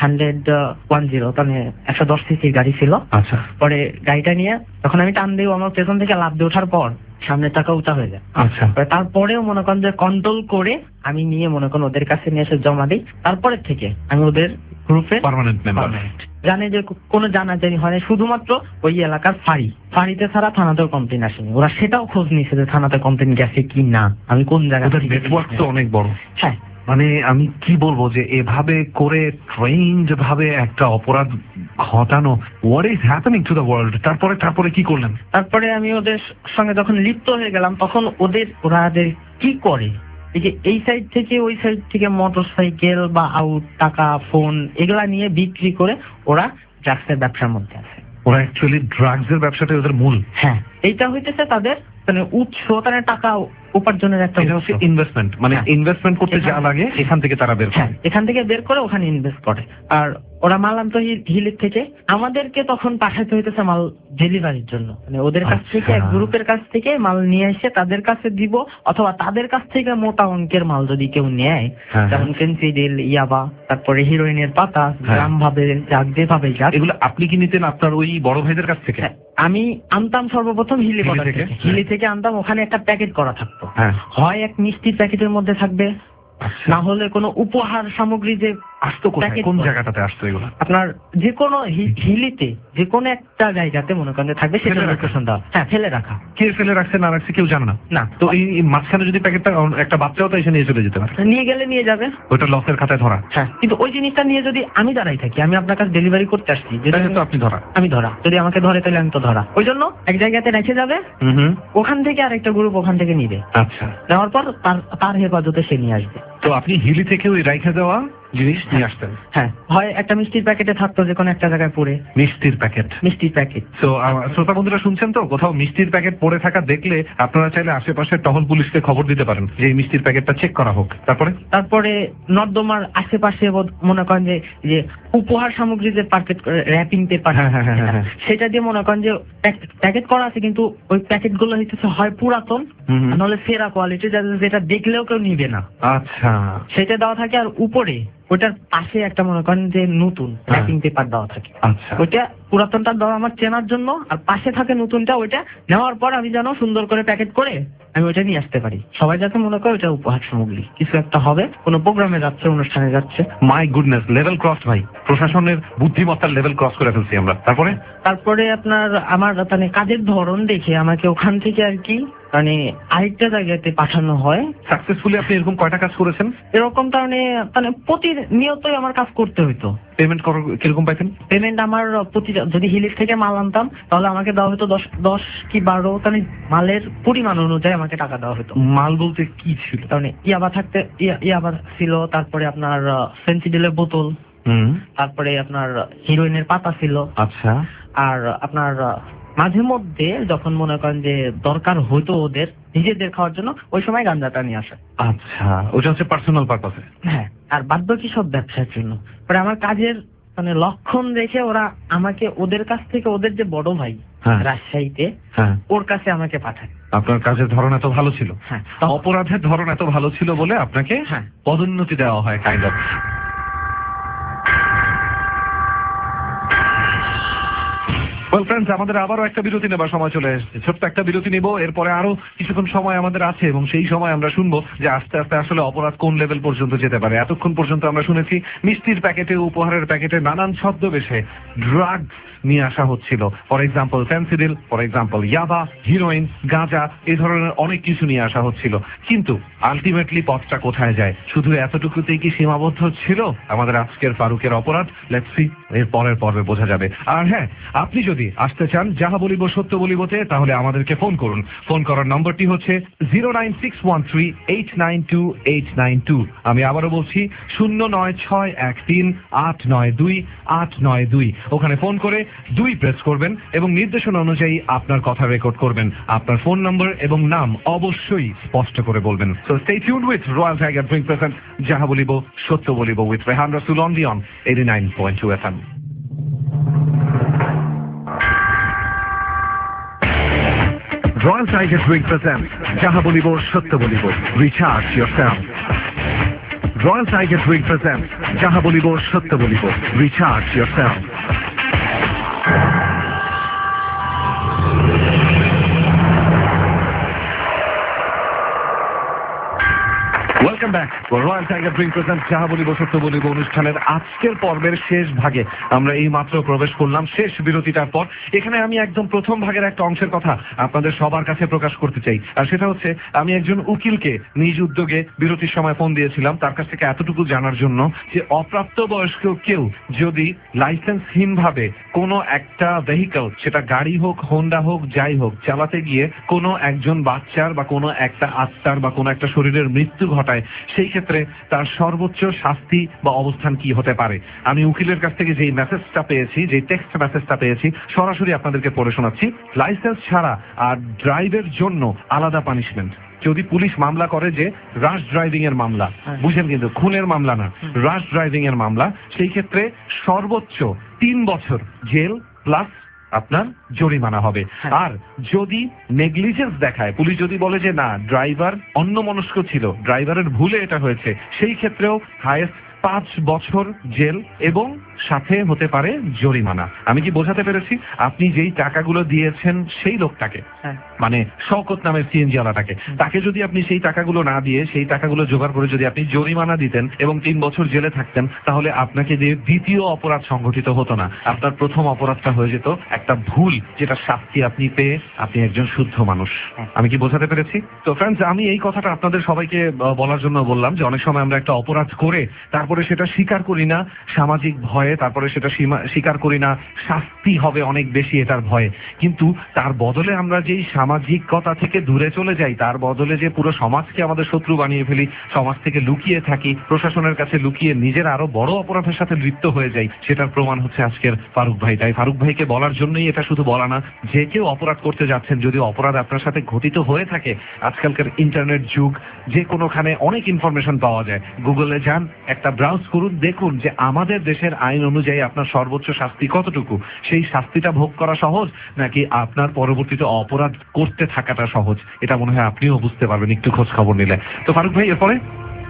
D: 110 মানে 110 সিসির গাড়ি ছিল।
B: আচ্ছা।
D: পরে গাড়িটা নিয়ে যখন আমি টান দিই, আমার পেছন থেকে লাফ দিয়ে ওঠার পর সামনের টাকা উঁচা হয়ে যায়।
B: আচ্ছা।
D: তারপরেও মনে করেন যে কন্ট্রোল করে আমি নিয়ে মনে করেন ওদের কাছে নিয়ে এসে জমা দিই। তারপরে থেকে আমি ওদের গ্রুপে
B: পার্মানেন্ট মেম্বার।
D: জানে যে কোনো জানাজানি হয় না, শুধুমাত্র ওই এলাকার ফাঁড়িতে ছাড়া থানাতেও কমপ্লেন আসেনি। ওরা সেটাও খোঁজ নিয়েছে যে থানাতে কমপ্লেন গেছে কি না, আমি কোন জায়গায়।
B: নেটওয়ার্ক তো অনেক বড়।
D: হ্যাঁ,
B: মানে আমি কি বলবো যে এভাবে করে ট্রেন্ড ভাবে একটা অপরাধ ঘটানো, what is happening to the world. তারপরে কি করলেন?
D: তারপরে আমি ওদের সঙ্গে যখন লিপ্ত হয়ে গেলাম, তখন ওদের কি করে এই সাইড থেকে ওই সাইড থেকে মোটরসাইকেল বা টাকা ফোন এগুলা নিয়ে বিক্রি করে ওরা ড্রাগসের ব্যবসার মধ্যে আছে।
B: ওরা অ্যাকচুয়ালি ড্রাগসের ব্যবসাটাই ওদের মূল।
D: হ্যাঁ, এইটা হইতেছে তাদের মানে উৎস, তাদের টাকা উপার্জনের একটা
B: ইনভেস্টমেন্ট, মানে ইনভেস্টমেন্ট করতে যা লাগে এখান থেকে তারা বের করে,
D: এখান থেকে বের করে ওখানে ইনভেস্ট করে। আর ওরা মাল আনতো হিলির থেকে, আমাদেরকে তখন পাঠাতে হইতেছে মাল ডেলিভারির জন্য। মানে ওদের কাছ থেকে এক গ্রুপের কাছ থেকে মাল নিয়ে এসে তাদের কাছে দিব, অথবা তাদের কাছ থেকে মোটা অঙ্কের মাল যদি কেউ নেয়, যেমন ফেন্সিডিল, ইয়াবা, তারপরে হিরোইনের পাতা, গ্রাম ভাবে যাক যেভাবে যাক।
B: এগুলো আপনি কি নিতেন আপনার ওই বড় ভাইদের কাছ থেকে?
D: আমি আনতাম সর্বপ্রথম হিলি থেকে আনতাম। ওখানে একটা প্যাকেট করা থাকতো, হয় এক মিষ্টির প্যাকেটের মধ্যে থাকবে, না হলে কোনো উপহার সামগ্রী যে
B: আসতো। কোন জায়গাটাতে আসতো এগুলো?
D: আপনার যে কোনো হিলিতে যে কোনো একটা জায়গাতে মনে করেন থাকবে, সেটা লোকেশন দেওয়া। হ্যাঁ, ফেলে রাখা।
B: কে ফেলে রাখছে না রাখছে কেউ জানে না। তো এই মাঝখানে যদি প্যাকেটটা একটা বাচ্চাও তো এসে নিয়ে চলে যেতে পারে,
D: নিয়ে গেলে নিয়ে যাবে,
B: ওইটা লসের খাতায় ধরা।
D: হ্যাঁ, কিন্তু ওই জিনিসটা নিয়ে যদি আমি দাঁড়াই থাকি, আমি আপনার কাছে ডেলিভারি করতে আসছি,
B: তো আপনি ধরা,
D: আমি ধরা। যদি আমাকে ধরে তাহলে আমি তো ধরা। ওই জন্য এক জায়গাতে রেখে যাবে, ওখান থেকে আরেকটা গ্রুপ ওখান থেকে নিবে।
B: আচ্ছা।
D: নেওয়ার পর তার হেফাজতে সে নিয়ে আসবে।
B: তো আপনি হিলি থেকে ওই রাইখে দেওয়া জিনিস নিয়ে আসতেন?
D: হ্যাঁ, হয় একটা মিষ্টির প্যাকেটে থাকতো যে কোনো একটা জায়গায় পড়ে।
B: মিষ্টির প্যাকেট।
D: তো
B: শ্রোতা বন্ধুরা শুনছেন তো, কোথাও মিষ্টির প্যাকেট পড়ে থাকা দেখলে আপনারা চাইলে আশেপাশে টহল পুলিশকে খবর দিতে পারেন যে এই মিষ্টির প্যাকেটটা চেক করা হোক। তারপরে
D: নর্দমার আশেপাশে মনে করেন যে উপহার সামগ্রী যে র্যাপিং পেপার, সেটা দিয়ে মনে করেন যে প্যাকেট করা আছে, কিন্তু ওই প্যাকেট গুলো হইতেছে হয় পুরাতন, নাহলে সেরা কোয়ালিটি, যেটা দেখলেও কেউ নিবে না।
B: আচ্ছা।
D: সেটা দেওয়া থাকে। আর উপরে ওইটার পাশে একটা মনে করেন যে নতুন র্যাপিং পেপার দেওয়া থাকে।
B: আচ্ছা,
D: ওইটা পুরাতনটা দেওয়া আমার চেনার জন্য, আর পাশে থাকে নতুনটা। ওইটা নেওয়ার পর আমি যেন সুন্দর করে প্যাকেট করে আমি ওইটা নিয়ে আসতে পারি, সবাই যাতে মনে করে ওইটা উপহার সামগ্রী, কিছু একটা হবে, কোনো প্রোগ্রামে যাচ্ছে, অনুষ্ঠানে যাচ্ছে।
B: মাই গুডনেস, লেভেল ক্রস ভাই, প্রশাসনের বুদ্ধিমত্তার লেভেল ক্রস করে ফেলছি আমরা। তারপরে
D: আপনার আমার মানে কাজের ধরন দেখে আমাকে ওখান থেকে আর কি মানে আরেকটা জায়গাতে পাঠানো হয়।
B: সাকসেসফুলি আপনি এরকম কয়টা কাজ করেছেন?
D: এরকম কারণে মানে প্রতিনিয়তই আমার কাজ করতে হইতো।
B: পেমেন্ট কিরকম পাইতেন?
D: পেমেন্ট আমার যদি হিলিস থেকে মাল আনতাম তাহলে আমাকে দেওয়া হতো 10 কি 12, মানে মালের পরিমাণ অনুযায়ী আমাকে টাকা দেওয়া হতো।
B: মাল বলতে কি ছিল?
D: মানে ইয়াবা ছিল, তারপরে আপনার ফেন্সিডিলের বোতল, তারপরে আপনার হিরোইনের পাতা ছিল।
B: আচ্ছা।
D: আর আপনার মাঝে মধ্যে যখন মনে করেন যে দরকার হতো ওদের নিজেদের খাওয়ার জন্য, ওই সময় গাঁজাটা নিয়ে আসে।
B: আচ্ছা, ওটা হচ্ছে পার্সোনাল পারপাসে।
D: হ্যাঁ, আর বাদ বাকি সব ব্যবসার জন্য। পরে আমার কাজের মানে লক্ষণ দেখে ওরা আমাকে ওদের কাছ থেকে, ওদের যে বড় ভাই রাজশাহীতে, ওর কাছে আমাকে পাঠায়।
B: আপনার কাজের ধরন এত ভালো ছিল, অপরাধের ধরন এত ভালো ছিল বলে আপনাকে পদোন্নতি দেওয়া হয় কাইন্ড অফ। ফ্রেন্ডস, আমাদের আবারও একটা বিরতি নেবার সময় চলে এসেছে। ছোট্ট একটা বিরতি নিব, এরপরে আরো কিছুক্ষণ সময় আমাদের আছে এবং সেই সময় আমরা শুনবো যে আস্তে আস্তে আসলে অপরাধ কোন লেভেল পর্যন্ত যেতে পারে। এতক্ষণ পর্যন্ত আমরা শুনেছি মিষ্টির প্যাকেটে, উপহারের প্যাকেটে নানান ছদ্মবেশে ড্রাগস নিয়ে আসা হচ্ছিল। For example Phensedyl, for example ইয়াবা, হিরোইন, গাঁজা, এই ধরনের অনেক কিছু নিয়ে আসা হচ্ছিল। কিন্তু আলটিমেটলি পথটা কোথায় যায়? শুধু এতটুকুতেই কি সীমাবদ্ধ ছিল আমাদের আজকের ফারুকের অপরাধ? লেটস সি, এর পরের পর্বে বোঝা যাবে। আর হ্যাঁ, আপনি যদি আসতে চান যাহা বলিব সত্য বলিবতে, তাহলে আমাদেরকে ফোন করুন। ফোন করার নম্বরটি হচ্ছে 09613892892। আমি আবারও বলছি 09613892892। ওখানে ফোন করে 2 প্রেস করবেন এবং নির্দেশনা অনুযায়ী আপনার কথা রেকর্ড করবেন। আপনার ফোন নম্বর এবং নাম অবশ্যই স্পষ্ট করে বলবেন। So stay tuned with Royal Tiger Drink present যাহা বলিব সত্য বলিব with Rehan Rasul on 89.2 FM। Royal Tiger Drink presents Jaha Bolibo Shatya Bolibo. Recharge yourself. Royal Tiger Drink presents Jaha Bolibo Shatya Bolibo. Recharge yourself. Welcome back. Royal Tiger Drink present যাহা বলিব সত্য বলিব অনুষ্ঠানের আজকের পর্বের শেষ ভাগে আমরা এই মাত্র প্রবেশ করলাম, শেষ বিরতিটার পর। এখানে আমি একদম প্রথম ভাগের একটা অংশের কথা আপনাদের সবার কাছে প্রকাশ করতে চাই, আর সেটা হচ্ছে আমি একজন উকিলকে নিজ উদ্যোগে বিরতির সময় ফোন দিয়েছিলাম তার কাছ থেকে এতটুকু জানার জন্য যে অপ্রাপ্তবয়স্ক কেউ যদি লাইসেন্সহীন ভাবে কোনো একটা ভেহিকল, সেটা গাড়ি হোক, হোন্ডা হোক, যাই হোক, চালাতে গিয়ে কোনো একজন বাচ্চার বা কোনো একটা আত্মার বা কোনো একটা শরীরের মৃত্যু ঘটায়, সেই ক্ষেত্রে তার সর্বোচ্চ শাস্তি বা অবস্থান কি হতে পারে। আমি উকিলের কাছ থেকে যেই মেসেজটা পেয়েছি, যে টেক্সট মেসেজটা পেয়েছি, সরাসরি আপনাদেরকে পড়ে শোনাচ্ছি। লাইসেন্স ছাড়া আর ড্রাইভের জন্য আলাদা পানিশমেন্ট। যদি পুলিশ মামলা করে যে রাশ ড্রাইভিং এর মামলা, বুঝেন, কিন্তু খুনের মামলা না, রাশ ড্রাইভিং এর মামলা, সেই ক্ষেত্রে সর্বোচ্চ 3 বছর জেল প্লাস আপনার জরিমানা হবে। আর যদি নেগলিজেন্স দেখায়, পুলিশ যদি বলে যে না ড্রাইভার অন্যমনস্ক ছিল, ড্রাইভারের ভুলে এটা হয়েছে, সেই ক্ষেত্রেও হাইয়েস্ট 5 বছর জেল এবং সাথে হতে পারে জরিমানা। আমি কি বোঝাতে পেরেছি? আপনি যেই টাকাগুলো দিয়েছেন সেই লোকটাকে, মানে শওকত নামের সিএনজি ওয়ালাটাকে, তাকে যদি আপনি সেই টাকাগুলো না দিয়ে সেই টাকাগুলো জোগাড় করে যদি আপনি জরিমানা দিতেন এবং 3 বছর জেলে থাকতেন, তাহলে আপনাকে যে দ্বিতীয় অপরাধ সংঘটিত হতো না, আপনার প্রথম অপরাধটা হয়ে যেত একটা ভুল, যেটা শাস্তি আপনি পেয়ে আপনি একজন শুদ্ধ মানুষ। আমি কি বোঝাতে পেরেছি? তো ফ্রেন্ডস, আমি এই কথাটা আপনাদের সবাইকে বলার জন্য বললাম যে অনেক সময় আমরা একটা অপরাধ করে তারপরে সেটা স্বীকার করি না সামাজিক ভয়ে, তারপরে সেটা স্বীকার করি না শাস্তি হবে অনেক বেশি এটার ভয়ে, কিন্তু তার বদলে আমরা যেই সামাজিকতা থেকে দূরে চলে যাই, তার বদলে যে পুরো সমাজকে আমাদের শত্রু বানিয়ে ফেলি, সমাজ থেকে লুকিয়ে থাকি, প্রশাসনের কাছে লুকিয়ে নিজের আরো বড় অপরাধের সাথে লিপ্ত হয়ে যাই, সেটার প্রমাণ হচ্ছে আজকের ফারুক ভাই। তাই ফারুক ভাইকে বলার জন্যই এটা শুধু বলা না, যে কেউ অপরাধ করতে যাচ্ছেন, যদি অপরাধ আপনার সাথে ঘটিত হয়ে থাকে, আজকালকার ইন্টারনেট যুগ, যে কোনোখানে অনেক ইনফরমেশন পাওয়া যায়, গুগলে যান, একটা ব্রাউজ করুন, দেখুন যে আমাদের দেশের আইন অনুযায়ী আপনার সর্বোচ্চ শাস্তি কতটুকু, সেই শাস্তিটা ভোগ করা সহজ নাকি আপনার পরবর্তীতে অপরাধ করতে থাকাটা সহজ, এটা মনে হয় আপনিও বুঝতে পারবেন একটু খোঁজ খবর নিলে। তো ফারুক ভাই, এরপরে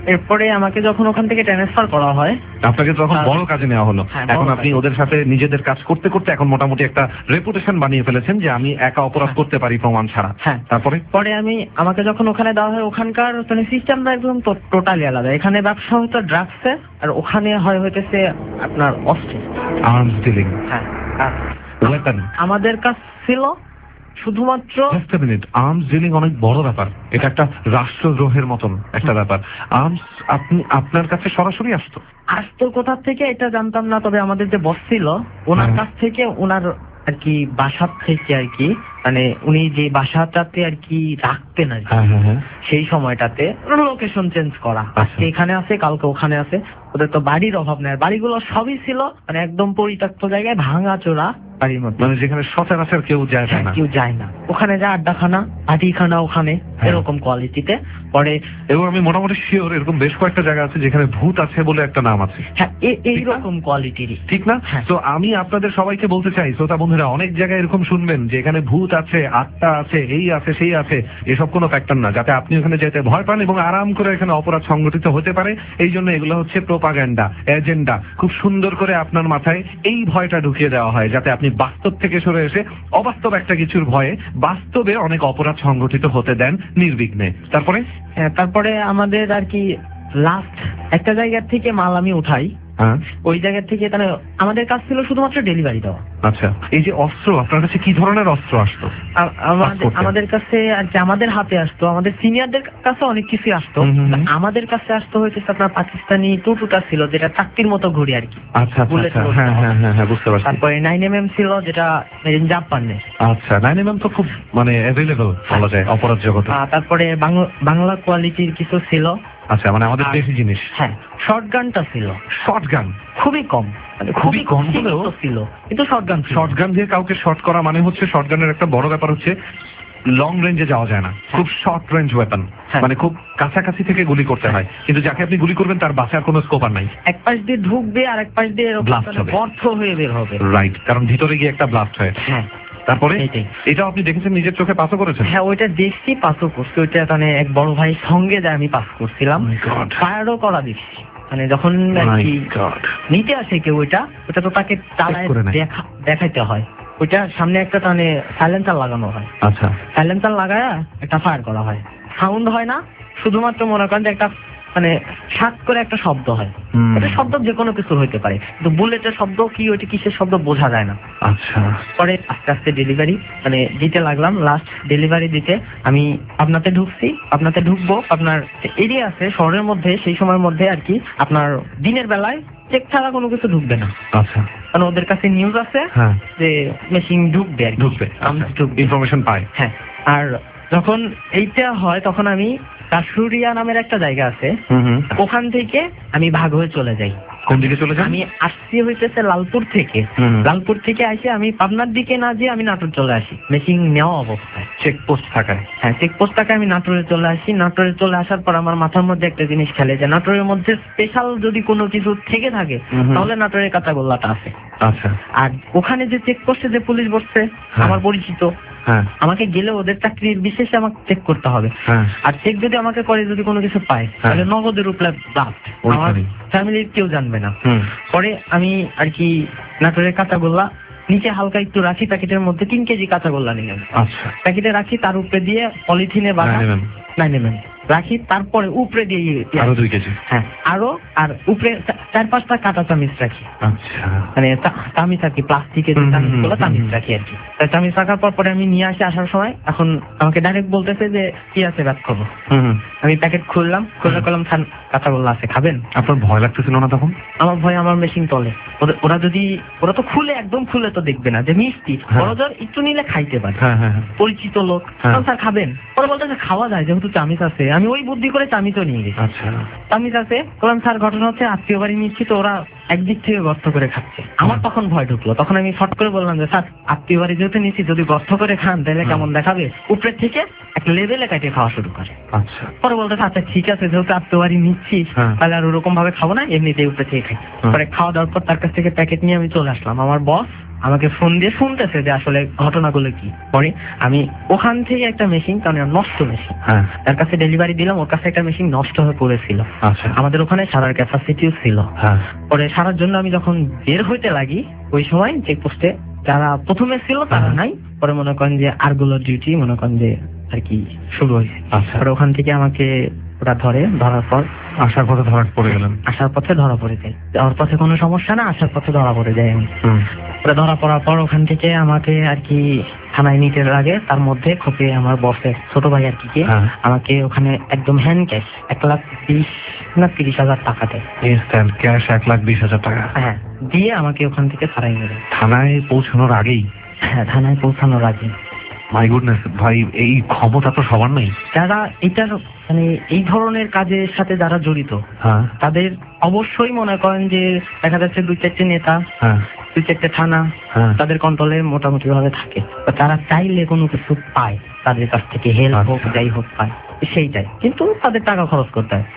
D: এরপরে আমাকে যখন ওখান থেকে ট্রান্সফার করা হয়,
B: আপনাকে তখন বড় কাজে নেওয়া হলো।
D: হ্যাঁ,
B: এখন
D: বড়
B: আপনি
D: কাজে।
B: ওদের সাথে নিজেদের কাজ করতে করতে এখন মোটামুটি একটা রেপুটেশন বানিয়ে ফেলেছেন যে আমি একা অপরাধ
D: হ্যাঁ।
B: করতে পারি প্রমাণ ছাড়া।
D: হ্যাঁ।
B: তারপরে
D: পরে আমাকে যখন ওখানে দেওয়া হয়, ওখানকার মানে সিস্টেমটা একদম টোটালি আলাদা। এখানে ব্যবসা হতো ড্রাগসের, আর ওখানে হইতেছে আপনার অস্ত্র,
B: আর্মস ডিলিং,
D: হ্যাঁ। আর
B: ওয়েপন।
D: আমাদের কাছ ছিল শুধুমাত্র
B: just a minute, arms dealing অনেক বড় ব্যাপার, এটা একটা রাষ্ট্রদ্রোহের মতন একটা ব্যাপার। আর্মস আপনি আপনার কাছে সরাসরি আসতো?
D: আসতো কোথা থেকে এটা জানতাম না, তবে আমাদের যে বস ছিল ওনার
B: হ্যাঁ।
D: কাছ থেকে, ওনার আর কি বাসার থেকে আর কি, মানে উনি যে বাসাটাতে আর কি রাখতেন আর কি,
B: হ্যাঁ হ্যাঁ হ্যাঁ।
D: সেই সময়টাতে লোকেশন চেঞ্জ করা, আজকে এখানে আছে কালকে ওখানে আছে। ওদের তো বাড়ির অভাব নেই, বাড়িগুলো সবই ছিল মানে একদম পরিত্যক্ত জায়গায়, ভাঙা চোরা বাড়ির মধ্যে,
B: মানে যেখানে সচরাচর কেউ যায় না।
D: কেউ যায় না। ওখানে যা আড্ডাখানা, পার্টিখানা ওখানে, এরকম কোয়ালিটিতে। পরে
B: এবং আমি মোটামুটি শিওর এরকম বেশ কয়েকটা জায়গা আছে যেখানে ভূত আছে বলে একটা নাম আছে,
D: হ্যাঁ এইরকম কোয়ালিটিরই।
B: ঠিক না?
D: হ্যাঁ।
B: তো আমি আপনাদের সবাইকে বলতে চাই, শ্রোতা বন্ধুরা, অনেক জায়গায় এরকম শুনবেন যে এখানে ভূত আছে, আত্মা আছে, এই আছে সেই আছে, এসব কোনো ফ্যাক্টর না। যাতে আপনি ওখানে যেতে ভয় পান এবং আরাম করে এখানে অপরাধ সংগঠিত হতে পারে, এই জন্য এগুলো হচ্ছে প্রোপাগান্ডা, এজেন্ডা। খুব সুন্দর করে আপনার মাথায় এই ভয়টা ঢুকিয়ে দেওয়া হয় যাতে আপনি বাস্তব থেকে সরে এসে অবাস্তব একটা কিছুর ভয়ে বাস্তবে অনেক অপরাধ সংগঠিত হতে দেন নির্বিঘ্নে। তারপরে
D: হ্যাঁ, তারপরে আমাদের আর কি লাস্ট একটা জায়গা থেকে মাল আমি উঠাই,
B: হ্যাঁ,
D: ওই জায়গা থেকে তাহলে আমাদের কাজ ছিল শুধুমাত্র ডেলিভারি দেওয়া।
B: আচ্ছা, এই যে অস্ত্র, আপনার কাছে কি ধরনের অস্ত্র আসতো?
D: আমাদের কাছে আর কি আমাদের হাতে আসতো, আমাদের সিনিয়রদের কাছে অনেক কিছু আসতো। আমাদের কাছে আসতো হচ্ছে আপনার পাকিস্তানি টুটুটা ছিল, যেটা চাকতির মতো ঘুরি আর কি।
B: আচ্ছা আচ্ছা, হ্যাঁ হ্যাঁ হ্যাঁ হ্যাঁ, বুঝতে পারছি।
D: তারপরে 9mm ছিল, যেটা জাপানের।
B: আচ্ছা, 9mm তো খুব মানে অ্যাভেলেবল বলা যায় অপরাধ জগতে।
D: তারপরে বাংলা কোয়ালিটির কিছু ছিল।
B: আচ্ছা, মানে আমাদের দেশি জিনিস।
D: হ্যাঁ, শর্টগানটা ছিল।
B: শর্টগান
D: খুবই কম, মানে
B: খুবই কম হলেও
D: ছিল, কিন্তু শর্টগান ছিল।
B: শর্টগান দিয়ে কাউকে শর্ট করা মানে হচ্ছে, শর্টগানের একটা বড় ব্যাপার হচ্ছে লং রেঞ্জে যাওয়া যায় না, খুব শর্ট রেঞ্জ ওয়েপন, মানে খুব কাছাকাছি থেকে গুলি করতে হয়, কিন্তু যাকে আপনি গুলি করবেন তার বাঁচার কোনো স্কোপ আর নাই।
D: এক পাশ দিয়ে ঢুকবে আর এক পাশ দিয়ে
B: ব্লাস্ট হবে,
D: বর্থ হয়ে বের হবে।
B: রাইট, কারণ ভিতরে গিয়ে একটা ব্লাস্ট হয়।
D: হ্যাঁ,
B: তারপরে
D: এটাই।
B: এটা আপনি দেখেছেন, নিজের চোখে পাসও করেছেন?
D: হ্যাঁ, ওইটা দেখছি, পাসও করছি। ওইটা মানে এক বড় ভাই সঙ্গে যায় আমি পাস করছিলাম, ফায়ারও করা দেখছি। মানে যখন আর কি নিতে আসে কেউ ওইটা তো তাকে চালায় দেখাইতে হয়। ওইটা সামনে একটা মানে সাইলেন্সার লাগানো হয়।
B: আচ্ছা,
D: সাইলেন্সার লাগায় একটা ফায়ার করা হয়, সাউন্ড হয় না, শুধুমাত্র মনে করেন যে একটা মানে সাত করে একটা শব্দ হয়। এটা শব্দ যে কোনো কিছু হইতে পারে, কিন্তু বুলেটের শব্দ কি, ওইটা কিসের শব্দ বোঝা যায় না।
B: আচ্ছা,
D: পরে আস্তে আস্তে ডেলিভারি মানে দিতে লাগলাম। লাস্ট ডেলিভারি দিতে আমি আপনাতে ঢুকছি, আপনাতে ঢুকবো। আপনার এরিয়া আছে শহরের মধ্যে, সেই সময়ের মধ্যে আর কি আপনার দিনের বেলায় চেক ছাড়া কোনো কিছু ঢুকবে না।
B: আচ্ছা,
D: কারণ ওদের কাছে নিউজ আছে যে মেশিন ঢুকবে আর কি,
B: ঢুকবে, ইনফরমেশন পায়।
D: হ্যাঁ, আর যখন এইটা হয় তখন আমি কাশুরিয়া নামের একটা জায়গা আছে, ওখান থেকে আমি ভাগ হয়ে চলে যাই।
B: কোন দিকে চলে যান?
D: আমি আসছি হইতেছে লালপুর থেকে। লালপুর থেকে আসে আমি পাবনার দিকে না যেয়ে আমি নাটোর চলে আসি, মেশিন নেওয়া অবস্থায়,
B: চেকপোস্ট থাকায়।
D: হ্যাঁ, চেকপোস্ট থাকায় আমি নাটোরে চলে আসি। নাটোরে চলে আসার পর আমার মাথার মধ্যে একটা জিনিস খেলে যে নাটোরের মধ্যে স্পেশাল যদি কোনো কিছু থেকে থাকে তাহলে নাটোরের কাঁচাগোল্লাটা আছে।
B: আচ্ছা,
D: আর ওখানে যে চেকপোস্টে যে পুলিশ বসছে আমার পরিচিত, আমাকে গেলে ওদের চাকরির বিশেষে আমাকে চেক করতে হবে। আর চেক যদি আমাকে করে যদি কোনো কিছু পায় তাহলে নগদের উপরে ব্লাস্ট, আমার ফ্যামিলির কেউ জানবে না। পরে আমি আর কি নাটোরের কাঁচাগোল্লা নিচে হালকা একটু রাখি, প্যাকেটের মধ্যে 3 কেজি কাঁচাগোল্লা নিলাম। আচ্ছা, প্যাকেটে রাখি, তার উপরে দিয়ে পলিথিনে বাঁধা 9mm রাখি, তারপরে উপরে দিয়ে
B: আরো 2 কেজি,
D: হ্যাঁ আরো, আর উপরে 4-5টা কাঁটা চামিচ রাখি।
B: আচ্ছা,
D: মানে চামিচ আর কি, প্লাস্টিকের চামিচগুলো চামিচ রাখি আর কি। চামিচ রাখার পরে আমি নিয়ে আসি, আসার সময় এখন আমাকে ডাইরেক্ট বলতেছে যে কি আছে ব্যাক করবো। আমি প্যাকেট খুললাম, খুলে করলাম কাঁচাগোল্লা আছে, খাবেন?
B: আপনার ভয় লাগতেছিল না তখন?
D: আমার ভয়, আমার মেশিন তলে, ওরা তো খুলে একদম খুলে তো দেখবে না যে মিষ্টি, বড় জোর একটু নিলে খাইতে পারে, পরিচিত লোক, স্যার খাবেন? ওরা বলতেছে খাওয়া যায় যেহেতু চামিচ আছে। আমি ওই বুদ্ধি করে চামিচও নিয়ে গেছি। আচ্ছা, চামিচ আছে, বললাম স্যার ঘটনা হচ্ছে আত্মীয় বাড়ি নিচ্ছি তো ওরা একদিক থেকে গর্ত করে খাচ্ছে। আমার তখন ভয় ঢুকলো, তখন আমি ফট করে বললাম যে স্যার আত্মীয় বাড়ি যেহেতু নিচ্ছি যদি গর্ত করে খান তাহলে কেমন দেখাবে, উপরে থেকে একটা লেভেলে কাটিয়ে খাওয়া শুরু করে। আচ্ছা, পরে বলতেছে আচ্ছা ঠিক আছে, যেহেতু আত্মীয় বাড়ি নিচ্ছি তাহলে আর ওরকম ভাবে খাবো না, এমনিতেই উপরে থেকে খাই। পরে খাওয়া দাওয়ার পর তার কাছ থেকে প্যাকেট নিয়ে আমি চলে আসলাম। আমার বস আমাকে ফোন দিয়ে শুনতেছে যে আসলে ঘটনাগুলো কি। পরে আমি ওখান থেকে একটা মেশিন, কারণ নষ্ট মেশিন, তার কাছে ডেলিভারি দিলাম। ওর কাছে একটা মেশিন নষ্ট হয়ে পড়েছিল। আমাদের ওখানে সারার ক্যাপাসিটিও ছিল। পরে সারার জন্য আমি যখন বের হইতে লাগি, ওই সময় চেকপোস্টে যারা প্রথমে ছিল তারা নাই। পরে মনে করেন যে আরগুলোর ডিউটি মনে করেন যে আর কি শুরু হয়েছে। পরে ওখান থেকে আমাকে ওরা ধরার পর
B: আসার পথে ধরা পড়ে গেলেন।
D: আসার পথে ধরা পড়ে যায়, যাওয়ার পথে কোনো সমস্যা না, আসার পথে ধরা পড়ে যায় আমি। ওরা ধরা পড়ার পর ওখান থেকে আমাকে আর কি থানায় নিতে লাগে। তার মধ্যে খোপে আমার বসের ছোট ভাই আর কি আমাকে ওখানে একদম হ্যান্ড ক্যাশ 1,20,000 না 30,000 টাকা দেয়।
B: ক্যাশ 1,20,000 টাকা
D: দিয়ে আমাকে ওখান থেকে ছাড়াই নেবে
B: থানায় পৌঁছানোর আগেই।
D: থানায় পৌঁছানোর আগে।
B: মাই গুডনেস ভাই, এই ক্ষমতা তো সবার নেই।
D: যারা এটার মানে এই ধরনের কাজের সাথে যারা জড়িত তাদের অবশ্যই মনে করেন যে দেখা যাচ্ছে 2-4টে নেতা, 2-4টে থানা তাদের কন্ট্রোলে মোটামুটি ভাবে থাকে। তারা চাইলে কোনো কিছু পায় তাদের কাছ থেকে, হেল্প হোক যাই হোক পায়, সেইটাই। কিন্তু তাদের টাকা খরচ করতে হয়।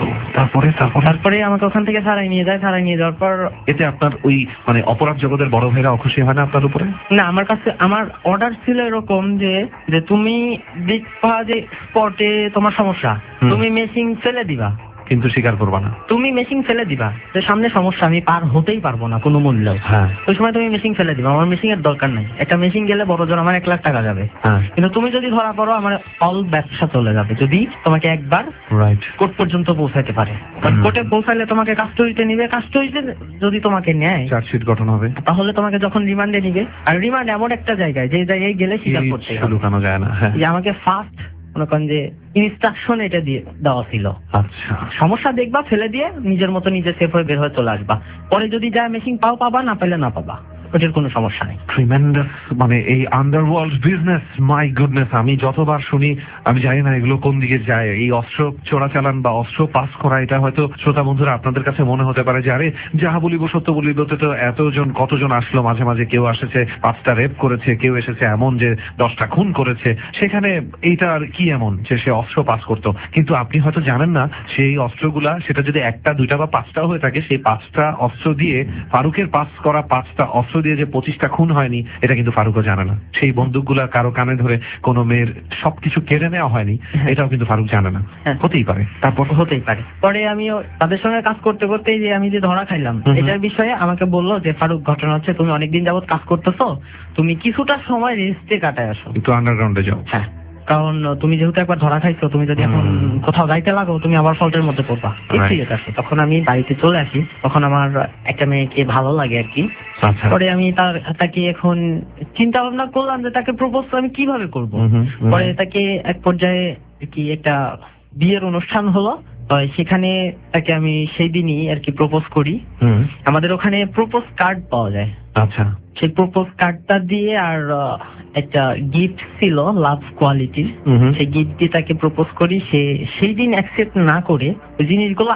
D: তারপরে আমাকে ওখান থেকে ছাড়াই নিয়ে যায়। ছাড়াই নিয়ে যাওয়ার পর
B: এতে আপনার ওই মানে অপরাধ জগতের বড় ভাইরা অখুশি হয় না আপনার উপরে?
D: না, আমার কাছে আমার অর্ডার ছিল এরকম যে তুমি দেখবা যে স্পটে তোমার সমস্যা, তুমি মেশিন ফেলে দিবা,
B: কিন্তু স্বীকার করবা না।
D: তুমি মেশিন ফেলে দিবা যে সামনে সমস্যা, আমি পার হতেই পারবো না কোনো মূল্য। ওই সময় তুমি মেশিন ফেলে দিবা, আমার মেশিন এর দরকার নাই। একটা মেশিন গেলে বড় জোর আমার 1,00,000 টাকা যাবে। কিন্তু তুমি যদি ধরা পড়ো আমার অল ব্যবসা চলে যাবে, যদি তোমাকে একবার কোর্ট পর্যন্ত পৌঁছাইতে পারে। কোর্টে পৌঁছাইলে তোমাকে কাস্টডিতে নিবে, কাস্টডিতে যদি তোমাকে নেয়
B: চার্জশিট গঠন হবে,
D: তাহলে তোমাকে যখন রিমান্ডে নিবে। আর রিমান্ড এমন একটা জায়গায় যে জায়গায় গেলে স্বীকার করতে
B: লুকানো যায় না।
D: যে আমাকে ফার্স্ট মনে করেন যে ইনস্ট্রাকশন এটা দিয়ে দেওয়া ছিল।
B: আচ্ছা,
D: সমস্যা দেখবা, ফেলে দিয়ে নিজের মতো নিজে সেফ হয়ে বের হয়ে চলে আসবা। পরে যদি যা মেশিন পাবা, না পেলে না পাবা, ওটার কোনো সমস্যা নেই।
B: ট্রিমেন্ডাস, মানে এই আন্ডারওয়ার্ল্ড বিজনেস, মাই গুডনেস। আমি যতবার শুনি আমি জানি না এগুলো কোন দিকে যায়। এই অস্ত্র চোরাচালান বা অস্ত্র পাস করা, এটা হয়তো শ্রোতা বন্ধুরা আপনাদের কাছে মনে হতে পারে যে আরে যাহা বলিব সত্য বলিব, তো এতজন কতজন আসলো, মাঝে মাঝে কেউ আসেছে 5টা রেপ করেছে, কেউ এসেছে এমন যে 10টা খুন করেছে, সেখানে এইটা আর কি এমন যে সে অস্ত্র পাস করতো। কিন্তু আপনি হয়তো জানেন না সেই অস্ত্রগুলা, সেটা যদি 1টা 2টা বা 5টা হয়ে থাকে, সেই 5টা অস্ত্র দিয়ে ফারুকের পাস করা 5টা অস্ত্র দিয়ে যে 25টা খুন হয়নি, এটা কিন্তু ফারুকও জানে না। সেই বন্দুকগুলা কারো কানে ধরে কোনো মেয়ের সবকিছু কেড়ে নেওয়া হয়নি, এটাও কিন্তু ফারুক জানে না। হতেই পারে, তারপর
D: হতেই পারে। পরে আমি তাদের সঙ্গে কাজ করতে করতে যে আমি যে ধরা খাইলাম, এটার বিষয়ে আমাকে বললো যে ফারুক, ঘটনা হচ্ছে তুমি অনেকদিন যাবত কাজ করতেছো, তুমি কিছুটা সময় রেস্টে কাটায় আসো,
B: একটু আন্ডারগ্রাউন্ডে যাও।
D: কারণ তুমি যেহেতু একবার ধরা খাইছো, তুমি যদি এখন কোথাও যাইতে লাগো তুমি আবার ফল্টের মধ্যে পড়বা। তখন আমি বাড়িতে চলে আসি। তখন আমার একটা মেয়েকে ভালো লাগে আর কি। পরে আমি তাকে এখন চিন্তা ভাবনা করলাম যে তাকে প্রপোজ আমি কিভাবে করব। পরে তাকে এক পর্যায়ে কি একটা বিয়ের অনুষ্ঠান হলো, সেখানে তাকে আমি সেই দিনই আর কি প্রপোজ করি। আমাদের ওখানে প্রপোজ কার্ড পাওয়া যায়।
B: আচ্ছা,
D: সেই প্রপোজ কার্ডটা দিয়ে আর একটা গিফট ছিল লাভ কোয়ালিটির, সেই গিফট দিয়ে তাকে প্রপোজ করি। সে সেই দিন অ্যাকসেপ্ট না করে ওই জিনিসগুলো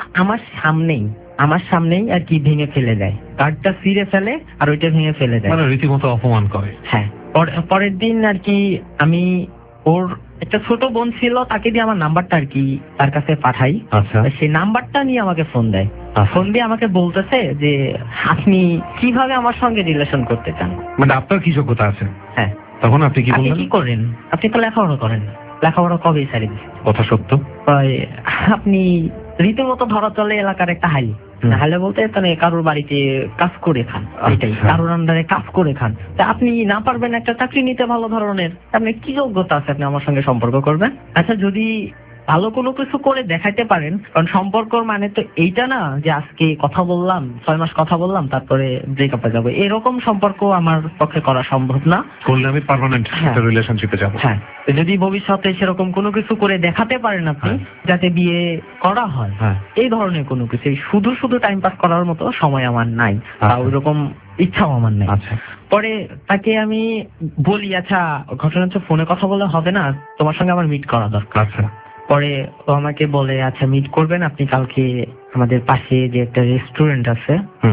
D: আমার সামনেই আর কি ভেঙে ফেলে দেয়। কার্ডটা ছিঁড়ে ফেলে আর ওইটা ভেঙে ফেলে দেয়,
B: মানে রীতিমতো অপমান করে।
D: হ্যাঁ, পরের দিন আর কি আমি ওর একটা ছোট বোন ছিল, তাকে দিয়ে আমার নাম্বারটা আর কি তার কাছে পাঠাই। সেই নাম্বারটা নিয়ে আমাকে ফোন দেয়। ফোন দিয়ে আমাকে বলতেছে যে আপনি কিভাবে আমার সঙ্গে রিলেশন করতে চান,
B: মানে আপনার কি যোগ্যতা আছে।
D: হ্যাঁ,
B: তখন আপনি কি বললেন?
D: কি করেন, আপনি তো লেখাপড়া করেন, লেখাপড়া কবেই ছাড়ি দিচ্ছেন।
B: কথা সত্য।
D: আপনি রীতিমতো ধরা চলে এলাকার একটা হাইলি, হাইলে বলতে মানে কারোর বাড়িতে কাজ করে খান, এটাই কারোর আন্ডারে কাজ করে খান। তা আপনি না পারবেন একটা চাকরি নিতে ভালো ধরনের, আপনি কি যোগ্যতা আছে আপনি আমার সঙ্গে সম্পর্ক করবেন? আচ্ছা, যদি ভালো কোনো কিছু করে দেখাইতে পারেন, কারণ সম্পর্ক মানে তো এইটা না যে আজকে কথা বললাম, 6 মাস কথা বললাম, তারপরে ব্রেকআপে যাবো, এরকম সম্পর্ক আমার পক্ষে করা সম্ভব না।
B: করলে আমি পার্মানেন্ট রিলেশনশিপে যাবো।
D: হ্যাঁ, যদি ভবিষ্যতে সেরকম কোনো কিছু করে দেখাতে পারেন আপনি, যাতে বিয়ে করা হয়, এই ধরনের কোনো কিছু, শুধু টাইম পাস করার মতো সময় আমার নাই, বা ওইরকম ইচ্ছাও আমার নাই। পরে তাকে আমি বলি, আচ্ছা ঘটনা হচ্ছে ফোনে কথা বলে হবে না, তোমার সঙ্গে আমার মিট করা দরকার। পরে ও আমাকে বলে, আচ্ছা মিট করবেন আপনি কালকে আমাদের পাশে যে একটা রেস্টুরেন্ট আছে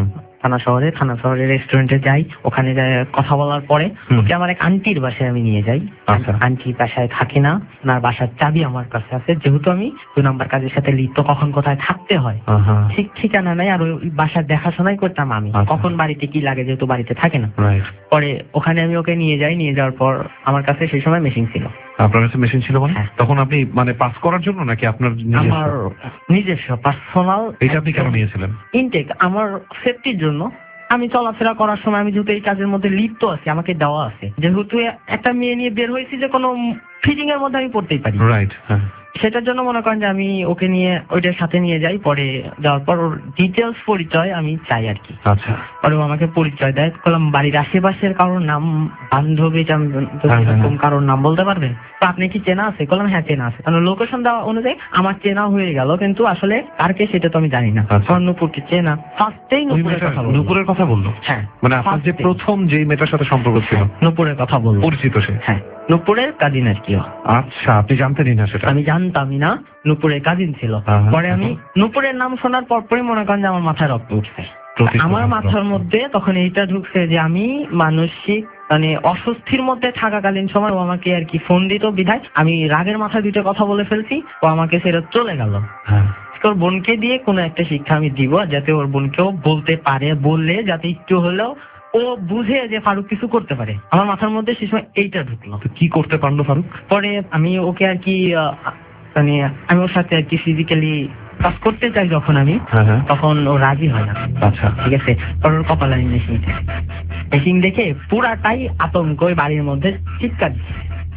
D: থানা শহরে রেস্টুরেন্টে যাই, ওখানে কথা বলার পরে ওকে আমার এক আন্টির বাসায় আমি নিয়ে যাই। আন্টি বাসায় থাকে না, ওনার বাসার চাবি আমার কাছে আছে, যেহেতু আমি 2 নাম্বার কাজের সাথে লিপ্ত, কখন কোথায় থাকতে হয় ঠিক ঠিকানা নাই, আর ওই বাসার দেখাশোনাই করতাম আমি, কখন বাড়িতে কি লাগে, যেহেতু বাড়িতে থাকে না। পরে ওখানে আমি ওকে নিয়ে যাওয়ার পর আমার কাছে সেই সময় মেশিন ছিল।
B: আপনার কাছে মেশিন ছিল মানে? তখন আপনি মানে পাস করার জন্য নাকি আপনার
D: আমার নিজস্ব পার্সোনাল?
B: এটা আপনি কেন নিয়েছিলেন?
D: ইনটেক, আমার সেফটির জন্য। আমি চলাফেরা করার সময়, আমি যেহেতু এই কাজের মধ্যে লিপ্ত আছি, আমাকে দেওয়া আছে, যেহেতু একটা মেয়ে নিয়ে বের হয়েছি, যে কোনো ফিটিং এর মধ্যে আমি পড়তেই পারি, রাইট? সেটার জন্য মনে করেন যে আমি ওকে নিয়ে ওইটার সাথে নিয়ে যাই। পরে যাওয়ার পর ওর ডিটেলস পরিচয় আমি চাই আর কি। আচ্ছা। পরে ও আমাকে পরিচয় দেয়, বললাম বাড়ির আশেপাশের কারোর নাম, বান্ধবী কারোর নাম বলতে পারবেন তো? আপনি কি চেনা আছে? বললাম হ্যাঁ চেনা আছে। কারণ লোকেশন দেওয়া অনুযায়ী আমার চেনা হয়ে গেল, কিন্তু আসলে কারকে সেটা তো আমি জানি না। নূপুরকে চেনা, ফার্স্টেই
B: নূপুরের কথা বললো। হ্যাঁ, মানে আপনার যে প্রথম যে মেয়েটার সাথে সম্পর্ক ছিল, নূপুরের কথা বললো, পরিচিত সে? হ্যাঁ, নূপুরের কাজিন আর কি। আচ্ছা, আপনি জানতেনই না সেটা? আমি জানতামই না, নূপুরের কাজিন ছিল। পরে আমি নূপুরের নাম শোনার পরপরই মনে করেন যে আমার মাথায় রক্ত উঠছে। আমার মাথার মধ্যে তখন এইটা ঢুকছে যে আমি মানসিক মানে অস্বস্তির মধ্যে থাকাকালীন সময় ও আমাকে আর কি ফোন দিত, বিধায় আমি রাগের মাথায় 2টা কথা বলে ফেলছি, ও আমাকে সেটা চলে গেল। ওর বোনকে দিয়ে কোনো একটা শিক্ষা আমি দিব, যাতে ওর বোনকেও বলতে পারে, বললে যাতে একটু হলেও ও বুঝে যে ফারুক কিছু করতে পারে। আমার মাথার মধ্যে সে সময় এইটা ঢুকলো। কি করতে পারলো ফারুক? পরে আমি ওকে আর কি মানে আমি ওর সাথে আর কি ফিজিক্যালি কাজ করতে চাই যখন আমি, তখন ও রাজি হয় না। আচ্ছা, ঠিক আছে। ওর কপালে মেশিন দেখে পুরাটাই আতঙ্ক, ওই বাড়ির মধ্যে চিৎকার দিচ্ছে।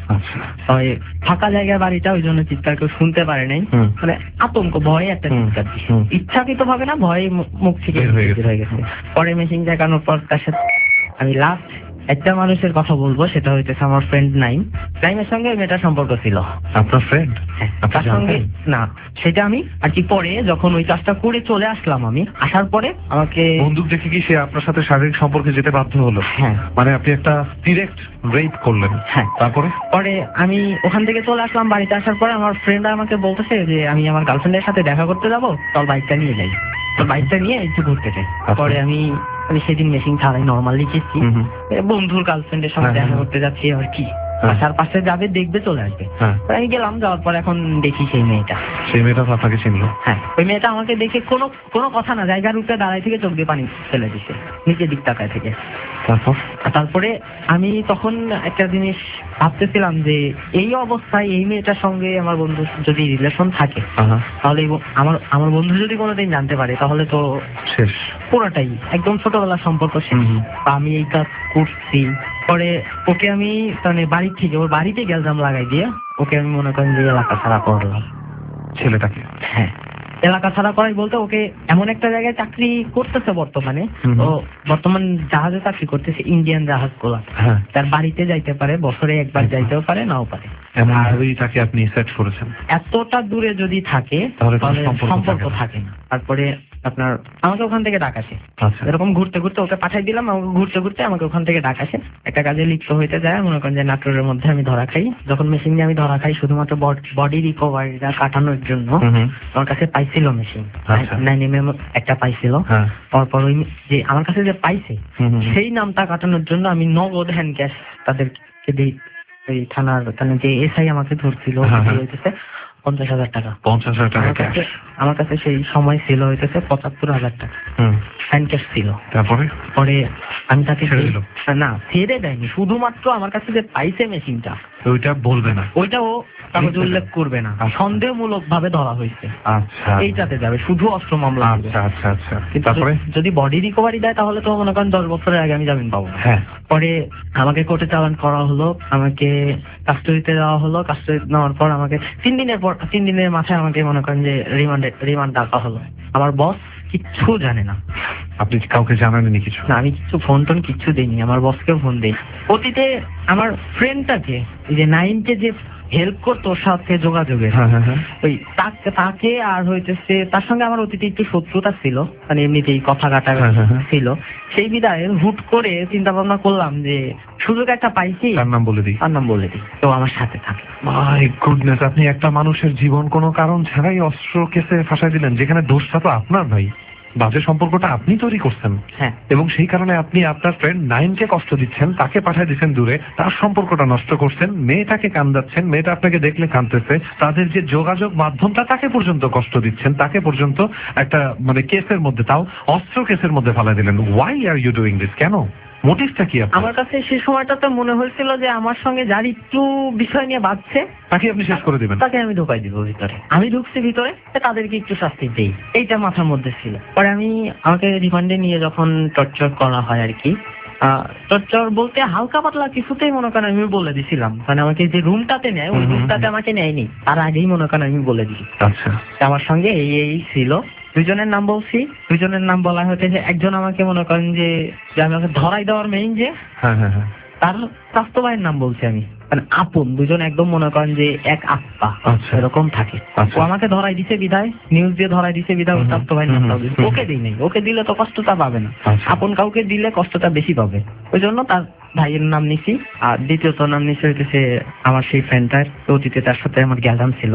B: ফাঁকা জায়গায় বাড়িটা, ওই জন্য চিৎকার কেউ শুনতে পারে নাই, মানে আতঙ্ক ভয়ে একটা চিৎকার দিচ্ছে, ইচ্ছাকৃত ভাবে না, ভয়ে মুখ থেকে হয়ে গেছে। পরে মেশিন দেখানোর পর তার সাথে আমি লাস্ট একটা মানুষের কথা বলবো, সেটা হইতেছে আমার ফ্রেন্ড নাইমের সঙ্গে মেয়েটার সম্পর্ক ছিল। আপনার ফ্রেন্ড? হ্যাঁ, তার সঙ্গে না, সেটা আমি আর কি পরে যখন ওই কাজটা করে চলে আসলাম, আমি আসার পরে আমাকে বন্দুক দেখে কি সে আপনার সাথে শারীরিক সম্পর্কে যেতে বাধ্য হলো? হ্যাঁ, মানে আপনি একটা ডিরেক্ট রেপ করলেন? হ্যাঁ। তারপরে পরে আমি ওখান থেকে চলে আসলাম, বাড়িতে আসার পরে আমার ফ্রেন্ড আমাকে বলতেছে যে আমি আমার গার্লফ্রেন্ডের সাথে দেখা করতে যাবো, চল বাইকটা নিয়ে যাই। বাইকটা নিয়ে একটু ঘুরতে চাই। পরে আমি সেদিন মেশিন ছাড়াই নর্মালি গেছি, বন্ধুর গার্লফ্রেন্ডের সঙ্গে দেখা করতে যাচ্ছি আর কি, আসার পাশে যাবে, দেখবে, চলে আসবে। আমি গেলাম, যাওয়ার পর এখন দেখি সেই মেয়েটা আপনাকে চিনলো? হ্যাঁ, ওই মেয়েটা আমাকে দেখে কোনো কথা না, জায়গার উপরে দাঁড়ায় থেকে চোখ দিয়ে পানি ফেলে দিচ্ছে নিচের দিক তাকায় থেকে। তারপরে আমি তখন একটা জিনিস ভাবতেছিলাম যে এই অবস্থায় এই মেয়েটার সঙ্গে আমার বন্ধু যদি রিলেশন থাকে, তাহলে আমার বন্ধু যদি কোনোদিন জানতে পারে, তাহলে তো শেষ, পুরোটাই একদম ছোটবেলার সম্পর্ক শেষ। আমি এই কাজ করছি। পরে ওকে আমি মানে বাড়ি থেকে, ওর বাড়িতে গেলজাম লাগাই দিয়ে ওকে আমি মনে করেন যে এলাকা ছাড়া করলাম। ছেলেটাকে? হ্যাঁ, এলাকা ছাড়া করাই বলতে ওকে এমন একটা জায়গায় চাকরি করতেছে বর্তমানে, ও বর্তমান জাহাজে চাকরি করতেছে, ইন্ডিয়ান জাহাজ গুলা। তার বাড়িতে যাইতে পারে, বছরে একবার যাইতেও পারে, নাও পারে। এমন ভাবেই তাকে আপনি সেট করেছেন? এতটা দূরে যদি থাকে তাহলে সম্পর্ক থাকে না। তারপরে আপনার আমাকে ওখান থেকে ডাকাছে, এরকম ঘুরতে ঘুরতে ওকে পাঠাই দিলাম, আমাকে ঘুরতে ঘুরতে আমাকে ওখান থেকে ডাকাছে, একটা কাজে লিপ্ত হইতে যায়। মনে করেন যে নাটোরের মধ্যে আমি ধরা খাই। যখন মেশিন নিয়ে আমি ধরা খাই শুধুমাত্র বডি রিকভারিটা কাটানোর জন্য, আমার কাছে পাইছিল মেশিন 9mm একটা পাইছিল। তারপর ওই যে আমার কাছে যে পাইছে সেই নামটা কাটানোর জন্য আমি নগদ হ্যান্ড ক্যাশ তাদেরকে দিই। ওই থানার যে এসআই আমাকে ধরছিল, 50,000 টাকা। 50,000 টাকা ক্যাশ আমার কাছে সেই সময় ছিল হইতেছে 75,000 টাকা হ্যান্ড ক্যাশ ছিল। তারপরে পরে আমি তাকে না ছেড়ে দেয়নি, শুধুমাত্র আমার কাছে যে পাইছে মেশিনটা ওইটা বলবে না, ওইটা ও কাগজে উল্লেখ করবে না, সন্দেহমূলক ভাবে ধরা হয়েছে। আচ্ছা, এইটাতে যাবে, শুধু অস্ত্র মামলা। আচ্ছা আচ্ছা আচ্ছা। তারপরে যদি বডি রিকভারি দেয় তাহলে তো মনে করেন 10 বছরের আগে আমি জামিন পাবো। হ্যাঁ। পরে আমাকে কোর্টে চালান করা হলো, আমাকে কাস্টডিতে দেওয়া হলো। কাস্টডি নেওয়ার পর আমাকে 3 দিনের মাথায় আমাকে মনে করেন যে রিমান্ড ডাকা হলো। আমার বস কিচ্ছু জানে না। আপনি কাউকে জানাননি কিছু? না, আমি কিছু ফোন টোন কিচ্ছু দিইনি, আমার বসকেও ফোন দিই। অতীতে আমার ফ্রেন্ডটাকে, এই যে নাইমকে যে হেল্প করতো ওর সাথে যোগাযোগের, ওই তাকে আর হইতেছে তার সঙ্গে আমার অতীতে একটু শত্রুতা ছিল, মানে এমনিতেই কথা কাটা ছিল। সেই বিদায় হুট করে চিন্তা ভাবনা করলাম যে সুযোগ একটা পাইছি, তার নাম বলে দিই, তো আমার সাথে থাকে। মাই গুডনেস, আপনি একটা মানুষের জীবন কোনো কারণ ছাড়াই অস্ত্র কেসে ফাঁসাই দিলেন, যেখানে দোষটা তো আপনার ভাই। বাজে সম্পর্কটা আপনি তৈরি করছেন।
D: হ্যাঁ।
B: এবং সেই কারণে আপনি আপনার ফ্রেন্ড নাইমকে কষ্ট দিচ্ছেন, তাকে পাঠিয়ে দিচ্ছেন দূরে, তার সম্পর্কটা নষ্ট করছেন, মেয়েটাকে কান্দাচ্ছেন, মেয়েটা আপনাকে দেখলে কাঁদতেছে, তাদের যে যোগাযোগ মাধ্যমটা তাকে পর্যন্ত কষ্ট দিচ্ছেন, তাকে পর্যন্ত একটা মানে কেসের মধ্যে, তাও অস্ত্র কেসের মধ্যে ফেলা দিলেন। Why are you doing this? কেন? মোটিভটা কি আপনার?
D: আমার কাছে সেই সময়টাতে মনে হয়েছিল যে আমার সঙ্গে যার একটু বিষয় নিয়ে বাঁচছে
B: তাকে আপনি শেষ করে দিবেন।
D: তাকে আমি ঢোকাই দিব ভিতরে, আমি ঢুকছি ভিতরে, তাদেরকে একটু শাস্তি দেই, এইটা মাথার মধ্যে ছিল। পরে আমাকে রিমান্ডে নিয়ে যখন টর্চার করা হয় আর কি, টর্চার বলতে হালকা পাতলা কিছুতেই মনে করেন আমি বলে দিছিলাম, মানে আমাকে যে রুমটাতে নেয় ওই রুমটাতে আমাকে নেয়নি, তার আগেই মনে করেন আমি বলে দিই
B: আচ্ছা
D: আমার সঙ্গে এই ছিল। দুইজনের নাম বলছি, দুইজনের নাম বলা হচ্ছে যে একজন আমাকে মনে করেন যে আমাকে ধরাই দেওয়ার মেইন যে
B: হ্যাঁ হ্যাঁ হ্যাঁ
D: তার স্বাস্থ্য ভাইয়ের নাম বলছি আমি, মানে আপন দুজন একদম মনে করেন যে এক আত্মা এরকম থাকে। ও আমাকে ধরাই দিছে বিধায়, নিউজ দিয়ে ধরাই দিছে বিধায় ওর স্বাস্থ্য ভাইয়ের নামটা দিচ্ছে। ওকে দিই নাই, ওকে দিলে তো কষ্টটা পাবে না, আপন কাউকে দিলে কষ্টটা বেশি পাবে, ওই জন্য তার ভাইয়ের নাম নিছি। আর দ্বিতীয়ত নাম নিছি হইতেছে আমার সেই ফ্রেন্ডটার, অতীতে তার সাথে আমার গ্যাজাম ছিল,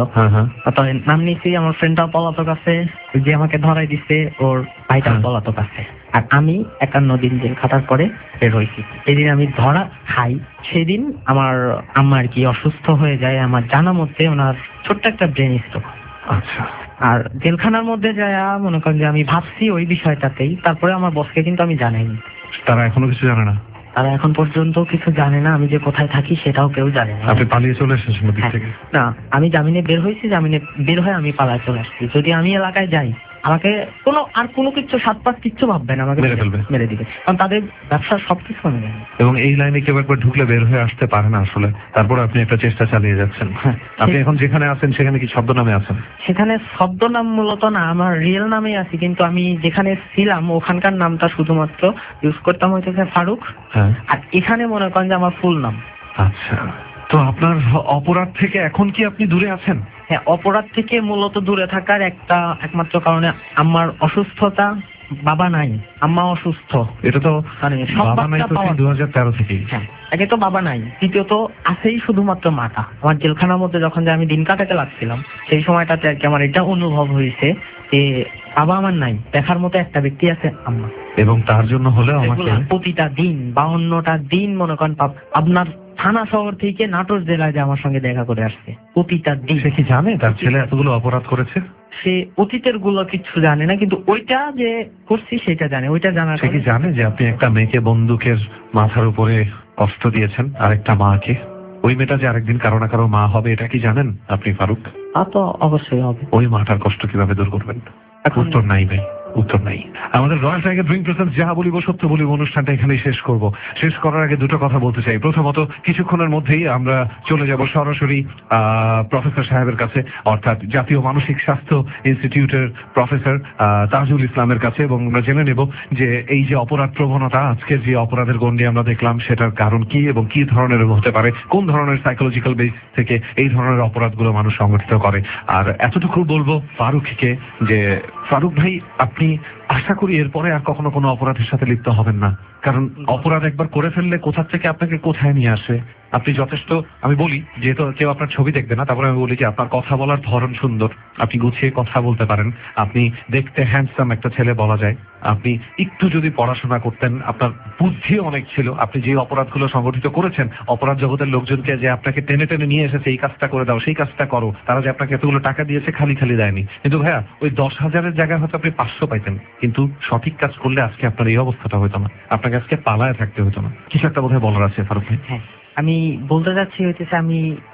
D: নাম নিছি। আমার ফ্রেন্ডটাও পলাতক আছে, যে আমাকে ধরাই দিছে ওর ভাইটাও পলাতক আছে। আর আমি 51 দিন জেল খাটার পরে বের হয়েছি। যেদিন আমি ধরা খাই সেদিন আমার আম্মা আর কি অসুস্থ হয়ে যায়, আমার জানা মধ্যে ওনার ছোট্ট একটা ব্রেন স্ট্রোক।
B: আচ্ছা।
D: আর জেলখানার মধ্যে যায় মনে করেন যে আমি ভাবছি ওই বিষয়টাতেই, তারপরে আমার বসকে কিন্তু আমি জানাইনি।
B: তারা এখনো কিছু জানে না?
D: তারা এখন পর্যন্ত কিছু জানে না, আমি যে কোথায় থাকি সেটাও কেউ জানে না।
B: আপনি পালিয়ে চলে এসেছেন দিক থেকে?
D: না, আমি জামিনে বের হয়েছি, জামিনে বের হয়ে আমি পালায় চলে আসছি। যদি আমি এলাকায় যাই আমাকে কোনো কিছু সাতপাত কিচ্ছু ভাববে না, আমাকে মেরে দিবে, কারণ তাদের ব্যবসার সবকিছু আমি জানি।
B: এবং এই লাইনে কেউ একবার ঢুকলে বের হয়ে আসতে পারে না আসলে, তারপর আপনি একটা চেষ্টা চালিয়ে যাচ্ছেন। আপনি এখন যেখানে আছেন সেখানে কি ছদ্মনামে আছেন?
D: সেখানে ছদ্মনাম মূলত না, আমার রিয়েল নামেই আছি, কিন্তু আমি যেখানে ছিলাম ওখানকার নামটা শুধুমাত্র ইউজ করতাম হইতেছে ফারুক। আর এখানে মনে করেন যে আমার ফুল নাম।
B: আচ্ছা, তো আপনার অপরাধ থেকে এখন কি আপনি দূরে আছেন?
D: হ্যাঁ, অপরাধ থেকে মূলত দূরে থাকার একমাত্র কারণে আমার অসুস্থতা, বাবা নাই, আম্মা অসুস্থ।
B: এটা তো বাবা নাই তো 2013 থেকেই।
D: হ্যাঁ, আগে তো বাবা নাই, দ্বিতীয়ত আছেই শুধুমাত্র মাটা। আমার জেলখানার মধ্যে যখন আমি দিন কাটাতে লাগছিলাম সেই সময়টাতে আর কি আমার এটা অনুভব হয়েছে যে বাবা আমার নাই, দেখার মতো একটা ব্যক্তি আছে আম্মা।
B: এবং তার জন্য হলে আমাকে
D: প্রতিটা দিন 52টা দিন মনে করেন আপনার থানা শহর থেকে নাটোর জেলায় যে আমার সঙ্গে দেখা করে আসছে প্রতিটা দিন।
B: সে কি জানে তার ছেলে এতগুলো অপরাধ করেছে?
D: সে অতীতের গুলো কিছু জানে না, কিন্তু ওইটা যে করছি সেটা জানে। ওইটা জানা,
B: সে কি জানে যে আপনি একটা মেয়েকে বন্দুকের মাথার উপরে কষ্ট দিয়েছেন আর একটা মাকে? ওই মেয়েটা যে আরেকদিন কারো না কারো মা হবে এটা কি জানেন আপনি ফারুক?
D: তা তো অবশ্যই হবে।
B: ওই মাটার কষ্ট কিভাবে দূর করবেন? উত্তর নাই ভাই, উত্তর নাই। আমাদের রয়্যাল টাইগার ড্রিঙ্ক প্রেজেন্টস যাহা বলিব সত্য বলিব অনুষ্ঠানটা এখানেই শেষ করব। শেষ করার আগে দুটো কথা বলতে চাই। প্রথমত, কিছুক্ষণের মধ্যেই আমরা চলে যাব সরাসরি প্রফেসর সাহেবের কাছে, অর্থাৎ জাতীয় মানসিক স্বাস্থ্য ইনস্টিটিউটের প্রফেসর তাজুল ইসলামের কাছে, এবং আমরা জেনে নেব যে এই যে অপরাধ প্রবণতা, আজকের যে অপরাধের গণ্ডি আমরা দেখলাম সেটার কারণ কি এবং কি ধরনের হতে পারে, কোন ধরনের সাইকোলজিক্যাল বেস থেকে এই ধরনের অপরাধগুলো মানুষ সংগঠিত করে। আর এতটুকু বলবো ফারুককে যে ফারুক ভাই, আপনি আশা করি এরপরে আর কখনো কোনো অপরাধের সাথে লিপ্ত হবেন না, কারণ অপরাধ একবার করে ফেললে কোথা থেকে আপনাকে কোথায় নিয়ে আসে। আপনি যথেষ্ট, আমি বলি যেহেতু কেউ আপনার ছবি দেখবে না, তারপরে আমি বলি যে আপনার কথা বলার ধরন সুন্দর, আপনি গুছিয়ে কথা বলতে পারেন, আপনি দেখতে হ্যান্ডসাম একটা ছেলে বলা যায়। আপনি একটু যদি পড়াশোনা করতেন, আপনার বুদ্ধি অনেক ছিল। আপনি যে অপরাধগুলো সংগঠিত করেছেন, অপরাধ জগতের লোকজনকে যে আপনাকে টেনে টেনে নিয়ে এসেছে এই কাজটা করে দাও, সেই কাজটা করো, তারা যে আপনাকে এতগুলো টাকা দিয়েছে খালি খালি দেয়নি। কিন্তু ভাইয়া, ওই 10,000-এর জায়গায় হয়তো আপনি 500 পাইতেন, কিন্তু সঠিক কাজ করলে আজকে আপনার এই অবস্থাটা হতো না, আপনাকে আজকে পালায় থাকতে হতো না। কিছু একটা বোধহয় বলার আছে ফারুক ভাই?
D: হ্যাঁ, আমি বলতে যাচ্ছি হইতেছে আমি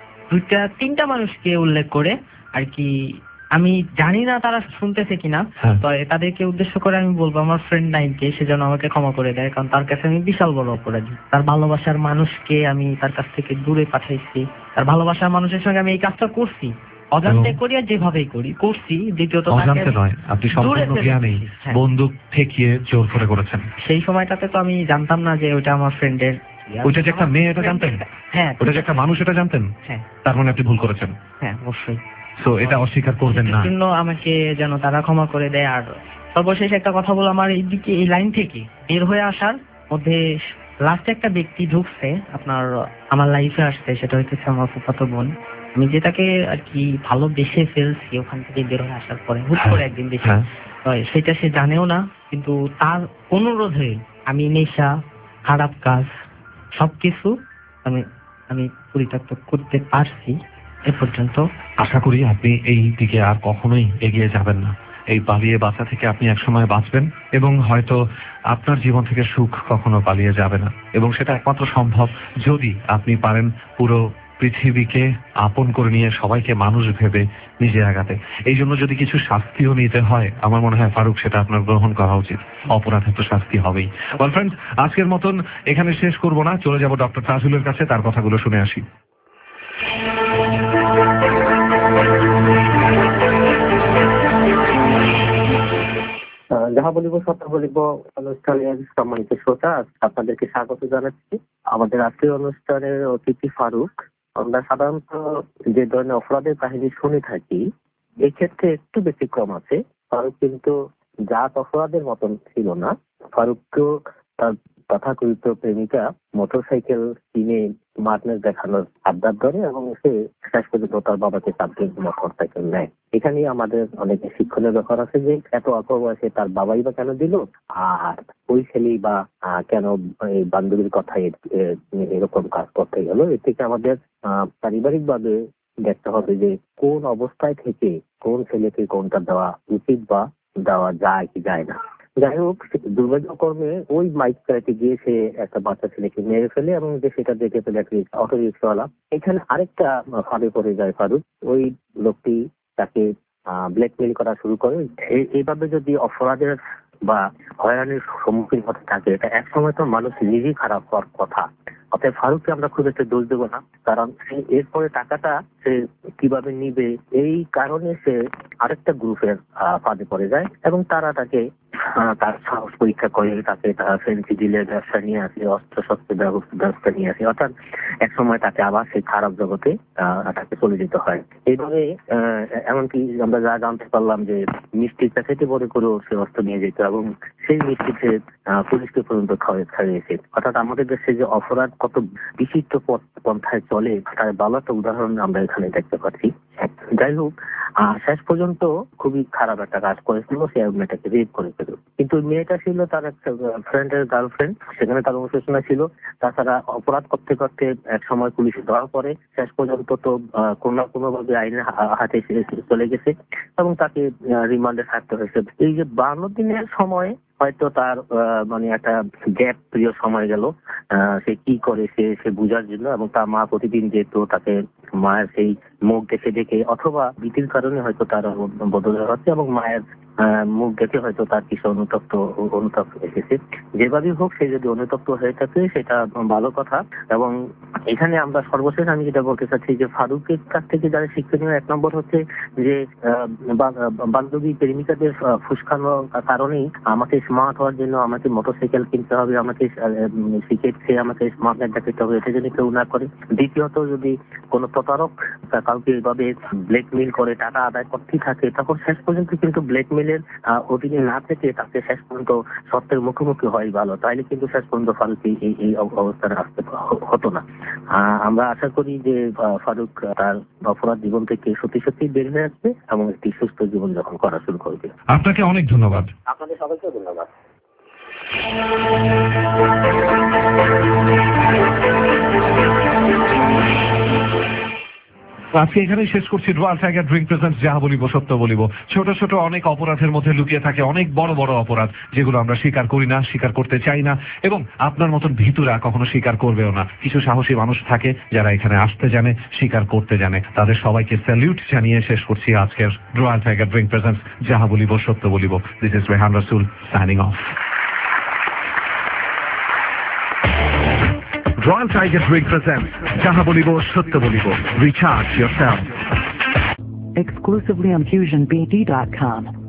D: 2-3টা মানুষকে উল্লেখ করে আর কি, আমি জানি না তারা শুনতেছে কিনা, তো তাদেরকে উদ্দেশ্য করে আমি বলবো আমার ফ্রেন্ড নাইমকে সে যেন আমাকে ক্ষমা করে দেয়, কারণ তার কাছে আমি বিশাল বড় অপরাধী। তার ভালোবাসার মানুষকে আমি তার কাছ থেকে দূরে পাঠাইছি, তার ভালোবাসার মানুষের সঙ্গে আমি এই কাজটা করছি, অজান্তে করি আর যেভাবেই করছি। দ্বিতীয়ত
B: অজান্তে নয়, আপনি সম্পূর্ণ জ্ঞানেই বন্দুক ঠেকিয়ে জোর করে করেছেন।
D: সেই সময়টাতে তো আমি জানতাম না যে ওটা আমার ফ্রেন্ডের,
B: ওইটা যে একটা মেয়ে এটা জানতেন?
D: হ্যাঁ।
B: ওটা যে একটা মানুষ এটা জানতেন?
D: হ্যাঁ।
B: তার মানে আপনি ভুল করেছেন?
D: হ্যাঁ, অবশ্যই।
B: তো এটা অস্বীকার করবেন না।
D: জন্য আমাকে যেন তারা ক্ষমা করে দেয়। আর সর্বশেষ একটা কথা বলো, আমার এইদিকে এই লাইন থেকে বের হয়ে আসার মধ্যে লাস্টে একটা ব্যক্তি ঢুকছে আপনার আমার লাইফে আসছে, সেটা হইতেছে আমার ফুফাতো বোন। আমি যেটাকে আর কি ভালোবেসে ফেলছি ওখান থেকে বের হয়ে আসার পরে হুট করে একদিন দেখি সেটা সে জানেও না, কিন্তু তার অনুরোধে আমি নেশা, খারাপ কাজ সবকিছু আমি আমি পরিত্যক্ত করতে পারছি এ পর্যন্ত।
B: আশা করি আপনি এই দিকে আর কখনোই এগিয়ে যাবেন না। এই পালিয়ে বাঁচা থেকে আপনি একসময় বাঁচবেন এবং হয়তো আপনার জীবন থেকে সুখ কখনো পালিয়ে যাবে না, এবং সেটা একমাত্র সম্ভব যদি আপনি পারেন পুরো পৃথিবীকে আপন করে নিয়ে সবাইকে মানুষ ভেবে নিজে আগাতে। এই জন্য যদি কিছু শাস্তিও নিতে হয়, আমার মনে হয় ফারুক সেটা আপনার গ্রহণ করা উচিত। অপরাধের তো শাস্তি হবেই। ওয়েল ফ্রেন্ডস, আজকের মতন এখানে শেষ করব না, চলে যাব ডক্টর তাজুলের কাছে, তার কথাগুলো শুনে আসি।
F: যাহা বলিব সত্য বলিব অনুষ্ঠানের সম্মানিত শ্রোতা, আপনাদেরকে স্বাগত জানাচ্ছি। আমাদের আজকের অনুষ্ঠানের অতিথি ফারুক। আমরা সাধারণত যে ধরনের অপরাধের কাহিনী শুনে থাকি, এক্ষেত্রে একটু ব্যতিক্রম আছে। ফারুক কিন্তু জাত অপরাধের মতন ছিল না। ফারুককেও তার তথাকথিত প্রেমিকা মোটরসাইকেল কিনে মার্নেস দেখানোর আবদার ধরে এবং সে শেষ পর্যন্ত তার বাবাকে চাপকে মোটরসাইকেল নেয়। এখানে আমাদের অনেক শিক্ষণীয় ব্যাপার আছে যে এত অল্প বয়সে তার বাবাই বা কেন দিল, আর ওই ছেলেই বা কেন এই বান্ধবীর কথায় এরকম কাজ করতে গেল। এ থেকে আমাদের পারিবারিক ভাবে দেখতে হবে যে কোন অবস্থায় থেকে কোন ছেলেকে কোনটা দেওয়া উচিত বা দেওয়া যায় কি যায় না। যাই হোক, দুর্ভাগ্যক্রমে ওই বাইক চালাতে গিয়ে সে একটা বাচ্চা ছেলেকে মেরে ফেলে এবং যে সেটা দেখে ফেলে একটা অটো রিক্সাওয়ালা। এখানে আরেকটা ফাঁদে পড়ে যায় ফারুক। ওই লোকটি তাকে ব্ল্যাকমেইল করা শুরু করে। এইভাবে যদি অপরাধের বা হয়রানির সম্মুখীন হতে থাকে, এটা একসময় তো মানুষ নিজেই খারাপ হওয়ার কথা। অতএব ফারুককে আমরা খুব একটা দোষ দেবো না, কারণ এরপরে টাকাটা সে কিভাবে নিবে এই কারণে সে আরেকটা গ্রুপের ফাঁদে পড়ে যায় এবং তারা তাকে তার সাহস পরীক্ষা করে, তাকে তারা ফেন্সি ডিলের ব্যবসা নিয়ে আসে, অস্ত্র শস্ত্রের ব্যবস্থা নিয়ে আসে। অর্থাৎ এক সময় তাকে আবার সেই খারাপ জগতে তাকে চলে যেতে হয়। এইভাবে এমনকি আমরা যা জানতে পারলাম যে মিষ্টির প্যাকেটে বড় করেও সে অস্ত্র নিয়ে যেত এবং সেই মিষ্টি সে পুলিশকে পর্যন্ত খাইয়েছে। অর্থাৎ আমাদের দেশে যে অপরাধ কত বিচিত্র পন্থায় চলে তার ভালো একটা উদাহরণ আমরা এখানে দেখতে পাচ্ছি। যাই হোক, শেষ পর্যন্ত খুবই খারাপ একটা কাজ করেছিল, সে মেয়েটাকে রেপ করেছিল। কিন্তু মেয়েটা ছিল তার একটা ফ্রেন্ডের গার্লফ্রেন্ড, সেখানে তার অনুশোচনা ছিল। তাছাড়া অপরাধ করতে করতে এক সময় পুলিশে ধরা পড়ে, শেষ পর্যন্ত তো কোনো না কোনো ভাবে আইনের হাতে চলে গেছে এবং তাকে রিমান্ডে থাকতে হয়েছে। এই যে 52 দিনের সময় হয়তো তার মানে একটা গ্যাপ প্রিয় সময় গেল সে কি করে সে বুঝার জন্য, এবং তার মা প্রতিদিন যেহেতু তাকে মায়ের সেই মুখ দেখে দেখে অথবা ভীতির কারণে হয়তো তার বদল হচ্ছে এবং মায়ের মুখ দেখে হয়তো তার কিছু অনুতপ্ত এসেছে। যেভাবেই হোক সে যদি অনুতপ্ত হয়ে থাকে সেটা ভালো কথা। এবং এখানে আমরা সর্বশেষ আমি যেটা বলতে চাচ্ছি যে ফারুকের কাছ থেকে যারা শিক্ষণীয় 1 নম্বর হচ্ছে যে বান্ধবী প্রেমিকাদের ফুসকানোর কারণেই আমাকে স্মার্ট হওয়ার জন্য আমাকে মোটরসাইকেল কিনতে হবে, আমাকে শিখেছে, আমাকে স্মার্ট দেখাতে হবে, এটা যদি কেউ না করে। দ্বিতীয়ত, যদি কোনো প্রতারক কাউকে এইভাবে ব্ল্যাকমেইল করে টাকা আদায় করতেই থাকে, তখন শেষ পর্যন্ত কিন্তু ব্ল্যাকমেইলের অধীনে না থেকে তাকে শেষ পর্যন্ত সত্যের মুখোমুখি হয় ভালো, তাইলে কিন্তু শেষ পর্যন্ত ফারুক এই অবস্থানে আসতে হতো না। আমরা আশা করি যে ফারুক তার অপরাধ জীবন থেকে সত্যি সত্যি বের হয়ে আসবে এবং একটি সুস্থ জীবন যখন করা শুরু করবে।
B: আপনাকে অনেক ধন্যবাদ।
F: আপনাদের সবাইকে ধন্যবাদ।
B: আজকে এখানেই শেষ করছি রয়্যাল টাইগার ড্রিঙ্ক প্রেজেন্টস যাহা বলিব সত্য বলিব। ছোট ছোট অনেক অপরাধের মধ্যে লুকিয়ে থাকে অনেক বড় বড় অপরাধ, যেগুলো আমরা স্বীকার করি না, স্বীকার করতে চাই না, এবং আপনার মতন ভীতুরা কখনো স্বীকার করবেও না। কিছু সাহসী মানুষ থাকে যারা এখানে আসতে জানে, স্বীকার করতে জানে। তাদের সবাইকে স্যালিউট জানিয়ে শেষ করছি আজকের রয়্যাল টাইগার ড্রিঙ্ক প্রেজেন্টস যাহা বলিব সত্য বলিব। This is Rehan Rasul signing off. Royal Tiger Drink presents Jaha Bolibo Shatya Bolibo. Recharge yourself.
A: Exclusively on FusionBD.com.